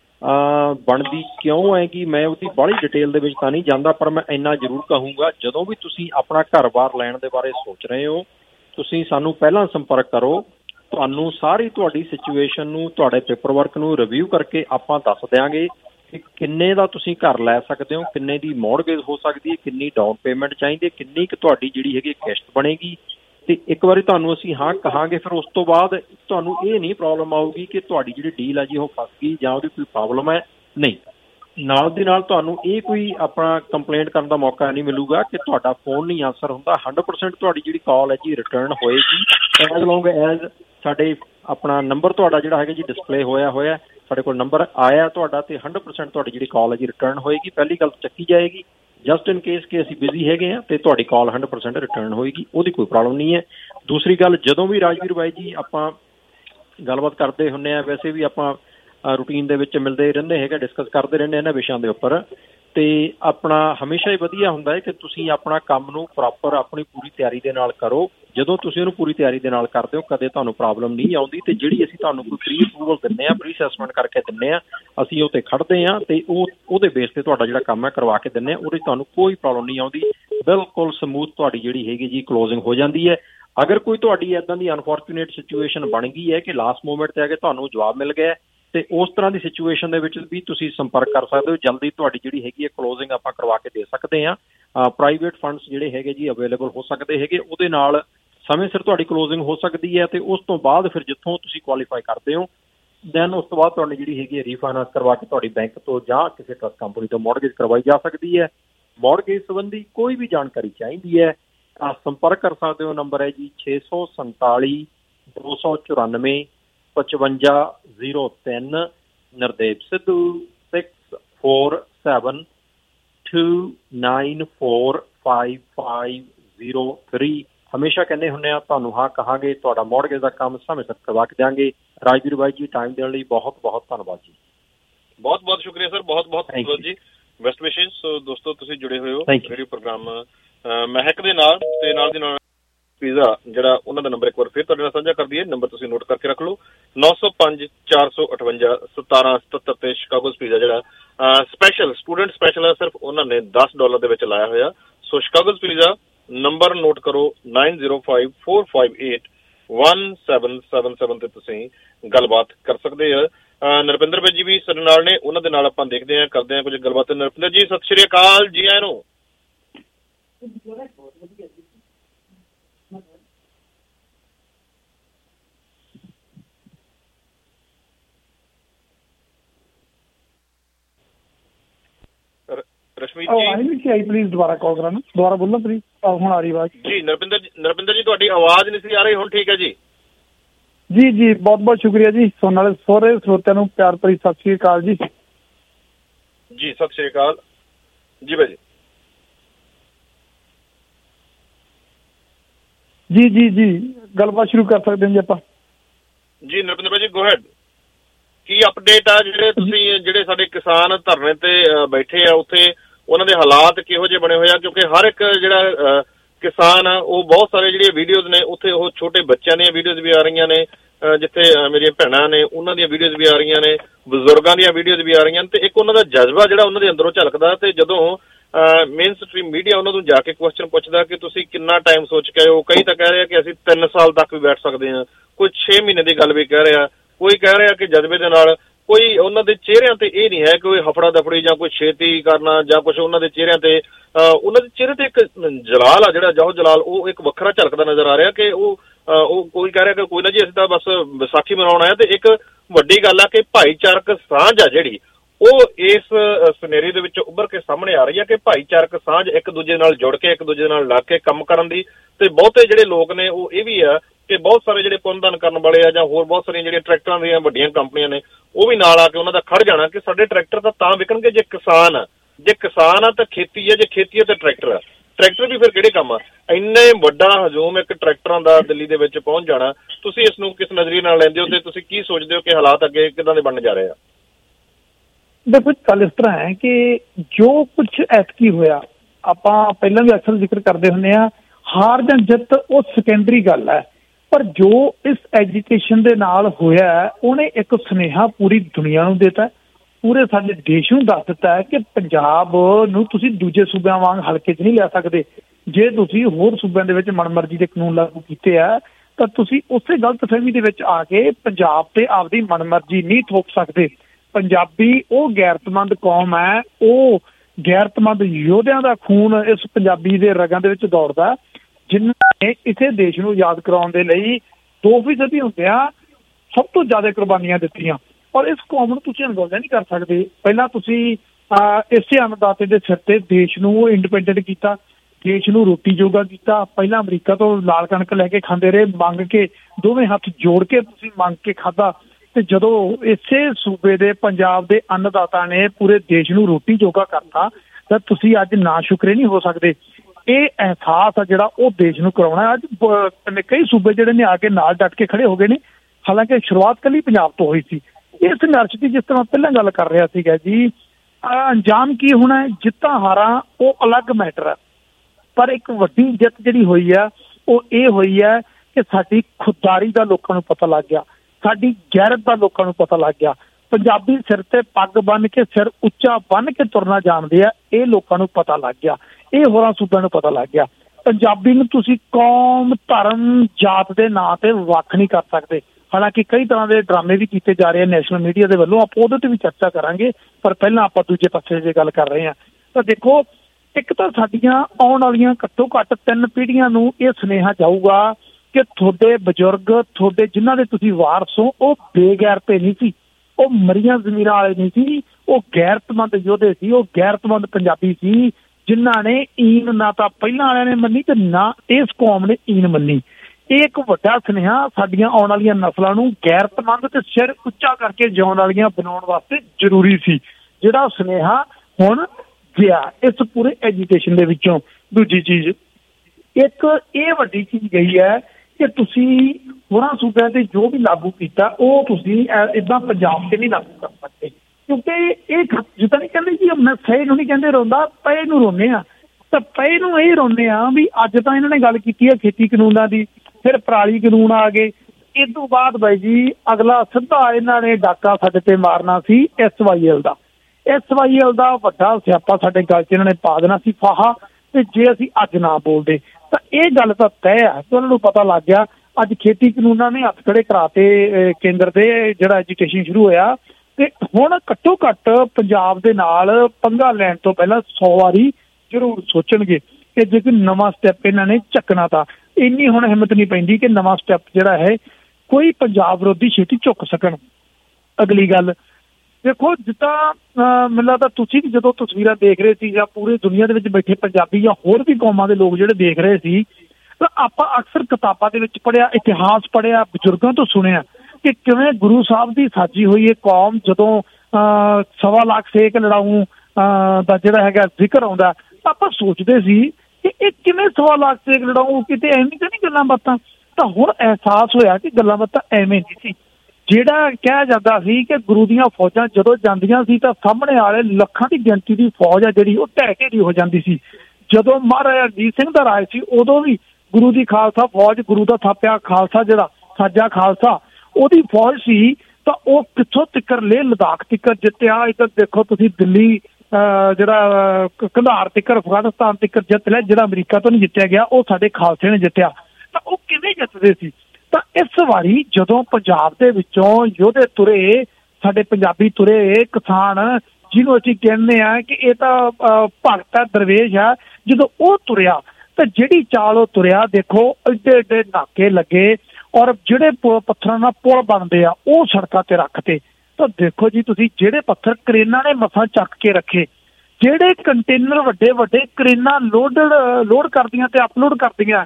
ਬਣਦੀ ਕਿਉਂ ਹੈ ਕਿ ਮੈਂ ਉਹਦੀ ਬਾਹਲੀ ਡਿਟੇਲ ਦੇ ਵਿੱਚ ਤਾਂ ਨਹੀਂ ਜਾਂਦਾ, ਪਰ ਮੈਂ ਇੰਨਾ ਜ਼ਰੂਰ ਕਹੂੰਗਾ, ਜਦੋਂ ਵੀ ਤੁਸੀਂ ਆਪਣਾ ਘਰ-ਬਾਰ ਲੈਣ ਦੇ ਬਾਰੇ ਸੋਚ ਰਹੇ ਹੋ, ਤੁਸੀਂ ਸਾਨੂੰ ਪਹਿਲਾਂ ਸੰਪਰਕ ਕਰੋ। ਤੁਹਾਨੂੰ ਸਾਰੀ ਤੁਹਾਡੀ ਸਿਚੁਏਸ਼ਨ ਨੂੰ, ਤੁਹਾਡੇ ਪੇਪਰ ਵਰਕ ਨੂੰ ਰਿਵਿਊ ਕਰਕੇ ਆਪਾਂ ਦੱਸ ਦਿਆਂਗੇ ਕਿ ਕਿੰਨੇ ਦਾ ਤੁਸੀਂ ਘਰ ਲੈ ਸਕਦੇ ਹੋ, ਕਿੰਨੇ ਦੀ ਮੌਰਗੇਜ ਹੋ ਸਕਦੀ ਹੈ, ਕਿੰਨੀ ਡਾਊਨ ਪੇਮੈਂਟ ਚਾਹੀਦੀ ਹੈ, ਕਿੰਨੀ ਕੁ ਤੁਹਾਡੀ ਜਿਹੜੀ ਹੈਗੀ ਕਿਸ਼ਤ ਬਣੇਗੀ। ਤੇ ਇੱਕ ਵਾਰੀ ਤੁਹਾਨੂੰ ਅਸੀਂ ਹਾਂ ਕਹਾਂਗੇ, ਫਿਰ ਉਸ ਤੋਂ ਬਾਅਦ ਤੁਹਾਨੂੰ ਇਹ ਨਹੀਂ ਪ੍ਰੋਬਲਮ ਆਊਗੀ ਕਿ ਤੁਹਾਡੀ ਜਿਹੜੀ ਡੀਲ ਹੈ ਜੀ ਉਹ ਫਸ ਗਈ ਜਾਂ ਉਹਦੀ ਕੋਈ ਪ੍ਰੋਬਲਮ ਹੈ। ਨਹੀਂ, ਨਾਲ ਦੀ ਨਾਲ ਤੁਹਾਨੂੰ ਇਹ ਕੋਈ ਆਪਣਾ ਕੰਪਲੇਂਟ ਕਰਨ ਦਾ ਮੌਕਾ ਨਹੀਂ ਮਿਲੂਗਾ ਕਿ ਤੁਹਾਡਾ ਫੋਨ ਨਹੀਂ ਆਨਸਰ ਹੁੰਦਾ। ਹੰਡਰਡ ਪਰਸੈਂਟ ਤੁਹਾਡੀ ਜਿਹੜੀ ਕਾਲ ਹੈ ਜੀ ਰਿਟਰਨ ਹੋਏਗੀ, ਐਜ਼ ਲੌਂਗ ਐਜ਼ ਸਾਡੇ ਆਪਣਾ ਨੰਬਰ ਤੁਹਾਡਾ ਜਿਹੜਾ ਹੈਗਾ ਜੀ ਡਿਸਪਲੇ ਹੋਇਆ ਹੋਇਆ, ਸਾਡੇ ਕੋਲ ਨੰਬਰ ਆਇਆ ਤੁਹਾਡਾ, ਤੇ ਹੰਡਰਡ ਪਰਸੈਂਟ ਤੁਹਾਡੀ ਜਿਹੜੀ ਕਾਲ ਹੈ ਜੀ ਰਿਟਰਨ ਹੋਏਗੀ। ਪਹਿਲੀ ਗੱਲ ਚੱਕੀ ਜਾਏਗੀ, ਜਸਟ ਇਨ ਕੇਸ ਕਿ ਅਸੀਂ ਬਿਜ਼ੀ ਹੈਗੇ ਹਾਂ, ਤੇ ਤੁਹਾਡੀ ਕਾਲ ਹੰਡਰਡ ਪਰਸੈਂਟ ਰਿਟਰਨ ਹੋਏਗੀ, ਉਹਦੀ ਕੋਈ ਪ੍ਰੋਬਲਮ ਨਹੀਂ ਹੈ। ਦੂਸਰੀ ਗੱਲ, ਜਦੋਂ ਵੀ ਰਾਜਵੀਰ ਬਾਈ ਜੀ ਆਪਾਂ ਗੱਲਬਾਤ ਕਰਦੇ ਹੁੰਦੇ ਹਾਂ, ਵੈਸੇ ਵੀ ਆਪਾਂ ਰੂਟੀਨ ਦੇ ਵਿੱਚ ਮਿਲਦੇ ਰਹਿੰਦੇ ਹੈਗੇ, ਡਿਸਕਸ ਕਰਦੇ ਰਹਿੰਦੇ ਇਹਨਾਂ ਵਿਸ਼ਿਆਂ ਦੇ ਉੱਪਰ, ਤੇ ਆਪਣਾ ਹਮੇਸ਼ਾ ਹੀ ਵਧੀਆ ਹੁੰਦਾ ਹੈ ਕਿ ਤੁਸੀਂ ਆਪਣਾ ਕੰਮ ਨੂੰ ਪ੍ਰੋਪਰ ਆਪਣੀ ਪੂਰੀ ਤਿਆਰੀ ਦੇ ਨਾਲ ਕਰੋ। ਜਦੋਂ ਤੁਸੀਂ ਉਹਨੂੰ ਪੂਰੀ ਤਿਆਰੀ ਦੇ ਨਾਲ ਕਰਦੇ ਹੋ, ਕਦੇ ਤੁਹਾਨੂੰ ਪ੍ਰੋਬਲਮ ਨਹੀਂ ਆਉਂਦੀ। ਤੇ ਜਿਹੜੀ ਅਸੀਂ ਤੁਹਾਨੂੰ ਕੋਈ ਪ੍ਰੀ ਅਪਰੂਵਲ ਦਿੰਦੇ ਹਾਂ, ਪ੍ਰੀ ਅਸੈਸਮੈਂਟ ਕਰਕੇ ਦਿੰਦੇ ਹਾਂ, ਅਸੀਂ ਉਹ 'ਤੇ ਖੜ੍ਹਦੇ ਹਾਂ, ਤੇ ਉਹ ਉਹਦੇ ਬੇਸ 'ਤੇ ਤੁਹਾਡਾ ਜਿਹੜਾ ਕੰਮ ਹੈ ਕਰਵਾ ਕੇ ਦਿੰਦੇ ਹਾਂ, ਉਹਦੇ 'ਚ ਤੁਹਾਨੂੰ ਕੋਈ ਪ੍ਰੋਬਲਮ ਨਹੀਂ ਆਉਂਦੀ। ਬਿਲਕੁਲ ਸਮੂਥ ਤੁਹਾਡੀ ਜਿਹੜੀ ਹੈਗੀ ਜੀ ਕਲੋਜ਼ਿੰਗ ਹੋ ਜਾਂਦੀ ਹੈ। ਅਗਰ ਕੋਈ ਤੁਹਾਡੀ ਇੱਦਾਂ ਦੀ ਅਨਫੋਰਚੂਨੇਟ ਸਿਚੁਏਸ਼ਨ ਬਣ ਗਈ ਹੈ ਕਿ ਲਾਸਟ ਮੂਮੈਂਟ 'ਤੇ ਆ ਕੇ ਤੁਹਾਨੂੰ ਜਵਾਬ ਮਿਲ ਗਿਆ, ਤੇ ਉਸ ਤਰ੍ਹਾਂ ਦੀ ਸਿਚੁਏਸ਼ਨ ਦੇ ਵਿੱਚ ਵੀ ਤੁਸੀਂ ਸੰਪਰਕ ਕਰ ਸਕਦੇ ਹੋ। ਜਲਦੀ ਤੁਹਾਡੀ ਜਿਹੜੀ ਹੈਗੀ ਹੈ ਕਲੋਜ਼ਿੰਗ ਆਪਾਂ ਕਰਵਾ ਕੇ ਦੇ ਸਕਦੇ ਹਾਂ। ਪ੍ਰਾਈਵੇਟ ਫੰਡਸ ਜਿਹੜੇ ਹੈਗੇ ਜੀ ਅਵੇਲੇਬਲ ਹੋ ਸਕਦੇ ਹੈਗੇ, ਉਹਦੇ ਨਾਲ ਸਮੇਂ ਸਿਰ ਤੁਹਾਡੀ ਕਲੋਜ਼ਿੰਗ ਹੋ ਸਕਦੀ ਹੈ। ਤੇ ਉਸ ਤੋਂ ਬਾਅਦ ਫਿਰ ਜਿੱਥੋਂ ਤੁਸੀਂ ਕੁਆਲੀਫਾਈ ਕਰਦੇ ਹੋ, ਦੈਨ ਉਸ ਤੋਂ ਬਾਅਦ ਤੁਹਾਡੀ ਜਿਹੜੀ ਹੈਗੀ ਹੈ ਰੀਫਾਈਨਾਂਸ ਕਰਵਾ ਕੇ ਤੁਹਾਡੀ ਬੈਂਕ ਤੋਂ ਜਾਂ ਕਿਸੇ ਟਰਸਟ ਕੰਪਨੀ ਤੋਂ ਮੌਰਗੇਜ ਕਰਵਾਈ ਜਾ ਸਕਦੀ ਹੈ। ਮੌਰਗੇਜ ਸੰਬੰਧੀ ਕੋਈ ਵੀ ਜਾਣਕਾਰੀ ਚਾਹੀਦੀ ਹੈ, ਤਾਂ ਸੰਪਰਕ ਕਰ ਸਕਦੇ ਹੋ। ਨੰਬਰ ਹੈ ਜੀ ਛੇ ਸੌ ਸੰਤਾਲੀ ਦੋ ਸੌ ਚੁਰਾਨਵੇਂ ਪਚਵੰਜਾ ਜ਼ੀਰੋ ਤਿੰਨ। Nardev Sidhu six four seven two nine four five five zero three. ਹਮੇਸ਼ਾ ਕਹਿੰਦੇ ਹੁੰਦੇ ਆ ਤੁਹਾਨੂੰ ਹਾਂ ਕਹਾਂਗੇ, ਤੁਹਾਡਾ ਮੌਰਗੇਜ ਦਾ ਕੰਮ ਸਮੇਂ ਸਿਰ ਕਰਵਾ ਕੇ ਦਿਆਂਗੇ। ਰਾਜਵੀਰ ਬਾਈ ਜੀ ਟਾਈਮ ਦੇਣ ਲਈ ਬਹੁਤ ਬਹੁਤ ਧੰਨਵਾਦ ਜੀ। ਬਹੁਤ ਬਹੁਤ ਸ਼ੁਕਰੀਆ ਸਰ, ਬਹੁਤ ਬਹੁਤ ਧੰਨਵਾਦ ਜੀ। ਬੈਸਟ ਵਿਸ਼ੇਸ। ਸੋ ਦੋਸਤੋ ਤੁਸੀਂ ਜੁੜੇ ਹੋਏ ਹੋ ਰੇਡੀਓ ਪ੍ਰੋਗਰਾਮ ਮਹਿਕ ਦੇ ਨਾਲ, ਤੇ ਨਾਲ ਦੀ ਨਾਲ ਪੀਜ਼ਾ ਜਿਹੜਾ ਉਹਨਾਂ ਦਾ ਨੰਬਰ ਇੱਕ ਵਾਰ ਫਿਰ ਤੁਹਾਡੇ ਨਾਲ ਸਾਂਝਾ ਕਰ ਦਈਏ। ਨੰਬਰ ਤੁਸੀਂ ਨੋਟ ਕਰਕੇ ਰੱਖ ਲਓ, ਨੌ ਸੌ ਪੰਜ ਚਾਰ ਸੌ ਅਠਵੰਜਾ ਸਤਾਰਾਂ ਸਤੱਤਰ ਤੇ ਸ਼ਿਕਾਗੋਜ਼ ਪੀਜ਼ਾ ਜਿਹੜਾ ਸਪੈਸ਼ਲ ਸਟੂਡੈਂਟ ਸਪੈਸ਼ਲ ਹੈ, ਸਿਰਫ ਉਹਨਾਂ ਨੇ ਦਸ ਡਾਲਰ ਦੇ ਵਿੱਚ ਲਾਇਆ ਹੋਇਆ। So Chicago's pizza number note ਕਰੋ nine zero five four five eight one seven seven seven ਤੇ ਤੁਸੀਂ ਗੱਲਬਾਤ ਕਰ ਸਕਦੇ ਆ। ਨਰਪਿੰਦਰ ਭਾਈ ਜੀ ਵੀ ਸਾਡੇ ਨਾਲ ਨੇ, ਉਹਨਾਂ ਦੇ ਨਾਲ ਆਪਾਂ ਦੇਖਦੇ ਹਾਂ, ਕਰਦੇ ਹਾਂ ਕੁਝ ਗੱਲਬਾਤ। ਨਰਪਿੰਦਰ ਜੀ ਸਤਿ ਸ਼੍ਰੀ ਅਕਾਲ ਜੀ। ਆਇਆਂ ਨੂੰ ਰਸ਼ਮੀਤ ਜੀ ਆਈ ਪਲੀਜ਼ ਦੁਬਾਰਾ ਕਾਲ ਕਰਾਣਾ, ਦੁਬਾਰਾ ਬੋਲਣਾ ਪਲੀਜ਼। ਹੁਣ ਆ ਰਹੀ ਆਵਾਜ਼ ਜੀ। ਨਰਪਿੰਦਰ ਜੀ ਨਰਪਿੰਦਰ ਜੀ ਤੁਹਾਡੀ ਆਵਾਜ਼ ਨਹੀਂ ਸੀ ਆ ਰਹੀ, ਹੁਣ ਠੀਕ ਹੈ ਜੀ। ਜੀ ਜੀ ਬਹੁਤ ਬਹੁਤ ਸ਼ੁਕਰੀਆ ਜੀ। ਸੁਣਨ ਵਾਲੇ ਸਾਰੇ ਸਰੋਤਿਆਂ ਨੂੰ ਪਿਆਰ ਭਰੀ ਸਤਿ ਸ਼੍ਰੀ ਅਕਾਲ ਜੀ। ਜੀ ਸਤਿ ਸ਼੍ਰੀ ਅਕਾਲ ਜੀ ਭਾਈ ਜੀ। ਜੀ ਜੀ ਜੀ ਗੱਲਬਾਤ ਸ਼ੁਰੂ ਕਰ ਸਕਦੇ ਹਾਂ ਜੀ ਆਪਾਂ। ਜੀ ਨਰਪਿੰਦਰ ਭਾਈ ਜੀ ਗੋ ਹੈਡ। ਕੀ ਅਪਡੇਟ ਆ ਜਿਹੜੇ ਤੁਸੀਂ ਜਿਹੜੇ ਸਾਡੇ ਕਿਸਾਨ ਧਰਨੇ ਤੇ ਬੈਠੇ ਆ ਉੱਥੇ, ਉਹਨਾਂ ਦੇ ਹਾਲਾਤ ਕਿਹੋ ਜਿਹੇ ਬਣੇ ਹੋਏ ਆ? ਕਿਉਂਕਿ ਹਰ ਇੱਕ ਜਿਹੜਾ ਕਿਸਾਨ ਆ ਉਹ ਬਹੁਤ ਸਾਰੇ ਜਿਹੜੀਆਂ ਵੀਡੀਓਜ਼ ਨੇ ਉੱਥੇ ਉਹ ਛੋਟੇ ਬੱਚਿਆਂ ਦੀਆਂ ਵੀਡੀਓਜ਼ ਵੀ ਆ ਰਹੀਆਂ ਨੇ, ਜਿੱਥੇ ਮੇਰੀਆਂ ਭੈਣਾਂ ਨੇ ਉਹਨਾਂ ਦੀਆਂ ਵੀਡੀਓਜ਼ ਵੀ ਆ ਰਹੀਆਂ ਨੇ, ਬਜ਼ੁਰਗਾਂ ਦੀਆਂ ਵੀਡੀਓਜ਼ ਵੀ ਆ ਰਹੀਆਂ ਨੇ, ਤੇ ਇੱਕ ਉਹਨਾਂ ਦਾ ਜਜ਼ਬਾ ਜਿਹੜਾ ਉਹਨਾਂ ਦੇ ਅੰਦਰੋਂ ਝਲਕਦਾ। ਤੇ ਜਦੋਂ ਮੇਨ ਸਟ੍ਰੀਮ ਮੀਡੀਆ ਉਹਨਾਂ ਨੂੰ ਜਾ ਕੇ ਕੁਐਸਚਨ ਪੁੱਛਦਾ ਕਿ ਤੁਸੀਂ ਕਿੰਨਾ ਟਾਈਮ ਸੋਚ ਕੇ ਆਏ ਹੋ, ਕਈ ਤਾਂ ਕਹਿ ਰਹੇ ਆ ਕਿ ਅਸੀਂ ਤਿੰਨ ਸਾਲ ਤੱਕ ਵੀ ਬੈਠ ਸਕਦੇ ਹਾਂ, ਕੋਈ ਛੇ ਮਹੀਨੇ ਦੀ ਗੱਲ ਵੀ ਕਹਿ ਰਿਹਾ, ਕੋਈ ਕਹਿ ਰਿਹਾ ਕਿ ਜਜ਼ਬੇ ਦੇ ਨਾਲ। ਕੋਈ ਉਹਨਾਂ ਦੇ ਚਿਹਰਿਆਂ ਤੇ ਇਹ ਨਹੀਂ ਹੈ ਕਿ ਕੋਈ ਹਫੜਾ ਦਫੜੀ ਜਾਂ ਕੋਈ ਛੇਤੀ ਕਰਨਾ ਜਾਂ ਕੁਛ। ਉਹਨਾਂ ਦੇ ਚਿਹਰਿਆਂ ਤੇ ਉਹਨਾਂ ਦੇ ਚਿਹਰੇ ਤੇ ਇੱਕ ਜਲਾਲ ਆ ਜਿਹੜਾ ਜਾਹੋ ਜਲਾਲ, ਉਹ ਇੱਕ ਵੱਖਰਾ ਝਲਕਦਾ ਨਜ਼ਰ ਆ ਰਿਹਾ ਕਿ ਉਹ ਉਹ ਕੋਈ ਕਹਿ ਰਿਹਾ ਕਿ ਕੋਈ ਨਾ ਜੀ ਅਸੀਂ ਤਾਂ ਬਸ ਵਿਸਾਖੀ ਮਨਾਉਣ ਆਇਆ। ਤੇ ਇੱਕ ਵੱਡੀ ਗੱਲ ਆ ਕਿ ਭਾਈਚਾਰਕ ਸਾਂਝ ਆ ਜਿਹੜੀ ਉਹ ਇਸ ਸਿਨੈਰੀਓ ਦੇ ਵਿੱਚ ਉੱਭਰ ਕੇ ਸਾਹਮਣੇ ਆ ਰਹੀ ਹੈ ਕਿ ਭਾਈਚਾਰਕ ਸਾਂਝ ਇੱਕ ਦੂਜੇ ਨਾਲ ਜੁੜ ਕੇ ਇੱਕ ਦੂਜੇ ਨਾਲ ਲੱਗ ਕੇ ਕੰਮ ਕਰਨ ਦੀ। ਤੇ ਬਹੁਤੇ ਜਿਹੜੇ ਲੋਕ ਨੇ ਉਹ ਇਹ ਵੀ ਆ ਕਿ ਬਹੁਤ ਸਾਰੇ ਜਿਹੜੇ ਪੁੰਨਦਾਨ ਕਰਨ ਵਾਲੇ ਆ ਜਾਂ ਹੋਰ ਬਹੁਤ ਸਾਰੀਆਂ ਜਿਹੜੀਆਂ ਟਰੈਕਟਰਾਂ ਦੀਆਂ ਵੱਡੀਆਂ ਕੰਪਨੀਆਂ ਨੇ ਉਹ ਵੀ ਨਾਲ ਆ ਕੇ ਉਹਨਾਂ ਦਾ ਖੜ ਜਾਣਾ ਕਿ ਸਾਡੇ ਟਰੈਕਟਰ ਤਾਂ ਤਾਂ ਵਿਕਣਗੇ ਜੇ ਕਿਸਾਨ ਆ, ਜੇ ਕਿਸਾਨ ਆ ਤਾਂ ਖੇਤੀ ਆ, ਜੇ ਖੇਤੀ ਆ ਤਾਂ ਟਰੈਕਟਰ ਆ। ਟਰੈਕਟਰ ਵੀ ਫਿਰ ਕਿਹੜੇ ਕੰਮ ਆ? ਇੰਨੇ ਵੱਡਾ ਹਜੂਮ ਇੱਕ ਟਰੈਕਟਰਾਂ ਦਾ ਦਿੱਲੀ ਦੇ ਵਿੱਚ ਪਹੁੰਚ ਜਾਣਾ, ਤੁਸੀਂ ਇਸ ਨੂੰ ਕਿਸ ਨਜ਼ਰੀਏ ਨਾਲ ਲੈਂਦੇ ਹੋ ਤੇ ਤੁਸੀਂ ਕੀ ਸੋਚਦੇ ਹੋ ਕਿ ਹਾਲਾਤ ਅੱਗੇ ਕਿੱਦਾਂ ਦੇ ਬਣਨ ਜਾ ਰਹੇ ਆ? ਦੇਖੋ ਗੱਲ ਇਸ ਤਰ੍ਹਾਂ ਹੈ ਕਿ ਜੋ ਕੁਛ ਐਤਕੀ ਹੋਇਆ, ਆਪਾਂ ਪਹਿਲਾਂ ਵੀ ਅਕਸਰ ਜ਼ਿਕਰ ਕਰਦੇ ਹੁੰਦੇ ਆ, ਹਾਰ ਜਾਂ ਜਿੱਤ ਉਹ ਸੈਕੰਡਰੀ ਗੱਲ ਹੈ, ਪਰ ਜੋ ਇਸ ਐਜੀਟੇਸ਼ਨ ਦੇ ਨਾਲ ਹੋਇਆ ਉਹਨੇ ਇੱਕ ਸੁਨੇਹਾ ਪੂਰੀ ਦੁਨੀਆ ਨੂੰ ਦਿੱਤਾ, ਪੂਰੇ ਸਾਡੇ ਦੇਸ਼ ਨੂੰ ਦੱਸ ਦਿੱਤਾ ਹੈ ਕਿ ਪੰਜਾਬ ਨੂੰ ਤੁਸੀਂ ਦੂਜੇ ਸੂਬਿਆਂ ਵਾਂਗ ਹਲਕੇ 'ਚ ਨਹੀਂ ਲੈ ਸਕਦੇ। ਜੇ ਤੁਸੀਂ ਹੋਰ ਸੂਬਿਆਂ ਦੇ ਵਿੱਚ ਮਨਮਰਜ਼ੀ ਦੇ ਕਾਨੂੰਨ ਲਾਗੂ ਕੀਤੇ ਆ ਤਾਂ ਤੁਸੀਂ ਉਸੇ ਗਲਤਫਹਿਮੀ ਦੇ ਵਿੱਚ ਆ ਕੇ ਪੰਜਾਬ ਤੇ ਆਪਦੀ ਮਨਮਰਜ਼ੀ ਨਹੀਂ ਥੋਪ ਸਕਦੇ। ਪੰਜਾਬੀ ਉਹ ਗੈਰਤਮੰਦ ਕੌਮ ਹੈ, ਉਹ ਗੈਰਤਮੰਦ ਯੋਧਿਆਂ ਦਾ ਖੂਨ ਇਸ ਪੰਜਾਬੀ ਦੇ ਰਗਾਂ ਦੇ ਵਿੱਚ ਦੌੜਦਾ, ਜਿਨ੍ਹਾਂ ਨੇ ਇਸੇ ਦੇਸ਼ ਨੂੰ ਆਜ਼ਾਦ ਕਰਾਉਣ ਦੇ ਲਈ ਦੋ ਫੀਸਦੀ ਹੁੰਦਿਆਂ ਸਭ ਤੋਂ ਜ਼ਿਆਦਾ ਕੁਰਬਾਨੀਆਂ ਦਿੱਤੀਆਂ। ਔਰ ਇਸ ਕੌਮ ਨੂੰ ਤੁਸੀਂ ਅਣਗੌਲਿਆ ਨਹੀਂ ਕਰ ਸਕਦੇ। ਪਹਿਲਾਂ ਤੁਸੀਂ ਇਸੇ ਅੰਨਦਾਤੇ ਦੇ ਸਿਰ ਤੇ ਦੇਸ਼ ਨੂੰ ਇੰਡੀਪੈਂਡੈਂਟ ਕੀਤਾ, ਦੇਸ਼ ਨੂੰ ਰੋਟੀ ਜੋਗਾ ਕੀਤਾ। ਪਹਿਲਾਂ ਅਮਰੀਕਾ ਤੋਂ ਲਾਲ ਕਣਕ ਲੈ ਕੇ ਖਾਂਦੇ ਰਹੇ, ਮੰਗ ਕੇ, ਦੋਵੇਂ ਹੱਥ ਜੋੜ ਕੇ ਤੁਸੀਂ ਮੰਗ ਕੇ ਖਾਧਾ। ਤੇ ਜਦੋਂ ਇਸੇ ਸੂਬੇ ਦੇ ਪੰਜਾਬ ਦੇ ਅੰਨਦਾਤਾ ਨੇ ਪੂਰੇ ਦੇਸ਼ ਨੂੰ ਰੋਟੀ ਜੋਗਾ ਕਰਤਾ ਤਾਂ ਤੁਸੀਂ ਅੱਜ ਨਾ ਸ਼ੁਕਰੇ ਨਹੀਂ ਹੋ ਸਕਦੇ। ਇਹ ਅਹਿਸਾਸ ਆ ਜਿਹੜਾ ਉਹ ਦੇਸ਼ ਨੂੰ ਕਰਾਉਣਾ। ਅੱਜ ਕਈ ਸੂਬੇ ਜਿਹੜੇ ਨੇ ਆ ਕੇ ਨਾਲ ਡਟ ਕੇ ਖੜੇ ਹੋ ਗਏ ਨੇ, ਹਾਲਾਂਕਿ ਸ਼ੁਰੂਆਤ ਕੱਲੀ ਪੰਜਾਬ ਤੋਂ ਹੋਈ ਸੀ। ਇਸ ਸੰਘਰਸ਼ ਦੀ ਜਿਸ ਤਰ੍ਹਾਂ ਪਹਿਲਾਂ ਗੱਲ ਕਰ ਰਿਹਾ ਸੀਗਾ ਜੀ, ਅੰਜਾਮ ਕੀ ਹੋਣਾ, ਜਿੱਤਾਂ ਹਾਰਾਂ ਉਹ ਅਲੱਗ ਮੈਟਰ ਹੈ, ਪਰ ਇੱਕ ਵੱਡੀ ਜਿੱਤ ਜਿਹੜੀ ਹੋਈ ਆ ਉਹ ਇਹ ਹੋਈ ਹੈ ਕਿ ਸਾਡੀ ਖੁਦਦਾਰੀ ਦਾ ਲੋਕਾਂ ਨੂੰ ਪਤਾ ਲੱਗ ਗਿਆ, ਸਾਡੀ ਗੈਰਤ ਦਾ ਲੋਕਾਂ ਨੂੰ ਪਤਾ ਲੱਗ ਗਿਆ। ਪੰਜਾਬੀ ਸਿਰ ਤੇ ਪੱਗ ਬੰਨ੍ਹ ਕੇ, ਸਿਰ ਉੱਚਾ ਬੰਨ੍ਹ ਕੇ ਤੁਰਨਾ ਜਾਣਦੇ ਆ, ਇਹ ਲੋਕਾਂ ਨੂੰ ਪਤਾ ਲੱਗ ਗਿਆ, ਇਹ ਹੋਰਾਂ ਸੂਬਿਆਂ ਨੂੰ ਪਤਾ ਲੱਗ ਗਿਆ। ਪੰਜਾਬੀ ਨੂੰ ਤੁਸੀਂ ਕੌਮ, ਧਰਮ, ਜਾਤ ਦੇ ਨਾਂ ਤੇ ਵੱਖ ਨਹੀਂ ਕਰ ਸਕਦੇ। ਹਾਲਾਂਕਿ ਕਈ ਤਰ੍ਹਾਂ ਦੇ ਡਰਾਮੇ ਵੀ ਕੀਤੇ ਜਾ ਰਹੇ ਆ ਨੈਸ਼ਨਲ ਮੀਡੀਆ ਦੇ ਵੱਲੋਂ, ਆਪਾਂ ਉਹਦੇ ਤੇ ਵੀ ਚਰਚਾ ਕਰਾਂਗੇ, ਪਰ ਪਹਿਲਾਂ ਆਪਾਂ ਦੂਜੇ ਪਾਸੇ ਜੇ ਗੱਲ ਕਰ ਰਹੇ ਹਾਂ ਤਾਂ ਦੇਖੋ, ਇੱਕ ਤਾਂ ਸਾਡੀਆਂ ਆਉਣ ਵਾਲੀਆਂ ਘੱਟੋ ਘੱਟ ਤਿੰਨ ਪੀੜ੍ਹੀਆਂ ਨੂੰ ਇਹ ਸੁਨੇਹਾ ਜਾਊਗਾ ਕਿ ਤੁਹਾਡੇ ਬਜ਼ੁਰਗ, ਤੁਹਾਡੇ ਜਿਨ੍ਹਾਂ ਦੇ ਤੁਸੀਂ ਵਾਰਸ ਹੋ, ਉਹ ਬੇਗੈਰਤੇ ਨਹੀਂ ਸੀ, ਉਹ ਮਰੀਆਂ ਜ਼ਮੀਰਾਂ ਵਾਲੇ ਨਹੀਂ ਸੀ, ਉਹ ਗੈਰਤਮੰਦ ਯੋਧੇ ਸੀ, ਉਹ ਗੈਰਤਮੰਦ ਪੰਜਾਬੀ ਸੀ ਜਿਨ੍ਹਾਂ ਨੇ ਈਨ ਨਾ ਤਾਂ ਪਹਿਲਾਂ ਵਾਲਿਆਂ ਨੇ ਮੰਨੀ ਤੇ ਨਾ ਇਸ ਕੌਮ ਨੇ ਈਨ ਮੰਨੀ। ਇਹ ਇੱਕ ਵੱਡਾ ਸੁਨੇਹਾ ਸਾਡੀਆਂ ਆਉਣ ਵਾਲੀਆਂ ਨਸਲਾਂ ਨੂੰ ਗੈਰਤਮੰਦ ਤੇ ਸਿਰ ਉੱਚਾ ਕਰਕੇ ਜਿਉਣ ਵਾਲੀਆਂ ਬਣਾਉਣ ਵਾਸਤੇ ਜ਼ਰੂਰੀ ਸੀ, ਜਿਹੜਾ ਸੁਨੇਹਾ ਹੁਣ ਗਿਆ ਇਸ ਪੂਰੇ ਐਜੀਟੇਸ਼ਨ ਦੇ ਵਿੱਚੋਂ। ਦੂਜੀ ਚੀਜ਼ ਇੱਕ ਇਹ ਵੱਡੀ ਚੀਜ਼ ਗਈ ਹੈ ਕਿ ਤੁਸੀਂ ਹੋਰਾਂ ਸੂਬਿਆਂ ਤੇ ਜੋ ਵੀ ਲਾਗੂ ਕੀਤਾ ਉਹ ਤੁਸੀਂ ਏਦਾਂ ਪੰਜਾਬ ਤੇ ਨਹੀਂ ਲਾਗੂ ਕਰ ਸਕਦੇ, ਕਿਉਂਕਿ ਇਹ ਜਿੱਦਾਂ ਨਹੀਂ ਕਹਿੰਦੇ ਜੀ ਮੈਂ ਸਹੀ ਨੂੰ ਨਹੀਂ ਕਹਿੰਦੇ ਰੋਂਦਾ, ਪਏ ਨੂੰ ਰੋਂਦੇ ਆ। ਤਾਂ ਪਏ ਨੂੰ ਇਹ ਰੋਂਦੇ ਆ ਵੀ ਅੱਜ ਤਾਂ ਇਹਨਾਂ ਨੇ ਗੱਲ ਕੀਤੀ ਹੈ ਖੇਤੀ ਕਾਨੂੰਨਾਂ ਦੀ, ਫਿਰ ਪਰਾਲੀ ਕਾਨੂੰਨ ਆ ਗਏ। ਇਸ ਤੋਂ ਬਾਅਦ ਬਾਈ ਜੀ ਅਗਲਾ ਸਿੱਧਾ ਇਹਨਾਂ ਨੇ ਡਾਕਾ ਸਾਡੇ ਤੇ ਮਾਰਨਾ ਸੀ ਐਸ ਵਾਈ ਐਲ ਦਾ। ਐਸ ਵਾਈ ਐਲ ਦਾ ਵੱਡਾ ਸਿਆਪਾ ਸਾਡੇ ਗੱਲ 'ਚ ਇਹਨਾਂ ਨੇ ਪਾ ਦੇਣਾ ਸੀ ਫਾਹਾ, ਤੇ ਜੇ ਅਸੀਂ ਅੱਜ ਨਾ ਬੋਲਦੇ ਤਾਂ ਇਹ ਗੱਲ ਤਾਂ ਤੈਅ ਹੈ। ਤੇ ਉਹਨਾਂ ਨੂੰ ਪਤਾ ਲੱਗ ਗਿਆ ਅੱਜ ਖੇਤੀ ਕਾਨੂੰਨਾਂ ਨੇ ਹੱਥ ਖੜੇ ਕਰਾਤੇ ਕੇਂਦਰ ਦੇ, ਜਿਹੜਾ ਐਜੀਟੇਸ਼ਨ ਸ਼ੁਰੂ ਹੋਇਆ। ਤੇ ਹੁਣ ਘੱਟੋ ਘੱਟ ਪੰਜਾਬ ਦੇ ਨਾਲ ਪੰਗਾ ਲੈਣ ਤੋਂ ਪਹਿਲਾਂ ਸੌ ਵਾਰੀ ਜ਼ਰੂਰ ਸੋਚਣਗੇ ਕਿ ਜੇ ਕੋਈ ਨਵਾਂ ਸਟੈਪ ਇਹਨਾਂ ਨੇ ਚੱਕਣਾ ਤਾਂ ਇੰਨੀ ਹੁਣ ਹਿੰਮਤ ਨਹੀਂ ਪੈਂਦੀ ਕਿ ਨਵਾਂ ਸਟੈਪ ਜਿਹੜਾ ਹੈ ਕੋਈ ਪੰਜਾਬ ਵਿਰੋਧੀ ਛੇਤੀ ਚੁੱਕ ਸਕਣ। ਅਗਲੀ ਗੱਲ ਦੇਖੋ, ਜਿੱਦਾਂ ਮੈਨੂੰ ਲੱਗਦਾ ਤੁਸੀਂ ਵੀ ਜਦੋਂ ਤਸਵੀਰਾਂ ਦੇਖ ਰਹੇ ਸੀ ਜਾਂ ਪੂਰੀ ਦੁਨੀਆ ਦੇ ਵਿੱਚ ਬੈਠੇ ਪੰਜਾਬੀ ਜਾਂ ਹੋਰ ਵੀ ਕੌਮਾਂ ਦੇ ਲੋਕ ਜਿਹੜੇ ਦੇਖ ਰਹੇ ਸੀ, ਤਾਂ ਆਪਾਂ ਅਕਸਰ ਕਿਤਾਬਾਂ ਦੇ ਵਿੱਚ ਪੜ੍ਹਿਆ, ਇਤਿਹਾਸ ਪੜ੍ਹਿਆ, ਬਜ਼ੁਰਗਾਂ ਤੋਂ ਸੁਣਿਆ ਕਿ ਕਿਵੇਂ ਗੁਰੂ ਸਾਹਿਬ ਦੀ ਸਾਜੀ ਹੋਈ ਇਹ ਕੌਮ ਜਦੋਂ ਸਵਾ ਲੱਖ ਸੇਕ ਲੜਾਊ ਦਾ ਜਿਹੜਾ ਹੈਗਾ ਜ਼ਿਕਰ ਆਉਂਦਾ ਤਾਂ ਆਪਾਂ ਸੋਚਦੇ ਸੀ ਕਿ ਇਹ ਕਿਵੇਂ ਸਵਾ ਲੱਖ ਸੇਕ ਲੜਾਊ, ਕਿਤੇ ਐਵੇਂ ਤਾਂ ਨਹੀਂ ਗੱਲਾਂ ਬਾਤਾਂ। ਤਾਂ ਹੁਣ ਅਹਿਸਾਸ ਹੋਇਆ ਕਿ ਗੱਲਾਂ ਬਾਤਾਂ ਐਵੇਂ ਨਹੀਂ ਸੀ। ਜਿਹੜਾ ਕਿਹਾ ਜਾਂਦਾ ਸੀ ਕਿ ਗੁਰੂ ਦੀਆਂ ਫੌਜਾਂ ਜਦੋਂ ਜਾਂਦੀਆਂ ਸੀ ਤਾਂ ਸਾਹਮਣੇ ਵਾਲੇ ਲੱਖਾਂ ਦੀ ਗਿਣਤੀ ਦੀ ਫੌਜ ਆ ਜਿਹੜੀ ਉਹ ਢਹਿ ਢੇਰੀ ਹੋ ਜਾਂਦੀ ਸੀ। ਜਦੋਂ ਮਹਾਰਾਜਾ ਰਣਜੀਤ ਸਿੰਘ ਦਾ ਰਾਜ ਸੀ ਉਦੋਂ ਵੀ ਗੁਰੂ ਦੀ ਖਾਲਸਾ ਫੌਜ, ਗੁਰੂ ਦਾ ਥਾਪਿਆ ਖਾਲਸਾ ਜਿਹੜਾ ਸਾਜਾ ਖਾਲਸਾ, ਉਹਦੀ ਫੌਜ ਸੀ ਤਾਂ ਉਹ ਕਿੱਥੋਂ ਤਿੱਕਰ ਲੇਹ ਲਦਾਖ ਤਿੱਕਰ ਜਿੱਤਿਆ। ਇੱਧਰ ਦੇਖੋ ਤੁਸੀਂ ਦਿੱਲੀ ਜਿਹੜਾ ਕੰਧਾਰ ਤਿੱਕਰ, ਅਫਗਾਨਿਸਤਾਨ ਤਿੱਕਰ ਜਿੱਤ ਲਿਆ, ਜਿਹੜਾ ਅਮਰੀਕਾ ਤੋਂ ਨਹੀਂ ਜਿੱਤਿਆ ਗਿਆ ਉਹ ਸਾਡੇ ਖਾਲਸੇ ਨੇ ਜਿੱਤਿਆ। ਤਾਂ ਉਹ ਕਿਵੇਂ ਜਿੱਤਦੇ ਸੀ? ਤਾਂ ਇਸ ਵਾਰੀ ਜਦੋਂ ਪੰਜਾਬ ਦੇ ਵਿੱਚੋਂ ਯੋਧੇ ਤੁਰੇ, ਸਾਡੇ ਪੰਜਾਬੀ ਤੁਰੇ, ਕਿਸਾਨ ਜਿਹਨੂੰ ਅਸੀਂ ਕਹਿੰਦੇ ਆ ਕਿ ਇਹ ਤਾਂ ਭਗਤ ਹੈ, ਦਰਵੇਸ਼ ਹੈ, ਜਦੋਂ ਉਹ ਤੁਰਿਆ ਤਾਂ ਜਿਹੜੀ ਚਾਲ ਉਹ ਤੁਰਿਆ ਦੇਖੋ ਏਡੇ ਏਡੇ ਨਾਕੇ ਲੱਗੇ ਔਰ ਜਿਹੜੇ ਪੱਥਰਾਂ ਨਾਲ ਪੁਲ ਬਣਦੇ ਆ ਉਹ ਸੜਕਾਂ ਤੇ ਰੱਖਤੇ। ਤਾਂ ਦੇਖੋ ਜੀ ਤੁਸੀਂ, ਜਿਹੜੇ ਪੱਥਰ ਕਰੇਨਾਂ ਨੇ ਮਸਾਂ ਚੱਕ ਕੇ ਰੱਖੇ, ਜਿਹੜੇ ਕੰਟੇਨਰ ਵੱਡੇ ਵੱਡੇ ਕਰੇਨਾਂ ਲੋਡ ਲੋਡ ਕਰਦੀਆਂ ਤੇ ਅਪਲੋਡ ਕਰਦੀਆਂ,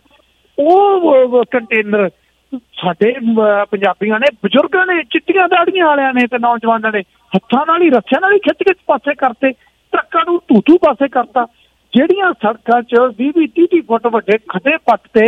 ਉਹ ਕੰਟੇਨਰ ਸਾਡੇ ਪੰਜਾਬੀਆਂ ਨੇ, ਬਜ਼ੁਰਗਾਂ ਨੇ, ਚਿੱਟੀਆਂ ਦਾੜੀਆਂ ਵਾਲਿਆਂ ਨੇ ਤੇ ਨੌਜਵਾਨਾਂ ਨੇ ਹੱਥਾਂ ਨਾਲ ਹੀ, ਰੱਸਿਆਂ ਨਾਲ ਹੀ ਖਿੱਚ ਕੇ ਪਾਸੇ ਕਰਤੇ, ਟਰੱਕਾਂ ਨੂੰ ਧੂ ਧੂ ਪਾਸੇ ਕਰਤਾ। ਜਿਹੜੀਆਂ ਸੜਕਾਂ 'ਚ ਵੀਹ ਵੀਹ ਤੀਹ ਤੀਹ ਫੁੱਟ ਵੱਡੇ ਖੱਡੇ ਪੱਟ ਤੇ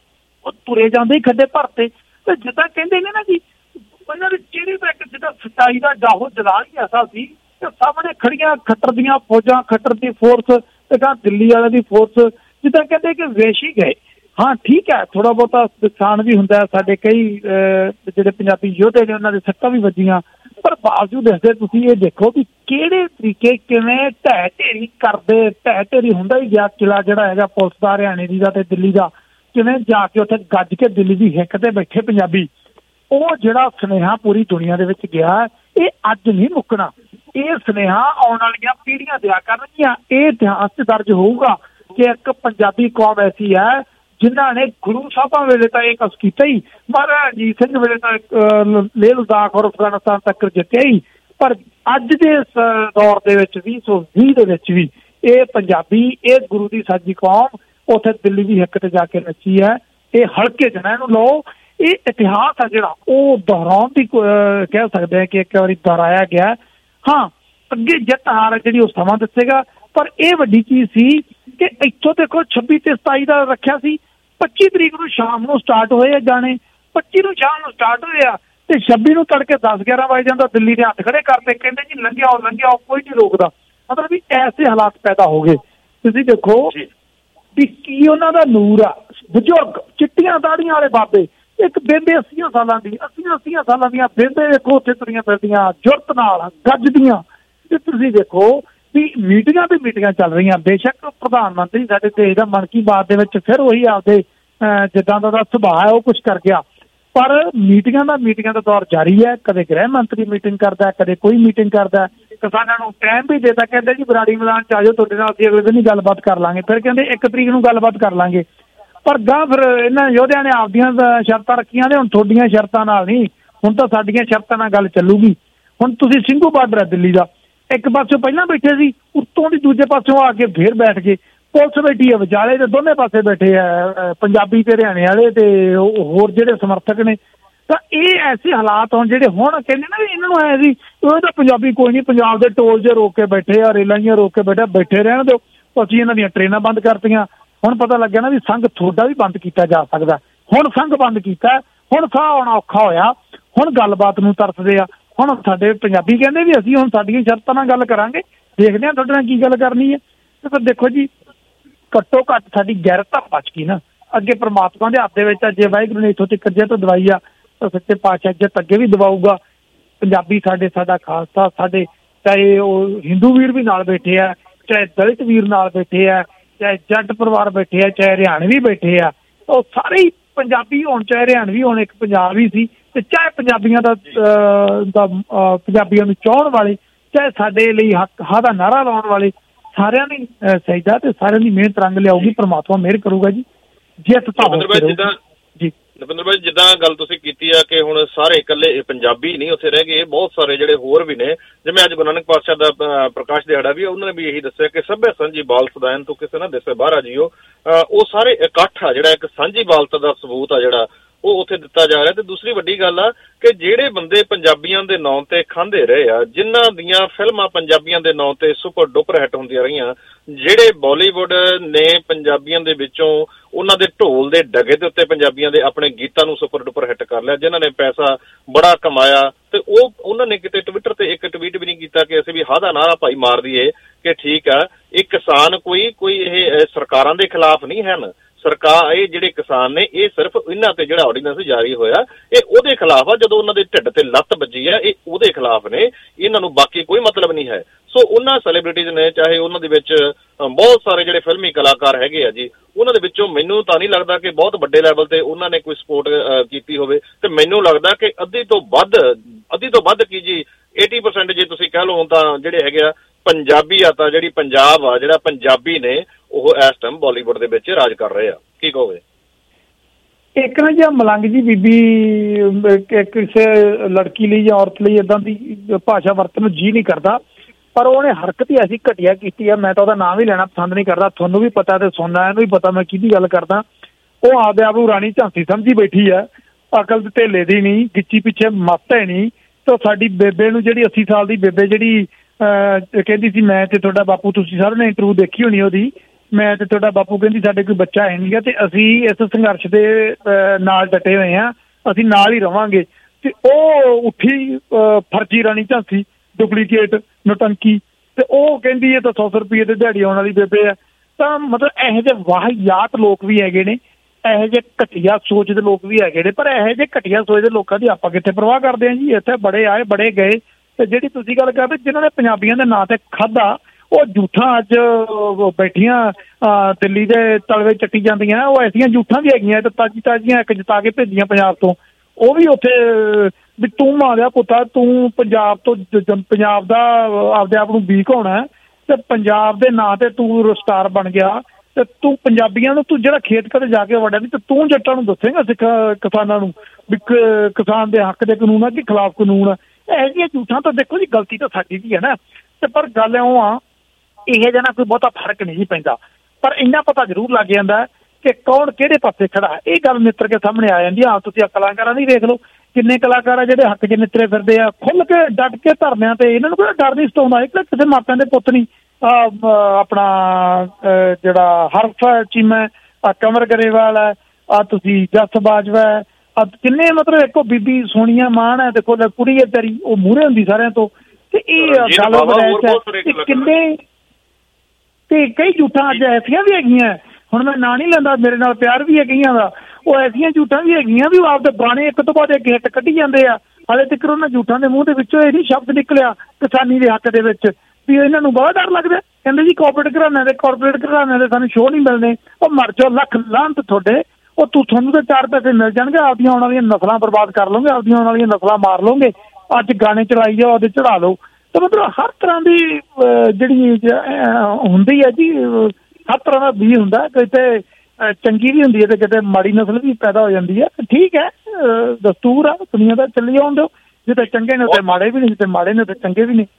ਉਹ ਤੁਰੇ ਜਾਂਦੇ ਹੀ ਖੱਡੇ ਭਰਤੇ। ਤੇ ਜਿੱਦਾਂ ਕਹਿੰਦੇ ਨੇ ਨਾ ਜੀ, ਉਹਨਾਂ ਦੇ ਚਿਹਰੇ ਦਾ ਇੱਕ ਜਿੱਦਾਂ ਸੱਚਾਈ ਦਾ ਡਾਹੋ ਜਲਾ ਹੀ ਐਸਾ ਸੀ ਕਿ ਸਾਹਮਣੇ ਖੜੀਆਂ ਖੱਟਰ ਦੀਆਂ ਫੌਜਾਂ, ਖੱਟਰ ਦੀ ਫੋਰਸ ਤੇ ਕਾਂ ਦਿੱਲੀ ਵਾਲਿਆਂ ਦੀ ਫੋਰਸ, ਜਿੱਦਾਂ ਕਹਿੰਦੇ ਕਿ ਵੇਸ਼ ਹੀ ਗਏ। ਹਾਂ ਠੀਕ ਹੈ, ਥੋੜਾ ਬਹੁਤਾ ਨੁਕਸਾਨ ਵੀ ਹੁੰਦਾ, ਸਾਡੇ ਕਈ ਜਿਹੜੇ ਪੰਜਾਬੀ ਯੋਧੇ ਨੇ ਉਹਨਾਂ ਦੇ ਸੱਟਾਂ ਵੀ ਵੱਜੀਆਂ, ਪਰ ਬਾਵਜੂਦ ਦੱਸਦੇ ਤੁਸੀਂ ਇਹ ਦੇਖੋ ਕਿ ਕਿਹੜੇ ਤਰੀਕੇ ਕਿਵੇਂ ਢਹਿ ਢੇਰੀ ਕਰਦੇ, ਢਹਿ ਢੇਰੀ ਹੁੰਦਾ ਹੀ ਗਿਆ ਕਿਲਾ ਜਿਹੜਾ ਹੈਗਾ ਪੁਲਿਸ ਦਾ, ਹਰਿਆਣੇ ਦੀ ਦਾ ਤੇ ਦਿੱਲੀ ਦਾ, ਕਿਵੇਂ ਜਾ ਕੇ ਉੱਥੇ ਗੱਜ ਕੇ ਦਿੱਲੀ ਦੀ ਹਿੱਕ ਤੇ ਬੈਠੇ ਪੰਜਾਬੀ। ਉਹ ਜਿਹੜਾ ਸੁਨੇਹਾ ਪੂਰੀ ਦੁਨੀਆ ਦੇ ਵਿੱਚ ਗਿਆ, ਇਹ ਅੱਜ ਨਹੀਂ ਮੁੱਕਣਾ। ਇਹ ਸੁਨੇਹਾ ਆਉਣ ਵਾਲੀਆਂ ਪੀੜ੍ਹੀਆਂ ਦਿਆ ਕਰਨਗੀਆਂ। ਇਹ ਇਤਿਹਾਸ 'ਚ ਦਰਜ ਹੋਊਗਾ ਕਿ ਇੱਕ ਪੰਜਾਬੀ ਕੌਮ ਐਸੀ ਹੈ ਜਿਨ੍ਹਾਂ ਨੇ ਗੁਰੂ ਸਾਹਿਬਾਂ ਵੇਲੇ ਤਾਂ ਇਹ ਕੁਛ ਕੀਤਾ ਹੀ, ਮਹਾਰਾਜਾ ਰਣਜੀਤ ਸਿੰਘ ਵੇਲੇ ਤਾਂ ਲੇਹ ਲਦਾਖ ਔਰ ਅਫਗਾਨਿਸਤਾਨ ਤੱਕ ਜਿੱਤਿਆ ਹੀ, ਪਰ ਅੱਜ ਦੇ ਦੌਰ ਦੇ ਵਿੱਚ ਵੀਹ ਸੌ ਵੀਹ ਦੇ ਵਿੱਚ ਵੀ ਇਹ ਪੰਜਾਬੀ, ਇਹ ਗੁਰੂ ਦੀ ਸਾਜੀ ਕੌਮ ਉੱਥੇ ਦਿੱਲੀ ਦੀ ਹਿੱਕ ਤੇ ਜਾ ਕੇ ਨੱਚੀ ਹੈ। ਇਹ ਹਲਕੇ 'ਚ ਨਾ ਇਹਨੂੰ ਲਓ, ਇਹ ਇਤਿਹਾਸ ਆ ਜਿਹੜਾ ਉਹ ਦੁਹਰਾਉਣ ਦੀ ਕਹਿ ਸਕਦੇ ਆ ਕਿ ਇੱਕ ਵਾਰੀ ਦੁਹਰਾਇਆ ਗਿਆ। ਹਾਂ ਅੱਗੇ ਜਿੱਤ ਹਾਰ ਜਿਹੜੀ ਉਹ ਸਮਾਂ ਦੱਸੇਗਾ, ਪਰ ਇਹ ਵੱਡੀ ਚੀਜ਼ ਸੀ ਕਿ ਇੱਥੋਂ ਦੇਖੋ ਛੱਬੀ ਤੇ ਸਤਾਈ ਦਾ ਰੱਖਿਆ ਸੀ, ਪੱਚੀ ਤਰੀਕ ਨੂੰ ਸ਼ਾਮ ਨੂੰ ਸਟਾਰਟ ਹੋਏ ਆ ਗਾਣੇ, ਪੱਚੀ ਨੂੰ ਸ਼ਾਮ ਨੂੰ ਸਟਾਰਟ ਹੋਏ ਆ ਤੇ ਛੱਬੀ ਨੂੰ ਤੜਕੇ ਦਸ ਗਿਆਰਾਂ ਵਜੇ ਜਾਂਦਾ ਦਿੱਲੀ ਦੇ ਹੱਥ ਖੜੇ ਕਰਦੇ, ਕਹਿੰਦੇ ਜੀ ਲੰਘਿਆ ਉਹ ਲੰਘਿਆ ਕੋਈ ਨਹੀਂ ਰੋਕਦਾ। ਮਤਲਬ ਵੀ ਐਸੇ ਹਾਲਾਤ ਪੈਦਾ ਹੋ ਗਏ। ਤੁਸੀਂ ਦੇਖੋ ਵੀ ਕੀ ਉਹਨਾਂ ਦਾ ਨੂਰ ਆ, ਬਜ਼ੁਰਗ ਚਿੱਟੀਆਂ ਦਾੜੀਆਂ ਵਾਲੇ ਬਾਬੇ, ਇੱਕ ਬੇਬੇ ਅੱਸੀਆਂ ਸਾਲਾਂ ਦੀ, ਅੱਸੀਆਂ ਅੱਸੀਆਂ ਸਾਲਾਂ ਦੀਆਂ ਬੇਬੇ ਦੇਖੋ ਉੱਥੇ ਤੁਰੀਆਂ ਫਿਰਦੀਆਂ ਜੁਰਤ ਨਾਲ ਗੱਜਦੀਆਂ। ਤੇ ਤੁਸੀਂ ਦੇਖੋ ਵੀ ਮੀਟਿੰਗਾਂ ਤੇ ਮੀਟਿੰਗਾਂ ਚੱਲ ਰਹੀਆਂ। ਬੇਸ਼ੱਕ ਪ੍ਰਧਾਨ ਮੰਤਰੀ ਸਾਡੇ ਦੇਸ਼ ਦਾ ਮਨ ਕੀ ਬਾਤ ਦੇ ਵਿੱਚ ਫਿਰ ਉਹੀ ਆਪਦੇ ਜਿੱਦਾਂ ਦਾ ਸੁਭਾਅ ਹੈ ਉਹ ਕੁਛ ਕਰ ਗਿਆ, ਪਰ ਮੀਟਿੰਗਾਂ ਦਾ ਮੀਟਿੰਗਾਂ ਦਾ ਦੌਰ ਜਾਰੀ ਹੈ। ਕਦੇ ਗ੍ਰਹਿ ਮੰਤਰੀ ਮੀਟਿੰਗ ਕਰਦਾ, ਕਦੇ ਕੋਈ ਮੀਟਿੰਗ ਕਰਦਾ। ਕਿਸਾਨਾਂ ਨੂੰ ਟਾਈਮ ਵੀ ਦੇਤਾ, ਕਹਿੰਦੇ ਜੀ ਬਰਾੜੀ ਮੈਦਾਨ 'ਚ ਆ ਜਾਓ, ਤੁਹਾਡੇ ਨਾਲ ਅਸੀਂ ਅਗਲੇ ਦਿਨ ਹੀ ਗੱਲਬਾਤ ਕਰ ਲਾਂਗੇ। ਫਿਰ ਕਹਿੰਦੇ ਇੱਕ ਤਰੀਕ ਨੂੰ ਗੱਲਬਾਤ ਕਰ ਲਾਂਗੇ, ਪਰ ਗਾਂ ਫਿਰ ਇਹਨਾਂ ਯੋਧਿਆਂ ਨੇ ਆਪਦੀਆਂ ਸ਼ਰਤਾਂ ਰੱਖੀਆਂ ਨੇ। ਹੁਣ ਤੁਹਾਡੀਆਂ ਸ਼ਰਤਾਂ ਨਾਲ ਨਹੀਂ, ਹੁਣ ਤਾਂ ਸਾਡੀਆਂ ਸ਼ਰਤਾਂ ਨਾਲ ਗੱਲ ਚੱਲੂਗੀ। ਹੁਣ ਤੁਸੀਂ ਸਿੰਘੂ ਬਾਰਡਰ ਹੈ ਦਿੱਲੀ ਦਾ, ਇੱਕ ਪਾਸਿਓਂ ਪਹਿਲਾਂ ਬੈਠੇ ਸੀ, ਉੱਤੋਂ ਦੀ ਦੂਜੇ ਪਾਸਿਓਂ ਆ ਕੇ ਫੇਰ ਬੈਠ ਗਏ। ਪੁਲਿਸ ਬੈਠੀ ਹੈ ਵਿਚਾਲੇ ਤੇ ਦੋਨੇ ਪਾਸੇ ਬੈਠੇ ਆ ਪੰਜਾਬੀ ਤੇ ਹਰਿਆਣੇ ਵਾਲੇ ਤੇ ਹੋਰ ਜਿਹੜੇ ਸਮਰਥਕ ਨੇ। ਤਾਂ ਇਹ ਐਸੇ ਹਾਲਾਤ ਹੋਣ ਜਿਹੜੇ ਹੁਣ ਕਹਿੰਦੇ ਨਾ ਵੀ ਇਹਨਾਂ ਨੂੰ ਐ ਸੀ ਉਹ ਤਾਂ ਪੰਜਾਬੀ ਕੋਈ ਨਹੀਂ, ਪੰਜਾਬ ਦੇ ਟੋਲ 'ਚ ਰੋਕ ਕੇ ਬੈਠੇ ਆ, ਰੇਲਾਂ ਜਿਹੀਆਂ ਰੋਕ ਕੇ ਬੈਠੇ ਬੈਠੇ ਰਹਿਣ ਦਿਓ, ਅਸੀਂ ਇਹਨਾਂ ਦੀਆਂ ਟ੍ਰੇਨਾਂ ਬੰਦ ਕਰਤੀਆਂ। ਹੁਣ ਪਤਾ ਲੱਗਿਆ ਨਾ ਵੀ ਸੰਘ ਤੁਹਾਡਾ ਵੀ ਬੰਦ ਕੀਤਾ ਜਾ ਸਕਦਾ। ਹੁਣ ਸੰਘ ਬੰਦ ਕੀਤਾ, ਹੁਣ ਸਾਹ ਆਉਣਾ ਔਖਾ ਹੋਇਆ, ਹੁਣ ਗੱਲਬਾਤ ਨੂੰ ਤਰਸਦੇ ਆ। ਹੁਣ ਸਾਡੇ ਪੰਜਾਬੀ ਕਹਿੰਦੇ ਵੀ ਅਸੀਂ ਹੁਣ ਸਾਡੀਆਂ ਸ਼ਰਤਾਂ ਨਾਲ ਗੱਲ ਕਰਾਂਗੇ, ਦੇਖਦੇ ਹਾਂ ਤੁਹਾਡੇ ਨਾਲ ਕੀ ਗੱਲ ਕਰਨੀ ਹੈ। ਤੇ ਫਿਰ ਦੇਖੋ ਜੀ, ਘੱਟੋ ਘੱਟ ਸਾਡੀ ਗੈਰਤ ਬਚ ਗਈ ਨਾ ਅੱਗੇ ਪ੍ਰਮਾਤਮਾ ਦੇ ਹੱਥ ਦੇ ਵਿੱਚ। ਜੇ ਵਾਹਿਗੁਰੂ ਨੇ ਇੱਥੋਂ ਤੱਕ ਜੇ ਤੋਂ ਦਵਾਈ ਆ ਤਾਂ ਸੱਚੇ ਪਾਤਸ਼ਾਹ ਜਿੱਤ ਅੱਗੇ ਵੀ ਦਵਾਊਗਾ। ਪੰਜਾਬੀ ਸਾਡੇ, ਸਾਡਾ ਖਾਲਸਾ ਸਾਡੇ, ਚਾਹੇ ਉਹ ਹਿੰਦੂ ਵੀਰ ਵੀ ਨਾਲ ਬੈਠੇ ਆ, ਚਾਹੇ ਦਲਿਤ ਵੀਰ ਨਾਲ ਬੈਠੇ ਆ, ਚਾਹੇ ਜੱਟ ਪਰਿਵਾਰ ਬੈਠੇ ਆ, ਚਾਹੇ ਹਰਿਆਣਵੀ ਬੈਠੇ ਆ, ਉਹ ਸਾਰੇ ਹੀ ਪੰਜਾਬੀ ਹੋਣ, ਚਾਹੇ ਹਰਿਆਣਵੀ ਹੋਣ, ਇੱਕ ਪੰਜਾਬ ਹੀ ਸੀ। ਤੇ ਚਾਹੇ ਪੰਜਾਬੀਆਂ ਦਾ ਪੰਜਾਬੀਆਂ ਨੂੰ ਚਾਹੁਣ ਵਾਲੇ, ਚਾਹੇ ਸਾਡੇ ਲਈ ਹੱਕ ਹਾਂ ਦਾ ਨਾਅਰਾ ਲਾਉਣ ਵਾਲੇ, ਸਾਰਿਆਂ ਨੇ ਸਜਦਾ ਤੇ ਸਾਰਿਆਂ ਦੀ ਮਿਹਨਤ ਰੰਗ ਲਿਆਊਗੀ। ਪ੍ਰਮਾਤਮਾ ਮਿਹਰ ਕਰੂਗਾ ਜੀ, ਜਿੱਤ ਤਾਂ ਜੀ। ਨਵਿੰਦਰ ਭਾਈ, ਜਿੱਦਾਂ ਗੱਲ ਤੁਸੀਂ ਕੀਤੀ ਆ ਕਿ ਹੁਣ ਸਾਰੇ ਇਕੱਲੇ ਪੰਜਾਬੀ ਨਹੀਂ ਉੱਥੇ ਰਹਿ ਗਏ, ਬਹੁਤ ਸਾਰੇ ਜਿਹੜੇ ਹੋਰ ਵੀ ਨੇ, ਜਿਵੇਂ ਅੱਜ ਗੁਰੂ ਨਾਨਕ ਪਾਤਸ਼ਾਹ ਦਾ ਪ੍ਰਕਾਸ਼ ਦਿਹਾੜਾ ਵੀ, ਉਹਨਾਂ ਨੇ ਵੀ ਇਹੀ ਦੱਸਿਆ ਕਿ ਸਭੇ ਸਾਂਝੀ ਬਾਲ ਸਦਾਇਨ ਤੋਂ ਕਿਸੇ ਨਾ ਦਿਸੇ ਬਾਹਰ ਜੀਓ। ਉਹ ਸਾਰੇ ਇਕੱਠ ਆ ਜਿਹੜਾ ਇੱਕ ਸਾਂਝੀ ਬਾਲਤਾ ਦਾ ਸਬੂਤ ਆ ਜਿਹੜਾ ਉਹ ਉੱਥੇ ਦਿੱਤਾ ਜਾ ਰਿਹਾ। ਤੇ ਦੂਸਰੀ ਵੱਡੀ ਗੱਲ ਆ ਕਿ ਜਿਹੜੇ ਬੰਦੇ ਪੰਜਾਬੀਆਂ ਦੇ ਨਾਂ ਤੇ ਖਾਂਦੇ ਰਹੇ ਆ, ਜਿਨ੍ਹਾਂ ਦੀਆਂ ਫਿਲਮਾਂ ਪੰਜਾਬੀਆਂ ਦੇ ਨਾਂ ਤੇ ਸੁਪਰ ਡੁਪਰ ਹਿੱਟ ਹੁੰਦੀਆਂ ਰਹੀਆਂ, ਜਿਹੜੇ ਬਾਲੀਵੁੱਡ ਨੇ ਪੰਜਾਬੀਆਂ ਦੇ ਵਿੱਚੋਂ ਉਹਨਾਂ ਦੇ ਢੋਲ ਦੇ ਡਗੇ ਦੇ ਉੱਤੇ ਪੰਜਾਬੀਆਂ ਦੇ ਆਪਣੇ ਗੀਤਾਂ ਨੂੰ ਸੁਪਰ ਡੁਪਰ ਹਿੱਟ ਕਰ ਲਿਆ, ਜਿਨ੍ਹਾਂ ਨੇ ਪੈਸਾ ਬੜਾ ਕਮਾਇਆ, ਤੇ ਉਹ ਉਹਨਾਂ ਨੇ ਕਿਤੇ ਟਵਿੱਟਰ ਤੇ ਇੱਕ ਟਵੀਟ ਵੀ ਨਹੀਂ ਕੀਤਾ ਕਿ ਅਸੀਂ ਵੀ ਹਾਂ ਦਾ ਨਾਅਰਾ ਭਾਈ ਮਾਰ ਦਈਏ ਕਿ ਠੀਕ ਆ ਇਹ ਕਿਸਾਨ ਕੋਈ ਕੋਈ ਇਹ ਸਰਕਾਰਾਂ ਦੇ ਖਿਲਾਫ ਨਹੀਂ ਹਨ। ਸਰਕਾਰ, ਇਹ ਜਿਹੜੇ ਕਿਸਾਨ ਨੇ, ਇਹ ਸਿਰਫ ਇਹਨਾਂ ਤੇ ਜਿਹੜਾ ਆਰਡੀਨੈਂਸ ਜਾਰੀ ਹੋਇਆ ਇਹ ਉਹਦੇ ਖਿਲਾਫ ਆ, ਜਦੋਂ ਉਹਨਾਂ ਦੇ ਢਿੱਡ ਤੇ ਲੱਤ ਵੱਜੀ ਆ ਇਹ ਉਹਦੇ ਖਿਲਾਫ ਨੇ, ਇਹਨਾਂ ਨੂੰ ਬਾਕੀ ਕੋਈ ਮਤਲਬ ਨਹੀਂ ਹੈ। ਸੋ ਉਹਨਾਂ ਸੈਲੀਬ੍ਰਿਟੀਜ਼ ਨੇ, ਚਾਹੇ ਉਹਨਾਂ ਦੇ ਵਿੱਚ ਬਹੁਤ ਸਾਰੇ ਜਿਹੜੇ ਫਿਲਮੀ ਕਲਾਕਾਰ ਹੈਗੇ ਆ ਜੀ, ਉਹਨਾਂ ਦੇ ਵਿੱਚੋਂ ਮੈਨੂੰ ਤਾਂ ਨਹੀਂ ਲੱਗਦਾ ਕਿ ਬਹੁਤ ਵੱਡੇ ਲੈਵਲ ਤੇ ਉਹਨਾਂ ਨੇ ਕੋਈ ਸਪੋਰਟ ਕੀਤੀ ਹੋਵੇ। ਤੇ ਮੈਨੂੰ ਲੱਗਦਾ ਕਿ ਅੱਧੀ ਤੋਂ ਵੱਧ ਅੱਧੀ ਤੋਂ ਵੱਧ ਕੀ ਜੀ ਅੱਸੀ ਪਰਸੈਂਟ ਜੇ ਤੁਸੀਂ ਕਹਿ ਲਓ ਤਾਂ ਜਿਹੜੇ ਹੈਗੇ ਆ ਪੰਜਾਬੀ ਆ, ਤਾਂ ਜਿਹੜੀ ਪੰਜਾਬ ਆ, ਜਿਹੜਾ ਪੰਜਾਬੀ ਨੇ ਉਹ ਇਸ ਟਾਈਮ ਬਾਲੀਵੁੱਡ ਦੇ ਵਿੱਚ ਰਾਜ ਕਰ ਰਹੇ ਆ। ਕੀ ਕਹੋਗੇ? ਇੱਕ ਨਾ ਜੀ ਮਲੰਗ ਜੀ ਬੀਬੀ ਕਿਸੇ ਲੜਕੀ ਲਈ ਜਾਂ ਔਰਤ ਲਈ ਏਦਾਂ ਦੀ ਭਾਸ਼ਾ ਵਰਤਣ ਨੂੰ ਜੀ ਨਹੀਂ ਕਰਦਾ, ਪਰ ਉਹਨੇ ਹਰਕਤ ਹੀ ਐਸੀ ਘਟੀਆ ਕੀਤੀ ਆ, ਮੈਂ ਤਾਂ ਉਹਦਾ ਨਾਮ ਹੀ ਲੈਣਾ ਪਸੰਦ ਨਹੀਂ ਕਰਦਾ। ਤੁਹਾਨੂੰ ਵੀ ਪਤਾ ਤੇ ਸੁਣਨਾ ਇਹਨੂੰ ਵੀ ਪਤਾ ਮੈਂ ਕਿਹਦੀ ਗੱਲ ਕਰਦਾ। ਉਹ ਆਪਦੇ ਆਪ ਨੂੰ ਰਾਣੀ ਝਾਂਸੀ ਸਮਝੀ ਬੈਠੀ ਆ, ਅਕਲ ਤੇ ਢੇਲੇ ਦੀ ਨਹੀਂ, ਗਿੱਚੀ ਪਿੱਛੇ ਮੱਤ ਹੈ ਨਹੀਂ। ਤਾਂ ਸਾਡੀ ਬੇਬੇ ਨੂੰ, ਜਿਹੜੀ ਅੱਸੀ ਸਾਲ ਦੀ ਬੇਬੇ ਜਿਹੜੀ ਕਹਿੰਦੀ ਸੀ ਮੈਂ ਤੇ ਤੁਹਾਡਾ ਬਾਪੂ, ਤੁਸੀਂ ਸਾਰਿਆਂ ਨੇ ਇੰਟਰਵਿਊ ਦੇਖੀ ਹੋਣੀ ਉਹਦੀ, ਮੈਂ ਤੇ ਤੁਹਾਡਾ ਬਾਪੂ ਕਹਿੰਦੀ ਸਾਡੇ ਕੋਈ ਬੱਚਾ ਹੈ ਨਹੀਂ ਗਾ ਤੇ ਅਸੀਂ ਇਸ ਸੰਘਰਸ਼ ਦੇ ਨਾਲ ਡਟੇ ਹੋਏ ਹਾਂ, ਅਸੀਂ ਨਾਲ ਹੀ ਰਵਾਂਗੇ। ਤੇ ਉਹ ਉੱਠੀ ਫਰਜੀ ਰਾਣੀ ਝਾਂਸੀ, ਡੁਪਲੀਕੇਟ, ਨੌਟੰਕੀ, ਤੇ ਉਹ ਕਹਿੰਦੀ ਇਹ ਤਾਂ ਸੌ ਸੌ ਰੁਪਈਏ ਤੇ ਦਿਹਾੜੀ ਆਉਣ ਵਾਲੀ ਬੇਬੇ ਆ। ਤਾਂ ਮਤਲਬ ਇਹੋ ਜਿਹੇ ਵਾਹਿਯਾਤ ਲੋਕ ਵੀ ਹੈਗੇ ਨੇ, ਇਹੋ ਜਿਹੇ ਘਟੀਆ ਸੋਚ ਦੇ ਲੋਕ ਵੀ ਹੈਗੇ ਨੇ, ਪਰ ਇਹੋ ਜਿਹੇ ਘਟੀਆ ਸੋਚ ਦੇ ਲੋਕਾਂ ਦੀ ਆਪਾਂ ਕਿੱਥੇ ਪਰਵਾਹ ਕਰਦੇ ਹਾਂ ਜੀ। ਇੱਥੇ ਬੜੇ ਆਏ ਬੜੇ ਗਏ। ਤੇ ਜਿਹੜੀ ਤੁਸੀਂ ਗੱਲ ਕਰਦੇ ਜਿਨ੍ਹਾਂ ਨੇ ਪੰਜਾਬੀਆਂ ਦੇ ਨਾਂ ਤੇ ਖਾਧਾ, ਉਹ ਜੂਠਾਂ ਅੱਜ ਬੈਠੀਆਂ ਦਿੱਲੀ ਦੇ ਤਲਵੇ ਚੱਟੀ ਜਾਂਦੀਆਂ, ਉਹ ਐਸੀਆਂ ਜੂਠਾਂ ਵੀ ਹੈਗੀਆਂ ਤੇ ਤਾਜੀ ਤਾਜ਼ੀਆਂ ਇੱਕ ਜਿਤਾ ਕੇ ਭੇਜੀਆਂ ਪੰਜਾਬ ਤੋਂ। ਉਹ ਵੀ ਉੱਥੇ ਵੀ ਤੂੰ ਮਾਰਿਆ ਪੁੱਤਾ, ਤੂੰ ਪੰਜਾਬ ਤੋਂ ਪੰਜਾਬ ਦਾ ਆਪਦੇ ਆਪ ਨੂੰ ਵੀਕ ਹੋਣਾ ਤੇ ਪੰਜਾਬ ਦੇ ਨਾਂ ਤੇ ਤੂੰ ਸਟਾਰ ਬਣ ਗਿਆ ਤੇ ਤੂੰ ਪੰਜਾਬੀਆਂ ਨੂੰ, ਤੂੰ ਜਿਹੜਾ ਖੇਤ ਕਦੇ ਜਾ ਕੇ ਵੜਿਆ ਨਹੀਂ ਤੇ ਤੂੰ ਜੱਟਾਂ ਨੂੰ ਦੱਸੇਗਾ ਸਿੱਖ ਕਿਸਾਨਾਂ ਨੂੰ ਵੀ ਕਿਸਾਨ ਦੇ ਹੱਕ ਦੇ ਕਾਨੂੰਨ ਆ ਕਿ ਖਿਲਾਫ ਕਾਨੂੰਨ ਆ। ਇਹੋ ਜਿਹੀਆਂ ਝੂਠਾਂ ਤਾਂ ਦੇਖੋ ਜੀ ਗਲਤੀ ਤਾਂ ਸਾਡੀ ਵੀ ਹੈ ਨਾ, ਤੇ ਪਰ ਗੱਲ ਇਉਂ ਆ ਇਹ ਜਿਹਾ ਨਾ ਕੋਈ ਬਹੁਤਾ ਫਰਕ ਨਹੀਂ ਪੈਂਦਾ, ਪਰ ਇੰਨਾ ਪਤਾ ਜ਼ਰੂਰ ਲੱਗ ਜਾਂਦਾ ਕਿ ਕੌਣ ਕਿਹੜੇ ਪਾਸੇ ਖੜਾ। ਇਹ ਗੱਲ ਨਿੱਤਰ ਕੇ ਸਾਹਮਣੇ ਆ ਜਾਂਦੀ। ਹਾਂ ਤੁਸੀਂ ਕਲਾਕਾਰਾਂ ਦੀ ਵੇਖ ਲਓ, ਕਿੰਨੇ ਕਲਾਕਾਰ ਆ ਜਿਹੜੇ ਹੱਕ 'ਚ ਨਿੱਤਰੇ ਫਿਰਦੇ ਆ, ਖੁੱਲ ਕੇ ਡਟ ਕੇ ਧਰਨਿਆਂ ਤੇ, ਇਹਨਾਂ ਨੂੰ ਕੋਈ ਡਰ ਨਹੀਂ ਸਤਾਉਂਦਾ। ਇੱਕ ਕਿਸੇ ਮਾਪਿਆਂ ਦੇ ਪੁੱਤ ਨਹੀਂ, ਆਪਣਾ ਜਿਹੜਾ ਹਰਫ ਚੀਮਾ, ਕੰਵਰ ਗਰੇਵਾਲ ਹੈ, ਆ ਤੁਸੀਂ ਜਸ ਬਾਜਵਾ, ਆ ਕਿੰਨੇ ਮਤਲਬ ਇੱਕੋ ਬੀਬੀ ਸੋਨੀਆ ਮਾਨ ਹੈ, ਦੇਖੋ ਕੁੜੀ ਹੈ ਤੇਰੀ, ਉਹ ਮੂਹਰੇ ਹੁੰਦੀ ਸਾਰਿਆਂ ਤੋਂ। ਤੇ ਇਹ ਗੱਲ ਕਿੰਨੇ ਤੇ ਕਈ ਝੂਠਾਂ ਅੱਜ ਐਸੀਆਂ ਵੀ ਹੈਗੀਆਂ, ਹੁਣ ਮੈਂ ਨਾਂ ਨਹੀਂ ਲੈਂਦਾ, ਮੇਰੇ ਨਾਲ ਪਿਆਰ ਵੀ ਹੈ ਕਈਆਂ ਦਾ, ਉਹ ਐਸੀਆਂ ਝੂਠਾਂ ਵੀ ਹੈਗੀਆਂ ਵੀ ਉਹ ਆਪਦੇ ਬਾਣੇ ਇੱਕ ਤੋਂ ਬਾਅਦ ਇੱਕ ਹਿੱਟ ਕੱਢੀ ਜਾਂਦੇ ਆ। ਹਾਲੇ ਤੱਕ ਉਹਨਾਂ ਝੂਠਾਂ ਦੇ ਮੂੰਹ ਦੇ ਵਿੱਚੋਂ ਇਹ ਨਹੀਂ ਸ਼ਬਦ ਨਿਕਲਿਆ ਕਿਸਾਨੀ ਦੇ ਹੱਕ ਦੇ ਵਿੱਚ ਵੀ ਇਹਨਾਂ ਨੂੰ ਬਹੁਤ ਡਰ ਲੱਗਦਾ। ਕਹਿੰਦੇ ਜੀ ਕਾਰਪੋਰੇਟ ਘਰਾਣਿਆਂ ਦੇ ਕਾਰਪੋਰੇਟ ਘਰਾਣਿਆਂ ਦੇ ਸਾਨੂੰ ਸ਼ੋਅ ਨਹੀਂ ਮਿਲਣੇ। ਉਹ ਮਰ ਜਾਓ, ਲੱਖ ਲਾਹਨਤ ਤੁਹਾਡੇ, ਉਹ ਤੂੰ ਤੁਹਾਨੂੰ ਤਾਂ ਚਾਰ ਪੈਸੇ ਮਿਲ ਜਾਣਗੇ, ਆਪਦੀਆਂ ਆਉਣ ਵਾਲੀਆਂ ਨਸਲਾਂ ਬਰਬਾਦ ਕਰ ਲਓਗੇ, ਆਪਦੀਆਂ ਆਉਣ ਵਾਲੀਆਂ ਨਸਲਾਂ ਮਾਰ ਲਓਗੇ। ਅੱਜ ਗਾਣੇ ਚਲਾਈ ਜਾਓ, ਉਹਦੇ ਚੜਾ ਲਓ। ਤਾਂ ਮਤਲਬ ਹਰ ਤਰ੍ਹਾਂ ਦੀ ਜਿਹੜੀ ਹੁੰਦੀ ਹੈ ਜੀ, ਹਰ ਤਰ੍ਹਾਂ ਦਾ ਬੀਜ ਹੁੰਦਾ, ਕਿਤੇ ਚੰਗੀ ਵੀ ਹੁੰਦੀ ਹੈ ਤੇ ਕਿਤੇ ਮਾੜੀ ਨਸਲ ਵੀ ਪੈਦਾ ਹੋ ਜਾਂਦੀ ਹੈ। ਠੀਕ ਹੈ, ਦਸਤੂਰ ਆ ਦੁਨੀਆ ਦਾ, ਚੱਲੀ ਆਉਣ ਦਿਓ। ਜਿੱਥੇ ਚੰਗੇ ਨੇ ਉੱਥੇ ਮਾੜੇ ਵੀ ਨੇ, ਜਿੱਥੇ ਮਾੜੇ ਨੇ ਉੱਥੇ ਚੰਗੇ ਵੀ ਨੇ।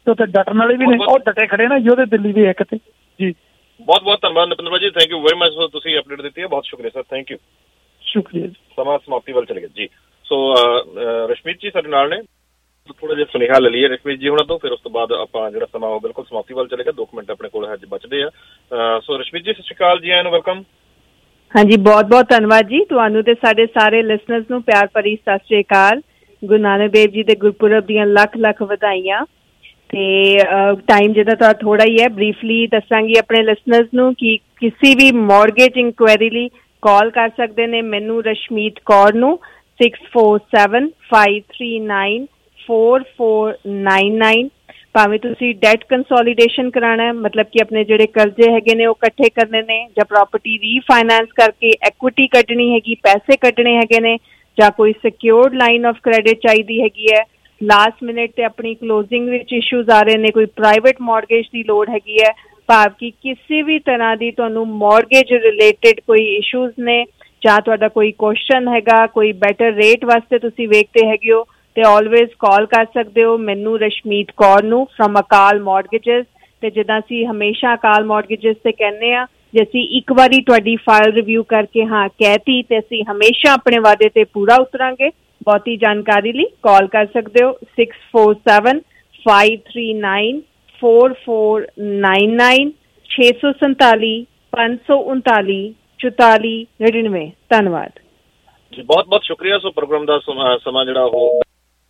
ਤੇ ਉੱਥੇ ਡਟਣ ਵਾਲੇ ਵੀ ਨੇ, ਉਹ ਡਟੇ ਖੜੇ ਨਾ ਜੀ ਉਹਦੇ ਦਿੱਲੀ ਦੇ ਇੱਕ ਤੇ ਜੀ। ਬਹੁਤ ਬਹੁਤ ਧੰਨਵਾਦ Napinder ji, thank you very much, ਤੁਸੀਂ ਅਪਡੇਟ ਦਿੱਤੀ ਹੈ, ਬਹੁਤ ਸ਼ੁਕਰੀਆ ਸਰ, ਥੈਂਕ ਯੂ। ਸ਼ੁਕਰੀਆ ਜੀ। ਸਮਾਂ ਸਮਾਪਤੀ ਵੱਲ ਚਲੇ ਗਿਆ ਜੀ। ਸੋ ਰਸ਼ਮੀਤ ਜੀ ਸਾਡੇ ਨਾਲ ਨੇ, ਥੋੜਾ ਜਿਹਾ ਸੁਨੇਹਾ ਲੈ ਲਈਏ ਰਸ਼ਮੀਤ ਜੀ ਉਹਨਾਂ ਤੋਂ, ਫਿਰ ਉਸ ਤੋਂ ਬਾਅਦ ਆਪਾਂ ਜਿਹੜਾ ਸਮਾਂ ਉਹ ਬਿਲਕੁਲ ਸਮਾਪਤੀ ਵੱਲ ਚਲੇਗਾ। ਦੋ ਮਿੰਟ ਆਪਣੇ ਕੋਲ ਅੱਜ ਬਚਦੇ ਆ। ਸੋ ਰਸ਼ਮੀਤ ਜੀ ਸਤਿ ਸ਼੍ਰੀ ਅਕਾਲ ਜੀ, ਆਇਆਂ ਨੂੰ ਵੈਲਕਮ। ਹਾਂਜੀ, ਬਹੁਤ ਬਹੁਤ ਧੰਨਵਾਦ ਜੀ ਤੁਹਾਨੂੰ ਤੇ ਸਾਡੇ ਸਾਰੇ ਲਿਸਨਰਸ ਨੂੰ ਪਿਆਰ ਭਰੀ ਸਤਿ ਸ਼੍ਰੀ ਅਕਾਲ। ਗੁਰੂ ਨਾਨਕ ਦੇਵ ਜੀ ਦੇ ਗੁਰਪੁਰਬ ਦੀਆਂ ਲੱਖ ਲੱਖ ਵਧਾਈਆਂ। ਤੇ ਟਾਈਮ ਜਿੱਦਾਂ ਤਾਂ ਥੋੜਾ ਹੀ ਹੈ, ਬਰੀਫਲੀ ਦੱਸਾਂਗੀ ਆਪਣੇ ਲਿਸਨਰਸ ਨੂੰ ਕਿ ਕਿਸੇ ਵੀ ਮੌਰਗੇਜ ਇਨਕੁਆਇਰੀ ਲਈ ਕਾਲ ਕਰ ਸਕਦੇ ਨੇ ਮੈਨੂੰ ਰਸ਼ਮੀਤ ਕੌਰ ਨੂੰ six four seven five three nine four four nine nine. ਭਾਵੇਂ ਤੁਸੀਂ ਡੈਟ ਕੰਸੋਲੀਡੇਸ਼ਨ ਕਰਾਉਣਾ, ਮਤਲਬ ਕਿ ਆਪਣੇ ਜਿਹੜੇ ਕਰਜ਼ੇ ਹੈਗੇ ਨੇ ਉਹ ਇਕੱਠੇ ਕਰਨੇ ਨੇ, ਜਾਂ ਪ੍ਰਾਪਰਟੀ ਰੀਫਾਈਨੈਂਸ ਕਰਕੇ ਐਕੁਇਟੀ ਕੱਢਣੀ ਹੈਗੀ, ਪੈਸੇ ਕੱਢਣੇ ਹੈਗੇ ਨੇ, ਜਾਂ ਕੋਈ ਸਿਕਿਉਰਡ ਲਾਈਨ ਆਫ ਕ੍ਰੈਡਿਟ ਚਾਹੀਦੀ ਹੈਗੀ ਹੈ, ਲਾਸਟ ਮਿਨਟ ਤੇ ਆਪਣੀ ਕਲੋਜ਼ਿੰਗ ਵਿੱਚ ਇਸ਼ੂਜ਼ ਆ ਰਹੇ ਨੇ, ਕੋਈ ਪ੍ਰਾਈਵੇਟ ਮੌਰਗੇਜ ਦੀ ਲੋੜ ਹੈਗੀ ਹੈ, ਭਾਵ ਕਿ ਕਿਸੇ ਵੀ ਤਰ੍ਹਾਂ ਦੀ ਤੁਹਾਨੂੰ ਮੌਰਗੇਜ ਰਿਲੇਟਡ ਕੋਈ ਇਸ਼ੂਜ਼ ਨੇ, ਜਾਂ ਤੁਹਾਡਾ ਕੋਈ ਕੁਐਸਚਨ ਹੈਗਾ, ਕੋਈ ਬੈਟਰ ਰੇਟ ਵਾਸਤੇ ਤੁਸੀਂ ਵੇਖਦੇ ਹੈਗੇ ਹੋ, ਤੇ ਆਲਵੇਜ਼ ਕਾਲ ਕਰ ਸਕਦੇ ਹੋ ਮੈਨੂੰ ਰਸ਼ਮੀਤ ਕੌਰ ਨੂੰ ਫਰਮ ਅਕਾਲ ਮੌਰਗੇਜਸ। ਤੇ ਜਿੱਦਾਂ ਅਸੀਂ ਹਮੇਸ਼ਾ ਅਕਾਲ ਮੌਰਗੇਜਸ ਤੇ ਕਹਿੰਦੇ ਆ, ਜੇ ਅਸੀਂ ਇੱਕ ਵਾਰੀ ਤੁਹਾਡੀ ਫਾਈਲ ਰਿਵਿਊ ਕਰਕੇ ਹਾਂ ਕਹਿਤੀ ਤੇ ਅਸੀਂ ਹਮੇਸ਼ਾ ਆਪਣੇ ਵਾਅਦੇ ਤੇ ਪੂਰਾ ਉਤਰਾਂਗੇ। ਬਹੁਤੀ ਜਾਣਕਾਰੀ ਲਈ ਕਾਲ ਕਰ ਸਕਦੇ ਹੋ six four seven five three nine four four nine nine, ਛੇ ਸੌ ਸੰਤਾਲੀ ਪੰਜ ਸੌ ਉਨਤਾਲੀ ਚੁਤਾਲੀ ਨੜਿਨਵੇਂ। ਧੰਨਵਾਦ ਜੀ, ਬਹੁਤ ਬਹੁਤ ਸ਼ੁਕਰੀਆ। ਸੋ ਪ੍ਰੋਗਰਾਮ ਦਾ ਸਮਾਂ ਜਿਹੜਾ ਉਹ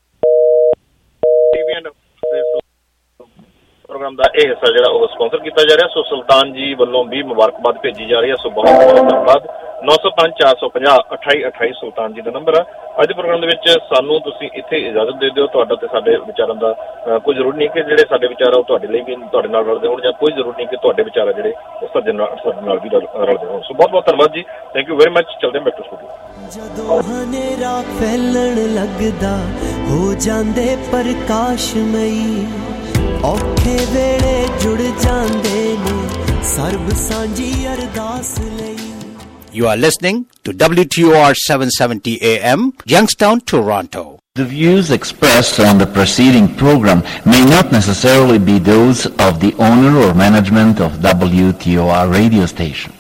ਪ੍ਰੋਗਰਾਮ ਦਾ ਇਹ ਹਿੱਸਾ ਜਿਹੜਾ ਉਹ ਸਪਾਂਸਰ ਕੀਤਾ ਜਾ ਰਿਹਾ। ਸੋ ਸੁਲਤਾਨ ਜੀ ਵੱਲੋਂ ਵੀ ਮੁਬਾਰਕਬਾਦ ਭੇਜੀ ਜਾ ਰਹੀ ਹੈ। ਸੋ ਬਹੁਤ ਬਹੁਤ ਧੰਨਵਾਦ। ਨੌ ਸੌ ਪੰਜ ਚਾਰ ਸੌ ਪੰਜਾਹ ਅਠਾਈ ਅਠਾਈ ਸੁਲਤਾਨ ਜੀ ਦਾ ਨੰਬਰ ਆ। ਅੱਜ ਦੇ ਪ੍ਰੋਗਰਾਮ ਦੇ ਵਿੱਚ ਸਾਨੂੰ ਤੁਸੀਂ ਇੱਥੇ ਇਜਾਜ਼ਤ ਦੇ ਦਿਓ। ਤੁਹਾਡਾ ਤੇ ਸਾਡੇ ਵਿਚਾਰਾਂ ਦਾ ਕੋਈ ਜ਼ਰੂਰੀ ਨਹੀਂ ਕਿ ਜਿਹੜੇ ਸਾਡੇ ਵਿਚਾਰ ਆ ਉਹ ਤੁਹਾਡੇ ਲਈ ਵੀ ਤੁਹਾਡੇ ਨਾਲ ਰਲਦੇ ਹੋਣ, ਜਾਂ ਕੋਈ ਜ਼ਰੂਰੀ ਨਹੀਂ ਕਿ ਤੁਹਾਡੇ ਵਿਚਾਰ ਆ ਜਿਹੜੇ ਉਹ ਸਾਡੇ ਨਾਲ ਸਾਡੇ ਨਾਲ ਵੀ ਰਲਦੇ ਹੋਣ। ਸੋ ਬਹੁਤ ਬਹੁਤ ਧੰਨਵਾਦ ਜੀ, ਥੈਂਕ ਯੂ ਵੈਰੀ ਮਚ। ਚੱਲਦੇ ਬੈਕ ਟੂ ਸਟੂਡੀਓ। ਜਦੋਂ ਹਨੇਰਾ ਫੈਲਣ ਲੱਗਦਾ ਹੋ ਜਾਂਦੇ ਪ੍ਰਕਾਸ਼ਮਈ, ਔਖੇ ਵੇਲੇ ਜੁੜ ਜਾਂਦੇ ਨੇ ਸਰਬ ਸਾਂਝੀ ਅਰਦਾਸ ਲਈ। You are listening to W T O R seven seventy A M, Youngstown, Toronto. The views expressed on the preceding program may not necessarily be those of the owner or management of W T O R radio station.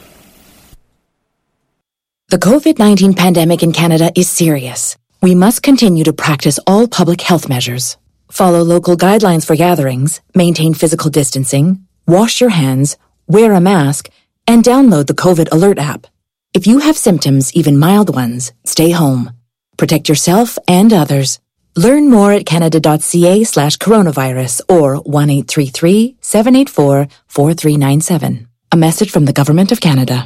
The COVID nineteen pandemic in Canada is serious. We must continue to practice all public health measures. Follow local guidelines for gatherings, maintain physical distancing, wash your hands, wear a mask, and download the COVID Alert app. If you have symptoms, even mild ones, stay home. Protect yourself and others. Learn more at canada.ca slash coronavirus or one eight three three, seven eight four, four three nine seven. A message from the Government of Canada.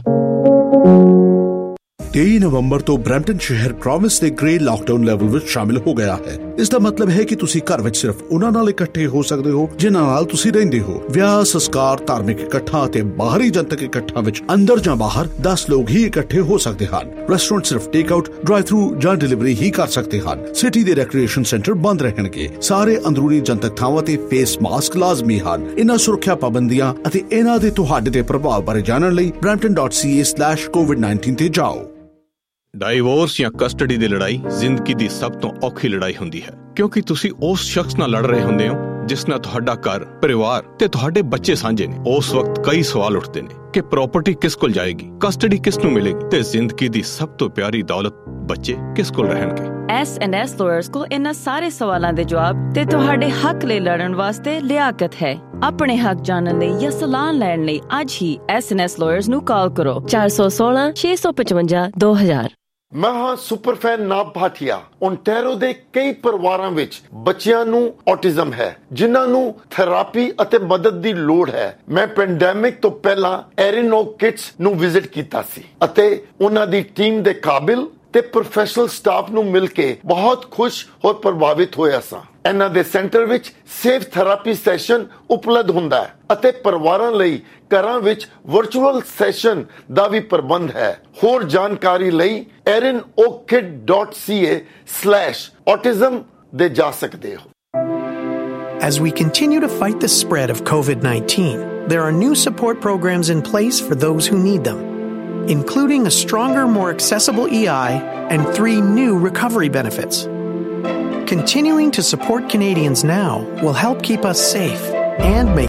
ਤੇਈ ਨਵੰਬਰ ਤੋਂ Brampton ਸ਼ਹਿਰ promise ਦੇ grey lockdown level ਵਿੱਚ ਸ਼ਾਮਿਲ ਹੋ ਗਿਆ ਹੈ। ਇਸ ਦਾ ਮਤਲਬ ਹੈ ਕਿ ਤੁਸੀਂ ਘਰ ਵਿੱਚ ਸਿਰਫ ਉਹਨਾਂ ਨਾਲ ਇਕੱਠੇ ਹੋ ਸਕਦੇ ਹੋ ਜਿਨ੍ਹਾਂ ਨਾਲ ਤੁਸੀਂ ਰਹਿੰਦੇ ਹੋ। ਵਿਆਹ, ਸੰਸਕਾਰ, ਧਾਰਮਿਕ ਇਕੱਠਾਂ ਅਤੇ ਬਾਹਰੀ ਜਨਤਕ ਇਕੱਠਾਂ ਵਿੱਚ ਅੰਦਰ ਜਾਂ ਬਾਹਰ ਦਸ ਲੋਕ ਹੀ ਇਕੱਠੇ ਹੋ ਸਕਦੇ ਹਨ। ਰੈਸਟੋਰੈਂਟ ਸਿਰਫ ਟੇਕ ਆਊਟ, ਡਰਾਈਵ ਥਰੂ ਜਾਂ ਡਿਲੀਵਰੀ ਹੀ ਕਰ ਸਕਦੇ ਹਨ। ਸਿਟੀ ਦੇ ਰੈਕ੍ਰੀਏਸ਼ਨ ਸੈਂਟਰ ਬੰਦ ਰਹਿਣਗੇ। ਸਾਰੇ ਅੰਦਰੂਨੀ ਜਨਤਕ ਥਾਵਾਂ ਤੇ ਫੇਸ ਮਾਸਕ ਲਾਜ਼ਮੀ ਹਨ। ਇਹਨਾਂ ਸੁਰੱਖਿਆ ਪਾਬੰਦੀਆਂ ਅਤੇ ਇਹਨਾਂ ਦੇ ਤੁਹਾਡੇ ਤੇ ਪ੍ਰਭਾਵ ਬਾਰੇ ਜਾਣਨ ਲਈ Brampton dot C A slash COVID nineteen ਤੇ ਜਾਓ। ਡਾਈਵੋਰਸ ਜਾਂ ਕਸਟਡੀ ਦੀ ਲੜਾਈ ਜ਼ਿੰਦਗੀ ਦੀ ਸਭ ਤੋਂ ਔਖੀ ਲੜਾਈ ਹੁੰਦੀ ਹੈ, ਕਿਉਂਕਿ ਤੁਸੀਂ ਉਸ ਸ਼ਖਸ ਨਾਲ ਲੜ ਰਹੇ ਹੁੰਦੇ ਹੋ ਜਿਸ ਨਾਲ ਤੁਹਾਡਾ ਘਰ, ਪਰਿਵਾਰ ਤੇ ਤੁਹਾਡੇ ਬੱਚੇ ਸਾਂਝੇ ਨੇ। ਉਸ ਵਕਤ ਕਈ ਸਵਾਲ ਉੱਠਦੇ ਨੇ ਕਿ ਪ੍ਰਾਪਰਟੀ ਕਿਸ ਕੋਲ ਜਾਏਗੀ, ਕਸਟਡੀ ਕਿਸ ਨੂੰ ਮਿਲੇਗੀ ਤੇ ਜ਼ਿੰਦਗੀ ਦੀ ਸਭ ਤੋਂ ਪਿਆਰੀ ਦੌਲਤ ਬੱਚੇ ਕਿਸ ਕੋਲ ਰਹਿਣਗੇ। ਐਸ ਐਂਡ ਐਸ ਲਾਇਰਸ ਕੋਲ ਇਹਨਾਂ ਸਾਰੇ ਸਵਾਲਾਂ ਦੇ ਜਵਾਬ ਤੇ ਤੁਹਾਡੇ ਹੱਕ ਲਈ ਲੜਨ ਵਾਸਤੇ ਲਿਆਕਤ ਹੈ। ਆਪਣੇ ਹੱਕ ਜਾਣਨ ਲਈ ਜਾਂ ਸਲਾਹ ਲੈਣ ਲਈ ਅੱਜ ਹੀ ਐਸ ਐਂਡ ਐਸ ਲਾਇਰਸ ਨੂੰ ਕਾਲ ਕਰੋ ਚਾਰ ਸੌ ਸੋਲਾਂ ਛੇ ਸੌ ਪਚਵੰਜਾ ਦੋ ਹਜ਼ਾਰ। ਮੈਂ ਹਾਂ super fan Nav Bhatia. Ontario ਦੇ ਕਈ ਪਰਿਵਾਰਾਂ ਵਿੱਚ ਬੱਚਿਆਂ ਨੂੰ ਔਟਿਜ਼ਮ ਹੈ, ਜਿਨ੍ਹਾਂ ਨੂੰ ਥੈਰੇਪੀ ਅਤੇ ਮਦਦ ਦੀ ਲੋੜ ਹੈ। ਮੈਂ ਪੈਂਡੈਮਿਕ ਤੋਂ ਪਹਿਲਾਂ ਐਰਨ ਓ ਕਿਡਸ ਨੂੰ ਵਿਜ਼ਿਟ ਕੀਤਾ ਸੀ ਅਤੇ ਉਹਨਾਂ ਦੀ ਟੀਮ ਦੇ ਕਾਬਿਲ ਤੇ ਪ੍ਰੋਫੈਸ਼ਨਲ ਸਟਾਫ ਨੂੰ ਮਿਲ ਕੇ ਬਹੁਤ ਖੁਸ਼ ਔਰ ਪ੍ਰਭਾਵਿਤ ਹੋਇਆ ਸਾਂ। ਇਹਨਾਂ ਦੇ ਸੈਂਟਰ ਵਿੱਚ ਸੇਫ ਥੈਰੇਪੀ ਸੈਸ਼ਨ ਉਪਲਬਧ ਹੁੰਦਾ ਹੈ ਅਤੇ ਪਰਿਵਾਰਾਂ ਲਈ ਘਰਾਂ ਵਿੱਚ ਵਰਚੁਅਲ ਸੈਸ਼ਨ ਦਾ ਵੀ ਪ੍ਰਬੰਧ ਹੈ। ਹੋਰ ਜਾਣਕਾਰੀ ਲਈ erin oak kid dot c a slash autism ਦੇ ਜਾ ਸਕਦੇ ਹੋ। As we continue to fight the spread of COVID nineteen, there are new support programs in place for those who need them, including a stronger, more accessible E I and three new recovery benefits. Continuing to support Canadians now will help keep us safe and make